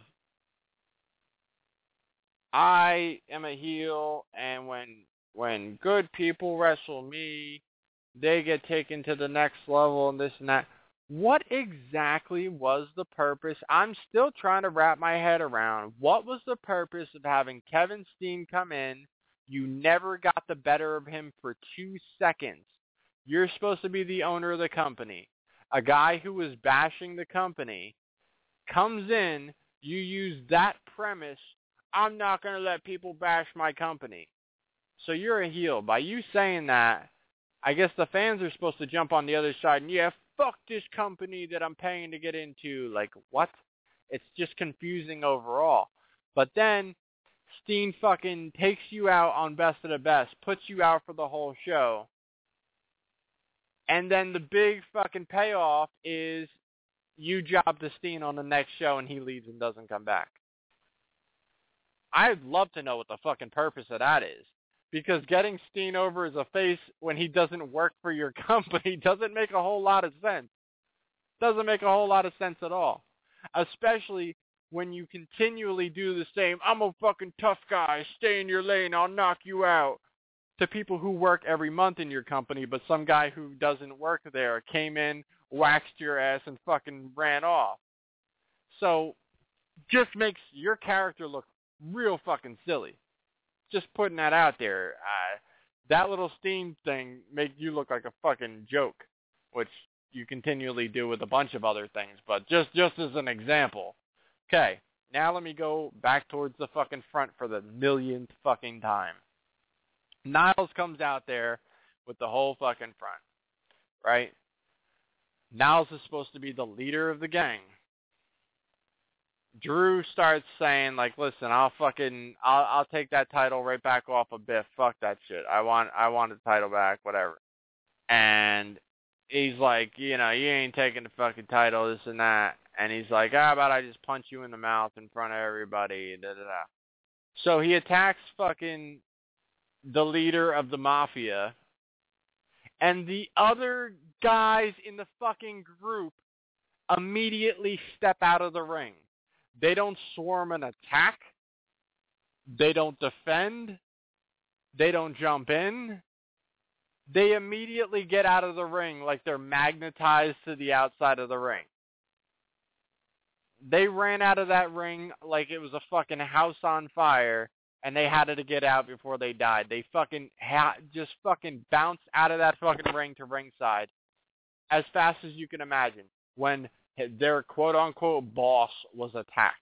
I am a heel, and when when good people wrestle me, they get taken to the next level and this and that. What exactly was the purpose? I'm still trying to wrap my head around. What was the purpose of having Kevin Steen come in? You never got the better of him for two seconds. You're supposed to be the owner of the company. A guy who was bashing the company comes in, you use that premise, I'm not going to let people bash my company. So you're a heel. By you saying that, I guess the fans are supposed to jump on the other side and, yeah, fuck this company that I'm paying to get into. Like, what? It's just confusing overall. But then Steen fucking takes you out on Best of the Best, puts you out for the whole show. And then the big fucking payoff is you job to Steen on the next show and he leaves and doesn't come back. I'd love to know what the fucking purpose of that is. Because getting Steen over as a face when he doesn't work for your company doesn't make a whole lot of sense. Doesn't make a whole lot of sense at all. Especially when you continually do the same, I'm a fucking tough guy, stay in your lane, I'll knock you out, to people who work every month in your company, but some guy who doesn't work there came in, waxed your ass, and fucking ran off. So, just makes your character look real fucking silly. Just putting that out there. Uh, that little Steen thing made you look like a fucking joke, which you continually do with a bunch of other things, but just, just as an example. Okay, now let me go back towards the fucking front for the millionth fucking time. Niles comes out there with the whole fucking front, right? Niles is supposed to be the leader of the gang. Drew starts saying, like, listen, I'll fucking, I'll, I'll take that title right back off of Biff. Fuck that shit. I want, I want the title back, whatever. And he's like, you know, you ain't taking the fucking title, this and that. And he's like, how about I just punch you in the mouth in front of everybody, da da da. So he attacks fucking the leader of the mafia, and the other guys in the fucking group immediately step out of the ring. They don't swarm and attack. They don't defend. They don't jump in. They immediately get out of the ring like they're magnetized to the outside of the ring. They ran out of that ring like it was a fucking house on fire, and they had to get out before they died. They fucking ha- just fucking bounced out of that fucking ring to ringside as fast as you can imagine when their quote-unquote boss was attacked.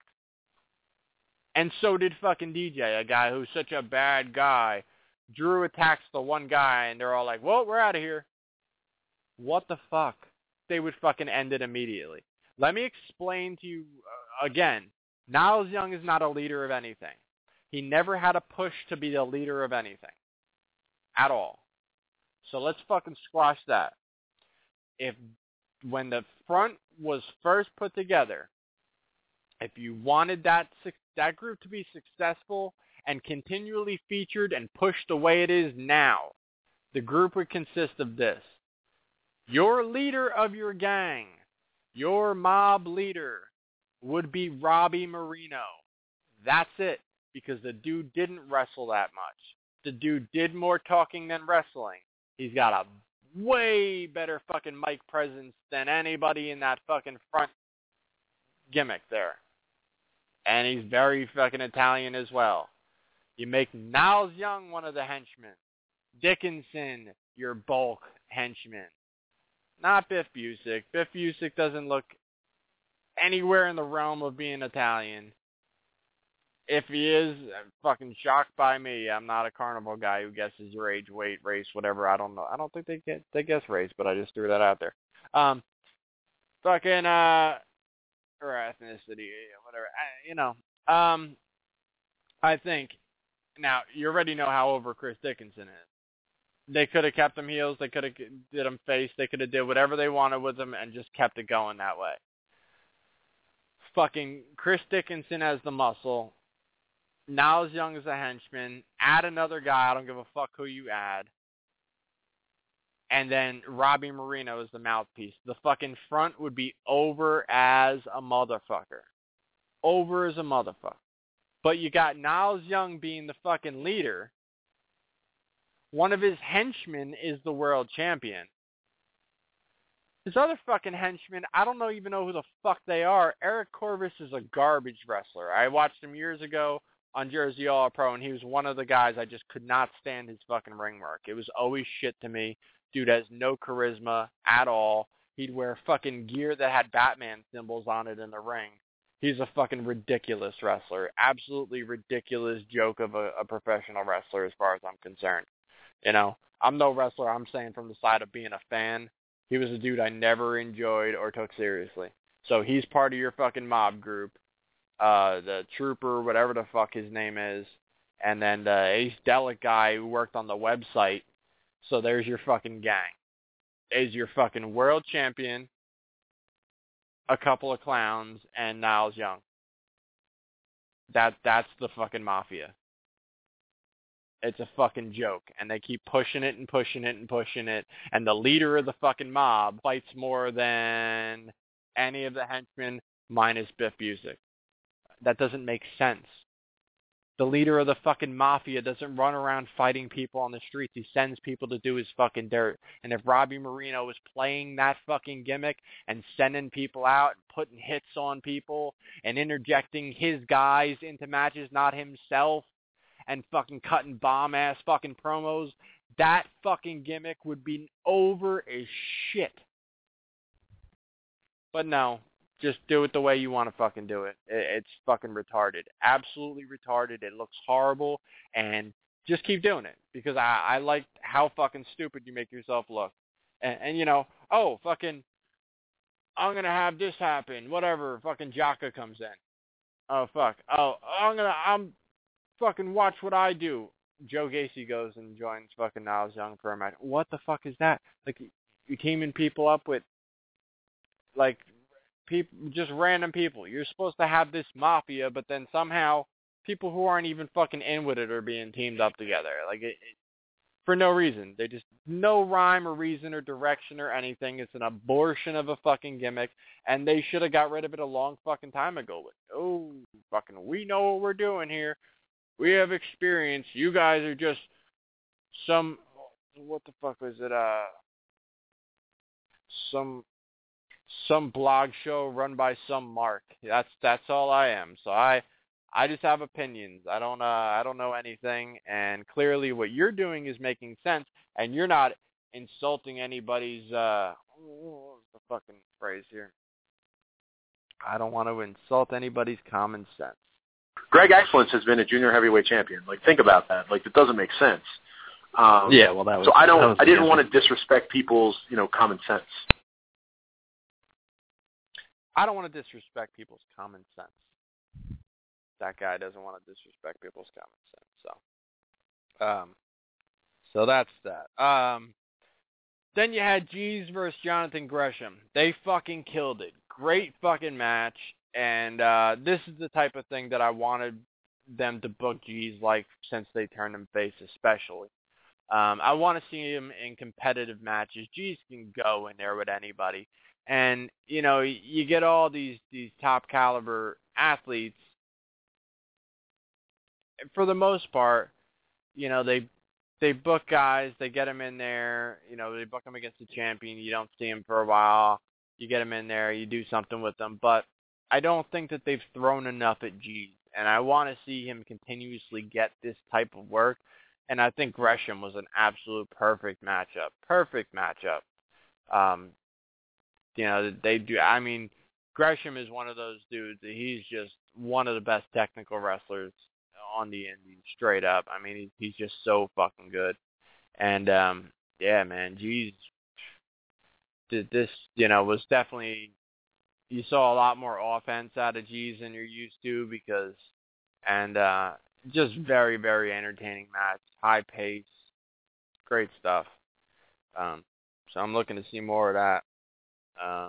And so did fucking D J, a guy who's such a bad guy. Drew attacks the one guy, and they're all like, well, we're out of here. What the fuck? They would fucking end it immediately. Let me explain to you uh, again. Niles Young is not a leader of anything. He never had a push to be the leader of anything. At all. So let's fucking squash that. If, when the front was first put together, if you wanted that that group to be successful and continually featured and pushed the way it is now, the group would consist of this. Your leader of your gang, your mob leader, would be Robbie Marino. That's it, because the dude didn't wrestle that much. The dude did more talking than wrestling. He's got a way better fucking mic presence than anybody in that fucking front gimmick there. And he's very fucking Italian as well. You make Niles Young one of the henchmen. Dickinson, your bulk henchman. Not Biff Busick. Biff Busick doesn't look anywhere in the realm of being Italian. If he is, I'm fucking shocked by me. I'm not a carnival guy who guesses your age, weight, race, whatever. I don't know. I don't think they get they guess race, but I just threw that out there. Um, fucking uh, or ethnicity, whatever. I, you know, um, I think now you already know how over Chris Dickinson is. They could have kept him heels. They could have did him face. They could have did whatever they wanted with him and just kept it going that way. Fucking Chris Dickinson as the muscle. Niles Young as a henchman. Add another guy. I don't give a fuck who you add. And then Robbie Marino as the mouthpiece. The fucking front would be over as a motherfucker. Over as a motherfucker. But you got Niles Young being the fucking leader. One of his henchmen is the world champion. His other fucking henchmen, I don't know even know who the fuck they are. Eric Corvus is a garbage wrestler. I watched him years ago on Jersey All Pro, and he was one of the guys I just could not stand his fucking ring work. It was always shit to me. Dude has no charisma at all. He'd wear fucking gear that had Batman symbols on it in the ring. He's a fucking ridiculous wrestler. Absolutely ridiculous joke of a, a professional wrestler as far as I'm concerned. You know, I'm no wrestler. I'm saying from the side of being a fan. He was a dude I never enjoyed or took seriously. So he's part of your fucking mob group. Uh, the Trooper, whatever the fuck his name is. And then the Ace Delic guy who worked on the website. So there's your fucking gang. Is your fucking world champion, a couple of clowns, and Niles Young. That That's the fucking mafia. It's a fucking joke, and they keep pushing it and pushing it and pushing it, and the leader of the fucking mob fights more than any of the henchmen minus Biff Busick. That doesn't make sense. The leader of the fucking mafia doesn't run around fighting people on the streets. He sends people to do his fucking dirt. And if Robbie Marino was playing that fucking gimmick and sending people out and putting hits on people and interjecting his guys into matches, not himself, and fucking cutting bomb-ass fucking promos, that fucking gimmick would be over as shit. But no, just do it the way you want to fucking do it. It's fucking retarded. Absolutely retarded. It looks horrible, and just keep doing it, because I, I like how fucking stupid you make yourself look. And, and you know, oh, fucking, I'm going to have this happen, whatever, fucking Jaka comes in. Oh, fuck. Oh, I'm going to, I'm... fucking watch what I do. Joe Gacy goes and joins fucking Niles Young for a match. What the fuck is that? Like, you teaming people up with, like, people, just random people. You're supposed to have this mafia, but then somehow people who aren't even fucking in with it are being teamed up together. Like, it, it, for no reason. They just, no rhyme or reason or direction or anything. It's an abortion of a fucking gimmick, and they should have got rid of it a long fucking time ago. But, oh, fucking, we know what we're doing here. We have experience. You guys are just some, what the fuck was it, uh, some, some blog show run by some Mark. That's, that's all I am. So I, I just have opinions. I don't, uh, I don't know anything, and clearly what you're doing is making sense, and you're not insulting anybody's, uh, what was the fucking phrase here? I don't want to insult anybody's common sense. Greg Excellence has been a junior heavyweight champion. Like, think about that. Like, it doesn't make sense. Um, yeah, well, that was. So I don't. Was I didn't want to disrespect people's, you know, common sense. I don't want to disrespect people's common sense. That guy doesn't want to disrespect people's common sense. So, um, so that's that. Um, then you had Jeez versus Jonathan Gresham. They fucking killed it. Great fucking match. And uh, this is the type of thing that I wanted them to book Jeez like since they turned him face, especially. Um, I want to see him in competitive matches. Jeez can go in there with anybody. And, you know, you get all these, these top caliber athletes. For the most part, you know, they they book guys, they get them in there, you know, they book them against the champion. You don't see him for a while. You get them in there, you do something with them. But I don't think that they've thrown enough at Jeez, and I want to see him continuously get this type of work, and I think Gresham was an absolute perfect matchup. Perfect matchup. Um, you know, they do, I mean, Gresham is one of those dudes that he's just one of the best technical wrestlers on the indies, straight up. I mean, he's, he's just so fucking good. And, um, yeah, man, Jeez, this, you know, was definitely... You saw a lot more offense out of Jeez than you're used to because, and uh, just very, very entertaining match, high pace, great stuff. Um, so I'm looking to see more of that. Um,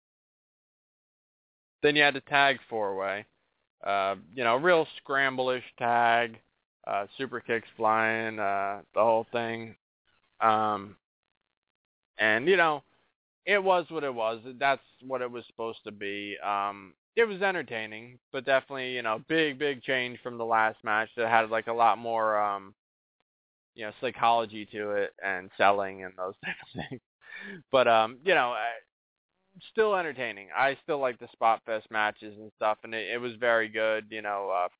then you had the tag four-way, uh, you know, real scramble-ish tag, uh, super kicks flying, uh, the whole thing. Um, and, you know, it was what it was. That's what it was supposed to be. Um, it was entertaining, but definitely, you know, big, big change from the last match that had like a lot more, um, you know, psychology to it and selling and those types of things. But, um, you know, still entertaining. I still like the Spot Fest matches and stuff, and it, it was very good, you know, uh,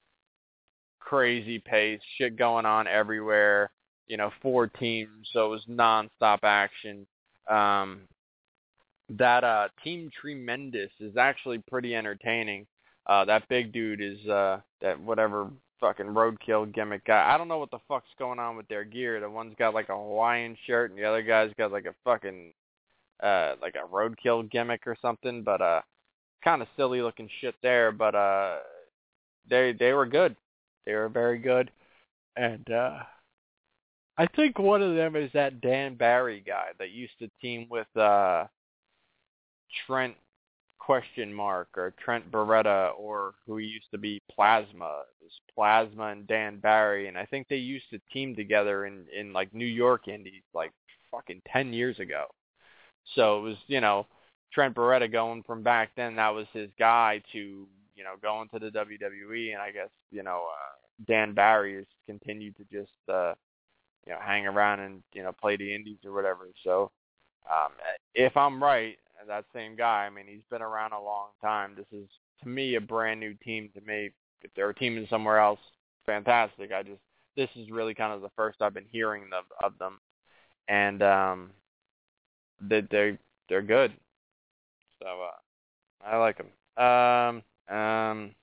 crazy pace, shit going on everywhere, you know, four teams, so it was nonstop action. Um, that uh, Team Tremendous is actually pretty entertaining. Uh, that big dude is uh, that whatever fucking roadkill gimmick guy. I don't know what the fuck's going on with their gear. The one's got like a Hawaiian shirt, and the other guy's got like a fucking uh, like a roadkill gimmick or something. But uh, kind of silly looking shit there. But uh, they they were good. They were very good, and uh, I think one of them is that Dan Barry guy that used to team with uh, Trent question mark or Trent Beretta, or who used to be Plasma. It was Plasma and Dan Barry, and I think they used to team together in, in like New York indies like fucking ten years ago. So it was, you know, Trent Beretta going from back then, that was his guy, to, you know, going to the W W E, and I guess, you know, uh, Dan Barry has continued to just, uh, you know, hang around and, you know, play the indies or whatever. So um, if I'm right, that same guy, I mean, he's been around a long time. This is, to me, a brand new team to me. If they're teaming somewhere else, fantastic. I just, this is really kind of the first I've been hearing of, of them. And um, they, they're, they're good. So uh, I like them. Um, um,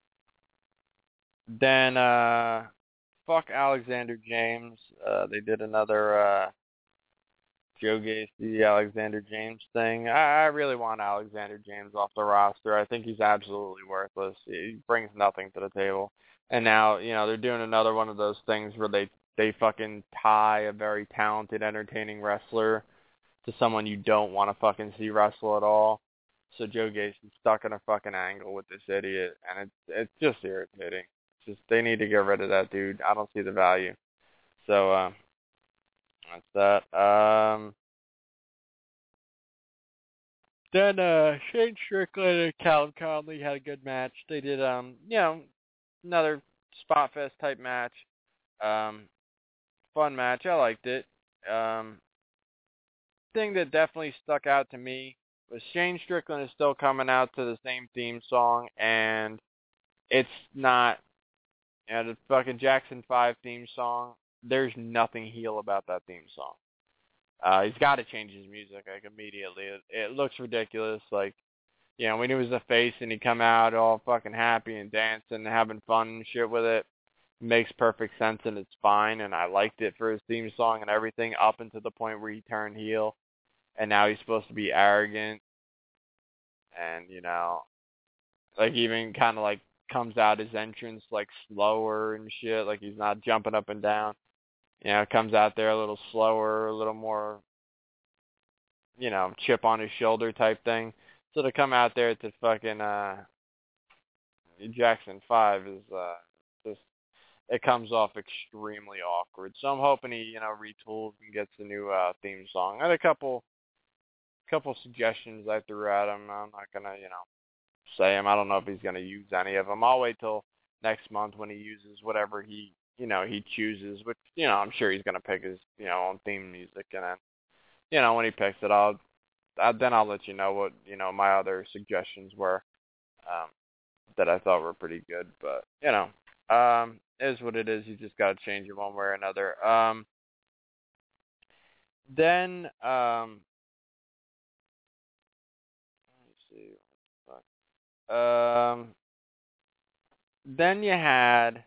then, uh, fuck Alexander James. Uh, they did another uh, Joe Gacy, Alexander James thing. I, I really want Alexander James off the roster. I think he's absolutely worthless. He brings nothing to the table. And now, you know, they're doing another one of those things where they, they fucking tie a very talented, entertaining wrestler to someone you don't want to fucking see wrestle at all. So Joe Gacy's stuck in a fucking angle with this idiot, and it's it's just irritating. It's just, they need to get rid of that dude. I don't see the value. So, uh, That's that. Um, then uh, Shane Strickland and Callum Conley had a good match. They did, um, you know, another spot fest type match. Um, fun match. I liked it. Um, thing that definitely stuck out to me was Shane Strickland is still coming out to the same theme song, and it's not, you know, the fucking Jackson five theme song. There's nothing heel about that theme song. Uh, he's got to change his music, like, immediately. It, it looks ridiculous. Like, you know, when he was a face and he come out all fucking happy and dancing and having fun and shit with it, it makes perfect sense and it's fine. And I liked it for his theme song and everything up until the point where he turned heel. And now he's supposed to be arrogant. And, you know, like, even kind of, like, comes out his entrance, like, slower and shit. Like, he's not jumping up and down. You know, comes out there a little slower, a little more, you know, chip on his shoulder type thing. So to come out there to fucking uh, Jackson five is uh, just, it comes off extremely awkward. So I'm hoping he, you know, retools and gets a new uh, theme song. I had a couple, couple suggestions I threw at him. I'm not gonna, you know, say him. I don't know if he's gonna use any of them. I'll wait till next month when he uses whatever he, you know, he chooses, which, you know, I'm sure he's going to pick his, you know, own theme music. And then, you know, when he picks it, I'll, I'll then I'll let you know what, you know, my other suggestions were, um, that I thought were pretty good. But, you know, um, it is what it is. You just got to change it one way or another. Um, then, um, let me see. Um, then you had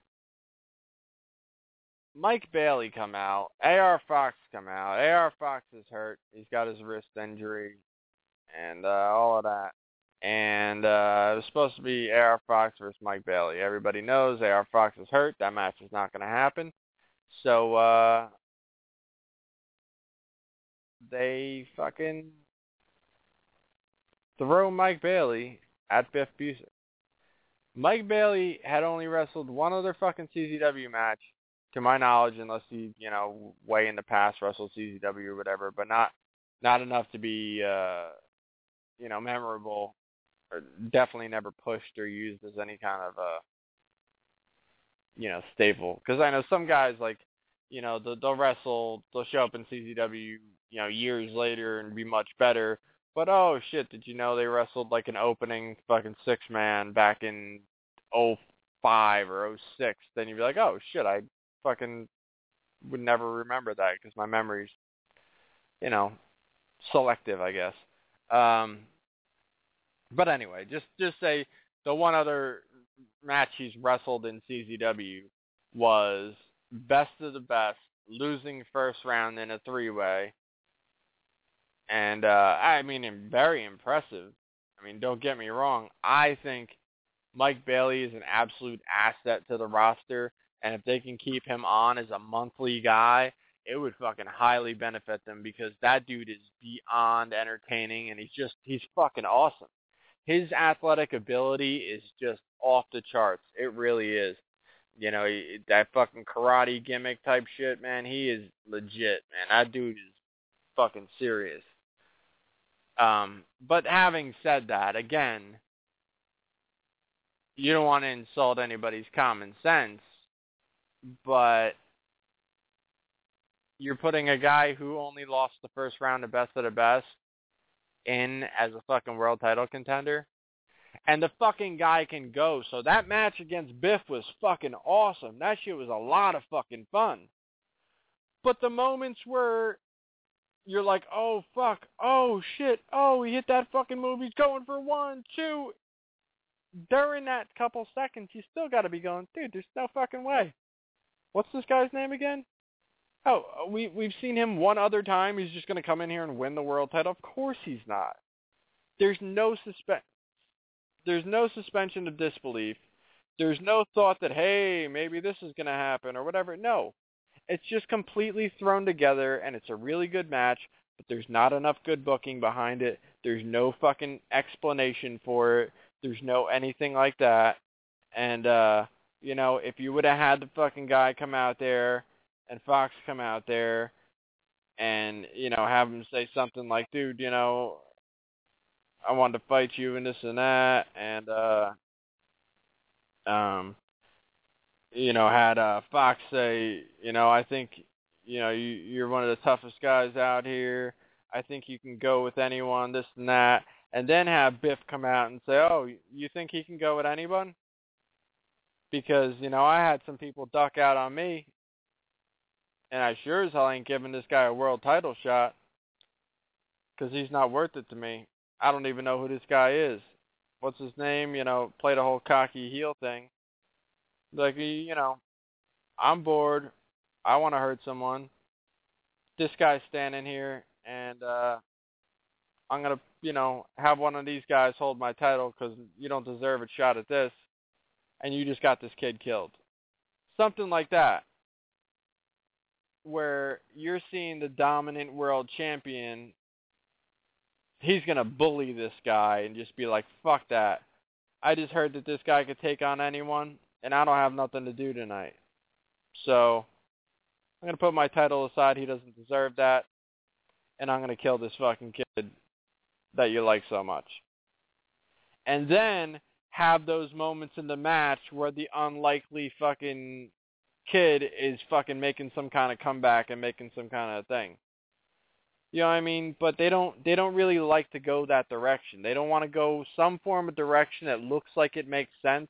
Mike Bailey come out, A R Fox come out. A R Fox is hurt. He's got his wrist injury and uh, all of that. And uh, it was supposed to be A R Fox versus Mike Bailey. Everybody knows A R Fox is hurt. That match is not going to happen. So uh, they fucking throw Mike Bailey at Biff Busick. Mike Bailey had only wrestled one other fucking C Z W match, to my knowledge, unless he, you know, way in the past wrestled C Z W or whatever, but not not enough to be, uh, you know, memorable, or definitely never pushed or used as any kind of, uh, you know, staple. Because I know some guys, like, you know, they'll, they'll wrestle, they'll show up in C Z W, you know, years later and be much better, but oh shit, did you know they wrestled like an opening fucking six-man back in oh five or oh six? Then you'd be like, oh shit, I fucking would never remember that because my memory's, you know, selective, I guess. Um, but anyway, just just say the one other match he's wrestled in C Z W was best of the best, losing first round in a three-way. And, uh, I mean, very impressive. I mean, don't get me wrong. I think Mike Bailey is an absolute asset to the roster. And if they can keep him on as a monthly guy, it would fucking highly benefit them because that dude is beyond entertaining and he's just, he's fucking awesome. His athletic ability is just off the charts. It really is. You know, that fucking karate gimmick type shit, man, he is legit, man. That dude is fucking serious. Um, but having said that, again, you don't want to insult anybody's common sense, but you're putting a guy who only lost the first round of Best of the Best in as a fucking world title contender. And the fucking guy can go. So that match against Biff was fucking awesome. That shit was a lot of fucking fun. But the moments where you're like, oh, fuck, oh, shit, oh, he hit that fucking move, he's going for one, two. During that couple seconds, you still got to be going, dude, there's no fucking way. What's this guy's name again? Oh, we, we've seen him one other time. He's just going to come in here and win the world title. Of course he's not. There's no suspense. There's no suspension of disbelief. There's no thought that, hey, maybe this is going to happen or whatever. No. It's just completely thrown together, and it's a really good match, but there's not enough good booking behind it. There's no fucking explanation for it. There's no anything like that. And, uh, you know, if you would have had the fucking guy come out there and Fox come out there and, you know, have him say something like, dude, you know, I wanted to fight you and this and that, and, uh, um, you know, had uh, Fox say, you know, I think, you know, you, you're one of the toughest guys out here. I think you can go with anyone, this and that. And then have Biff come out and say, oh, you think he can go with anyone? Because, you know, I had some people duck out on me, and I sure as hell ain't giving this guy a world title shot because he's not worth it to me. I don't even know who this guy is. What's his name? You know, play the whole cocky heel thing. Like, you know, I'm bored. I want to hurt someone. This guy's standing here, and uh, I'm going to, you know, have one of these guys hold my title because you don't deserve a shot at this, and you just got this kid killed. Something like that, where you're seeing the dominant world champion, he's going to bully this guy and just be like, fuck that. I just heard that this guy could take on anyone, and I don't have nothing to do tonight. So I'm going to put my title aside. He doesn't deserve that. And I'm going to kill this fucking kid that you like so much. And then have those moments in the match where the unlikely fucking kid is fucking making some kind of comeback and making some kind of thing. You know what I mean? But they don't they don't really like to go that direction. They don't want to go some form of direction that looks like it makes sense.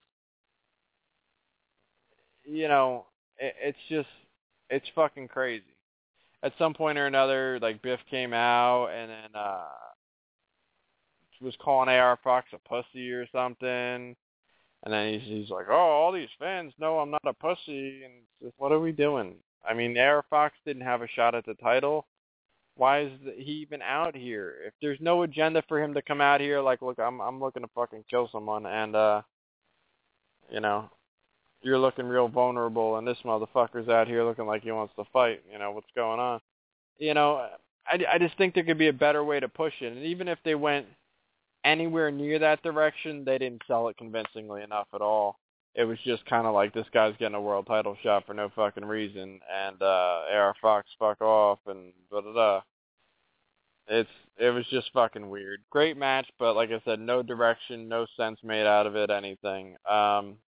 You know, it, it's just, it's fucking crazy. At some point or another, like, Biff came out and then uh, was calling A R Fox a pussy or something. And then he's, he's like, oh, all these fans know I'm not a pussy. And it's just, what are we doing? I mean, A R Fox didn't have a shot at the title. Why is he even out here? If there's no agenda for him to come out here, like, look, I'm I'm looking to fucking kill someone, and, uh, you know, you're looking real vulnerable, and this motherfucker's out here looking like he wants to fight. You know, what's going on? You know, I, I just think there could be a better way to push it. And even if they went anywhere near that direction, they didn't sell it convincingly enough at all. It was just kind of like, this guy's getting a world title shot for no fucking reason, and uh, A R Fox fuck off, and da-da-da. It's, it was just fucking weird. Great match, but like I said, no direction, no sense made out of it, anything. Um...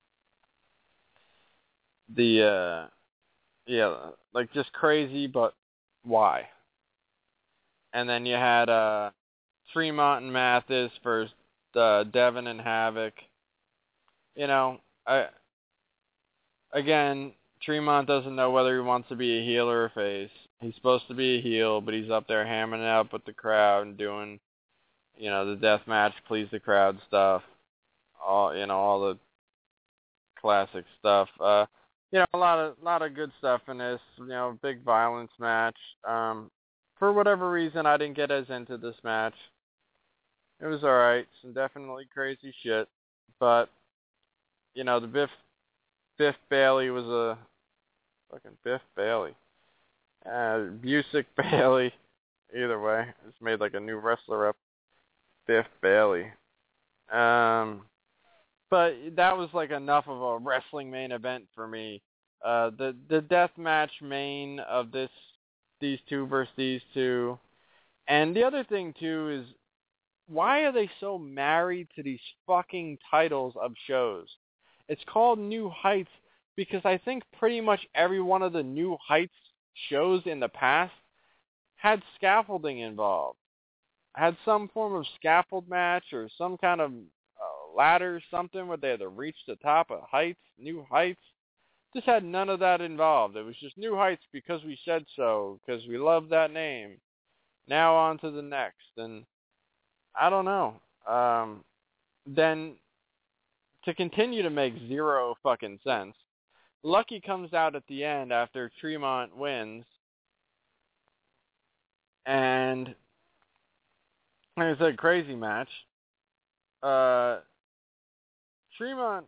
The, uh, yeah, like, just crazy, but why? And then you had, uh, Tremont and Mathis versus, uh, Devin and Havoc. You know, I, again, Tremont doesn't know whether he wants to be a heel or a face. He's supposed to be a heel, but he's up there hamming it up with the crowd and doing, you know, the death match, please the crowd stuff. All, you know, all the classic stuff. Uh, You know, a lot of lot of good stuff in this. You know, big violence match. Um, for whatever reason, I didn't get as into this match. It was all right. Some definitely crazy shit, but you know, the Biff Biff Bailey was a fucking Biff Bailey. Uh, Busick Bailey. Either way, it's made like a new wrestler up. Biff Bailey. Um. But that was like enough of a wrestling main event for me. Uh, the the death match main of this, these two versus these two, and the other thing too is, why are they so married to these fucking titles of shows? It's called New Heights because I think pretty much every one of the New Heights shows in the past had scaffolding involved, had some form of scaffold match or some kind of ladder, something where they had to reach the top of heights, New Heights. This had none of that involved. It was just New Heights because we said so, because we love that name. Now on to the next. And I don't know. Um, then to continue to make zero fucking sense, Lucky comes out at the end after Tremont wins. And like I said, crazy match. Uh, Tremont,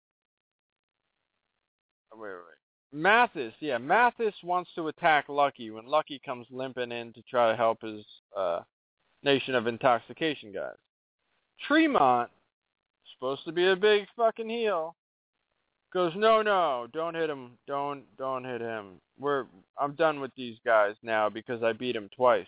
wait, wait, wait. Mathis, yeah, Mathis wants to attack Lucky when Lucky comes limping in to try to help his uh, Nation of Intoxication guys. Tremont, supposed to be a big fucking heel, goes, no, no, don't hit him. Don't, don't hit him. We're, I'm done with these guys now because I beat him twice.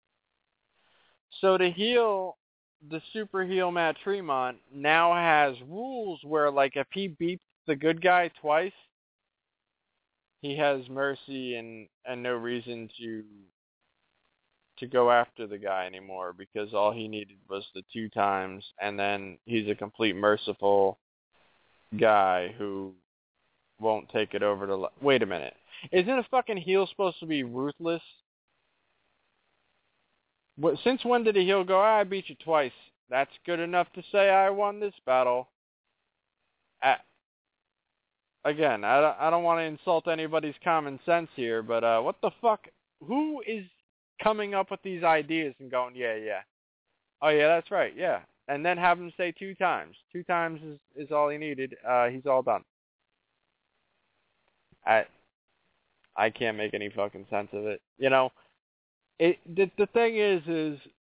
So the heel, the super heel Matt Tremont now has rules where, like, if he beats the good guy twice, he has mercy and, and no reason to to go after the guy anymore because all he needed was the two times, and then he's a complete merciful guy who won't take it over to... Le- Wait a minute. Isn't a fucking heel supposed to be ruthless? What, since when did a heel go, ah, I beat you twice? That's good enough to say I won this battle. Uh, again, I don't, I don't want to insult anybody's common sense here, but uh, what the fuck? Who is coming up with these ideas and going, yeah, yeah. Oh, yeah, that's right, yeah. And then have him say two times. Two times is, is all he needed. Uh, he's all done. I I can't make any fucking sense of it. You know, it the, the thing is, is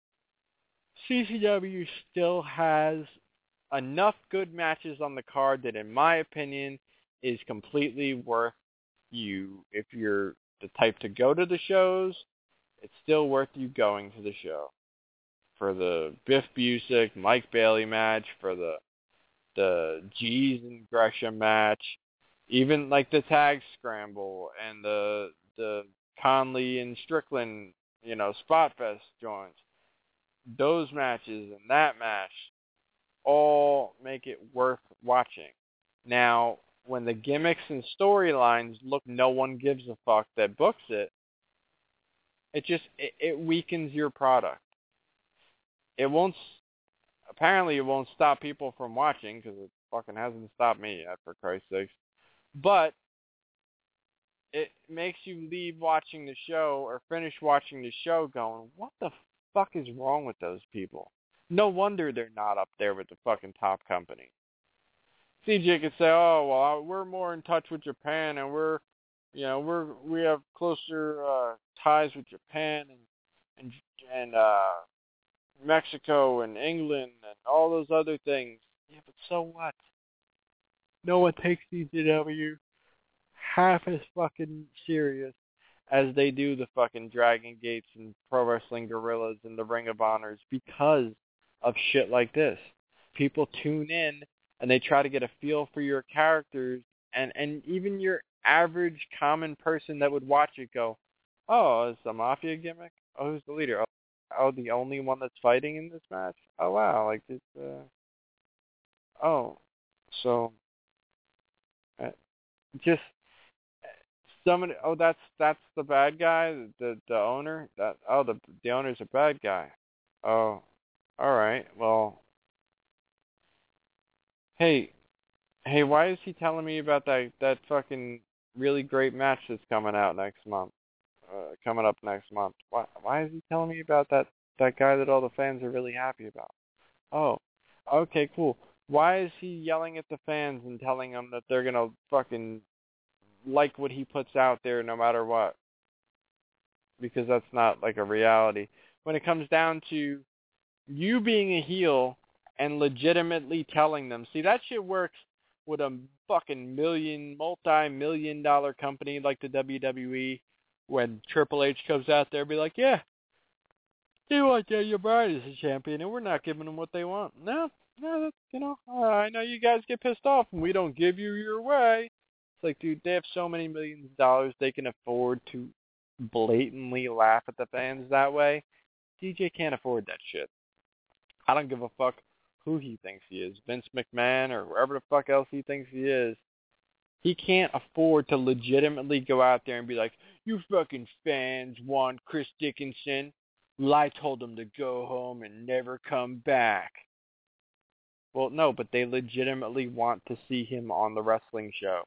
C C W still has enough good matches on the card that, in my opinion, is completely worth you. If you're the type to go to the shows, it's still worth you going to the show. For the Biff Busick, Mike Bailey match, for the the G's and Gresham match, even like the tag scramble and the the Conley and Strickland, you know, Spot Fest joints. Those matches and that match all make it worth watching. Now, when the gimmicks and storylines look no one gives a fuck that books it, it just, it, it weakens your product. It won't, apparently it won't stop people from watching, because it fucking hasn't stopped me yet, for Christ's sake. But it makes you leave watching the show or finish watching the show going, what the fuck is wrong with those people? No wonder they're not up there with the fucking top company. C J could say, oh, well, we're more in touch with Japan, and we're, you know, we're, we have closer uh, ties with Japan and, and, and, uh, Mexico and England and all those other things. Yeah, but so what? No one takes C C W half as fucking serious as they do the fucking Dragon Gates and Pro Wrestling Guerrillas and the Ring of Honors because of shit like this. People tune in and they try to get a feel for your characters, and, and even your average common person that would watch it go, oh, it's a Mafia gimmick? Oh, who's the leader? Oh, Oh, the only one that's fighting in this match? Oh, wow. Like, this, uh... Oh. So... Uh, just... Somebody... Oh, that's that's the bad guy? The the owner? That Oh, the the owner's a bad guy. Oh. Alright. Well... Hey. Hey, why is he telling me about that, that fucking really great match that's coming out next month? Uh, coming up next month. Why, why is he telling me about that, that guy that all the fans are really happy about? Oh, okay, cool. Why is he yelling at the fans and telling them that they're going to fucking like what he puts out there no matter what? Because that's not like a reality. When it comes down to you being a heel and legitimately telling them, see, that shit works with a fucking million, multi-million dollar company like the W W E. When Triple H comes out there and be like, yeah, they want Daniel Bryan as a champion, and we're not giving them what they want. No, no, that's, you know, uh, I know you guys get pissed off when we don't give you your way. It's like, dude, they have so many millions of dollars they can afford to blatantly laugh at the fans that way. D J can't afford that shit. I don't give a fuck who he thinks he is, Vince McMahon or whoever the fuck else he thinks he is. He can't afford to legitimately go out there and be like, you fucking fans want Chris Dickinson. Well, I told him to go home and never come back. Well, no, but they legitimately want to see him on the wrestling show.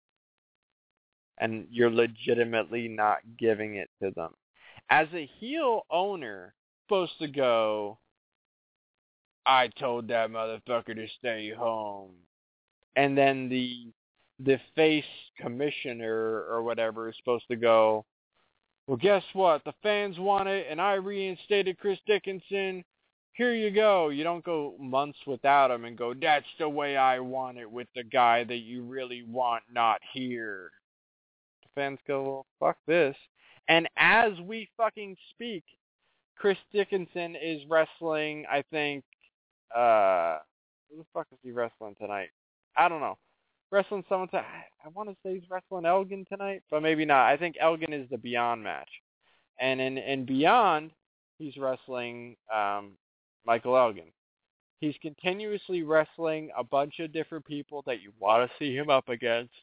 And you're legitimately not giving it to them. As a heel owner, supposed to go, I told that motherfucker to stay home. And then the the face commissioner or whatever is supposed to go, well, guess what? The fans want it, and I reinstated Chris Dickinson. here you go. You don't go months without them and go, that's the way I want it with the guy that you really want not here. The fans go, well, fuck this. And as we fucking speak, Chris Dickinson is wrestling, I think, uh, who the fuck is he wrestling tonight? I don't know. Wrestling someone tonight. I want to say he's wrestling Elgin tonight, but maybe not. I think Elgin is the Beyond match. And in, in Beyond, he's wrestling um, Michael Elgin. He's continuously wrestling a bunch of different people that you want to see him up against.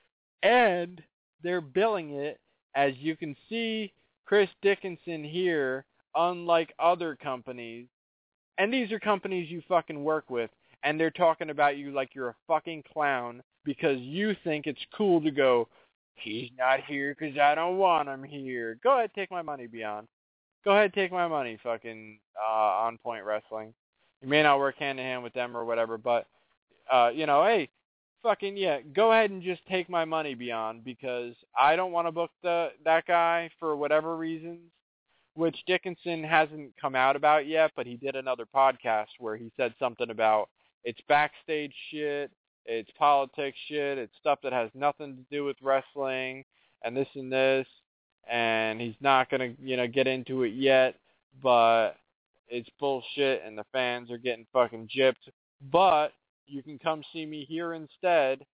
And they're billing it, as you can see Chris Dickinson here, unlike other companies. And these are companies you fucking work with. And they're talking about you like you're a fucking clown because you think it's cool to go, he's not here because I don't want him here. Go ahead, take my money, Beyond. Go ahead, take my money, fucking uh, On Point Wrestling. You may not work hand-in-hand with them or whatever, but, uh, you know, hey, fucking, yeah, go ahead and just take my money, Beyond, because I don't want to book the that guy for whatever reasons, which Dickinson hasn't come out about yet, but he did another podcast where he said something about it's backstage shit, it's politics shit, it's stuff that has nothing to do with wrestling, and this and this, and he's not going to, you know, get into it yet, but it's bullshit, and the fans are getting fucking gypped, but you can come see me here instead.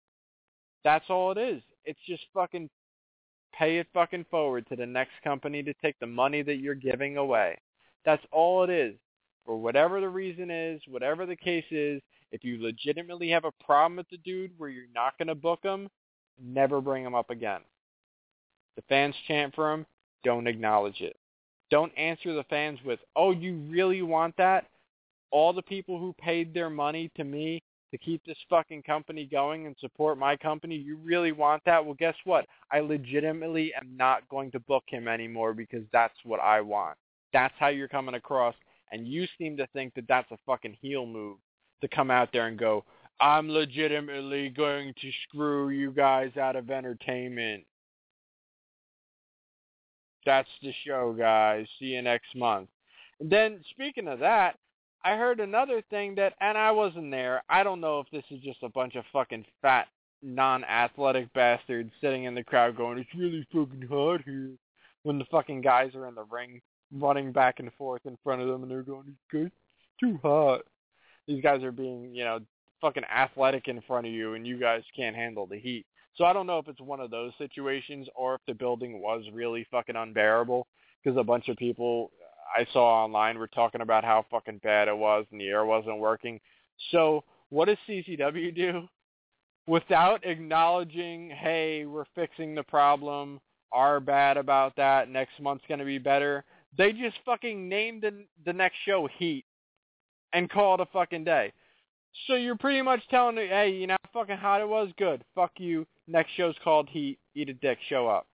That's all it is. It's just fucking pay it fucking forward to the next company to take the money that you're giving away. That's all it is. For whatever the reason is, whatever the case is, if you legitimately have a problem with the dude where you're not going to book him, never bring him up again. The fans chant for him, don't acknowledge it. Don't answer the fans with, oh, you really want that? All the people who paid their money to me to keep this fucking company going and support my company, you really want that? Well, guess what? I legitimately am not going to book him anymore because that's what I want. That's how you're coming across. And you seem to think that that's a fucking heel move to come out there and go, I'm legitimately going to screw you guys out of entertainment. That's the show, guys. See you next month. And then, speaking of that, I heard another thing that, and I wasn't there, I don't know if this is just a bunch of fucking fat, non-athletic bastards sitting in the crowd going, it's really fucking hot here, when the fucking guys are in the ring running back and forth in front of them, and they're going, it's good, too hot. These guys are being, you know, fucking athletic in front of you, and you guys can't handle the heat. So I don't know if it's one of those situations, or if the building was really fucking unbearable, because a bunch of people I saw online were talking about how fucking bad it was, and the air wasn't working. So what does C C W do? Without acknowledging, hey, we're fixing the problem, are bad about that, next month's going to be better, they just fucking named the, the next show Heat and call it a fucking day. So you're pretty much telling me, hey, you know how fucking hot it was? Good. Fuck you. Next show's called Heat. Eat a dick. Show up.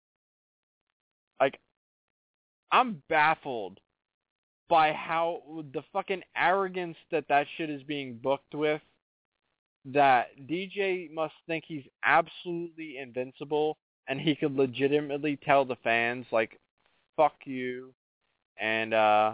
Like, I'm baffled by how the fucking arrogance that that shit is being booked with, that D J must think he's absolutely invincible and he could legitimately tell the fans, like, fuck you, and, uh,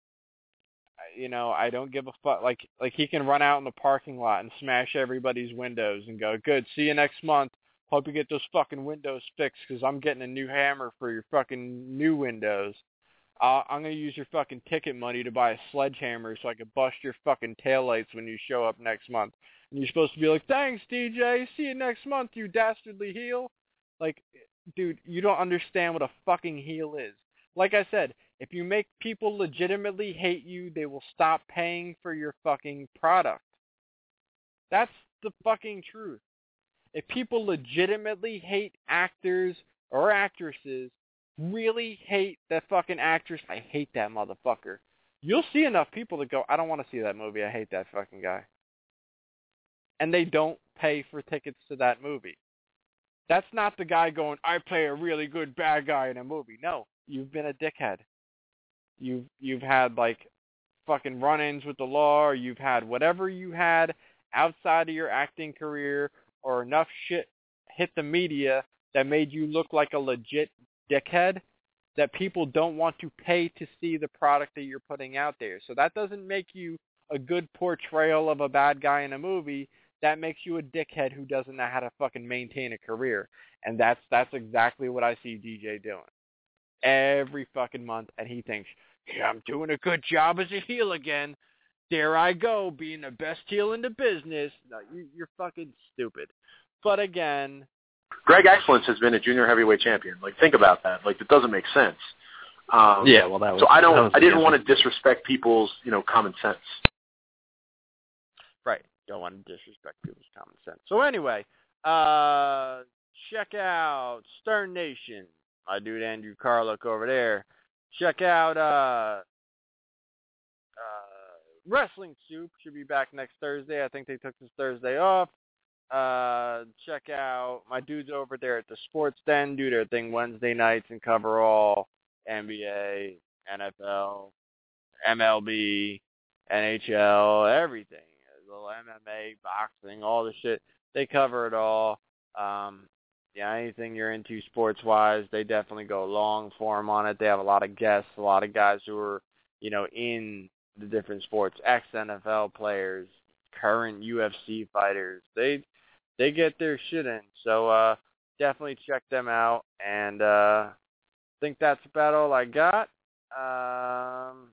you know, I don't give a fuck. Like, like he can run out in the parking lot and smash everybody's windows and go, good, see you next month. Hope you get those fucking windows fixed because I'm getting a new hammer for your fucking new windows. Uh, I'm going to use your fucking ticket money to buy a sledgehammer so I can bust your fucking taillights when you show up next month. And you're supposed to be like, thanks, D J. See you next month, you dastardly heel. Like, dude, you don't understand what a fucking heel is. Like I said, if you make people legitimately hate you, they will stop paying for your fucking product. That's the fucking truth. If people legitimately hate actors or actresses, really hate that fucking actress, I hate that motherfucker, you'll see enough people that go, I don't want to see that movie, I hate that fucking guy. And they don't pay for tickets to that movie. That's not the guy going, I play a really good bad guy in a movie. No, you've been a dickhead. You've you've had like fucking run-ins with the law, or you've had whatever you had outside of your acting career, or enough shit hit the media that made you look like a legit dickhead. that people don't want to pay to see the product that you're putting out there. So that doesn't make you a good portrayal of a bad guy in a movie. That makes you a dickhead who doesn't know how to fucking maintain a career. And that's that's exactly what I see D J doing every fucking month. And he thinks, yeah, I'm doing a good job as a heel again. There I go, being the best heel in the business. No, you, you're fucking stupid. But again, Greg Excellence has been a junior heavyweight champion. Like, think about that. Like, it doesn't make sense. Um, yeah, well, that was. So I don't. Was I didn't want to disrespect people's, you know, common sense. Right. Don't want to disrespect people's common sense. So anyway, uh, check out Stern Nation. My dude Andrew Carlock over there. Check out uh, uh, Wrestling Soup. Should be back next Thursday. I think they took this Thursday off. Uh, check out my dudes over there at the Sports Den. Do their thing Wednesday nights and cover all N B A, N F L, M L B, N H L, everything. A little M M A, boxing, all the shit. They cover it all. Um, yeah, anything you're into sports-wise, they definitely go long form on it. They have a lot of guests, a lot of guys who are, you know, in the different sports, ex-N F L players, current U F C fighters. They they get their shit in. So uh, definitely check them out. And uh, I think that's about all I got. Um,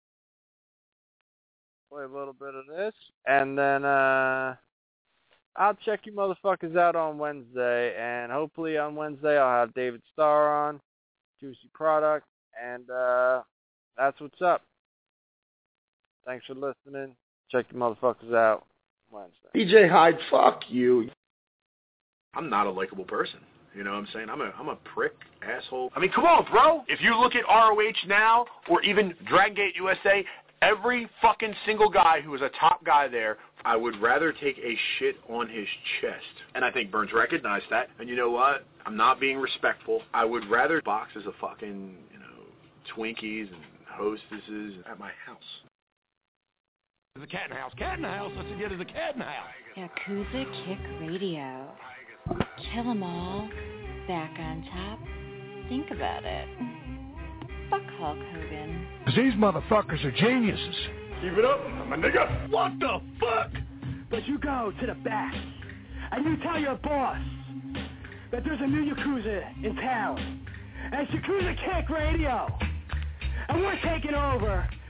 play a little bit of this. And then uh, I'll check you motherfuckers out on Wednesday. And hopefully on Wednesday I'll have David Starr on, Juicy Product. And uh, that's what's up. Thanks for listening. Check you motherfuckers out Wednesday. D J Hyde, fuck you. I'm not a likable person. You know what I'm saying? I'm a I'm a prick, asshole. I mean, come on, bro. If you look at R O H now or even Dragon Gate U S A, every fucking single guy who is a top guy there, I would rather take a shit on his chest. And I think Burns recognized that. And you know what? I'm not being respectful. I would rather box as a fucking, you know, Twinkies and hostesses at my house. The cat in the house. Cat in the house. Let's get to the cat in the house. Yakuza Kick Radio. Kill 'em all. Back on top. Think about it. Fuck Hulk Hogan. These motherfuckers are geniuses. Keep it up, my nigga. What the fuck? But you go to the back, and you tell your boss that there's a new Yakuza in town. And it's Yakuza Kick Radio. And we're taking over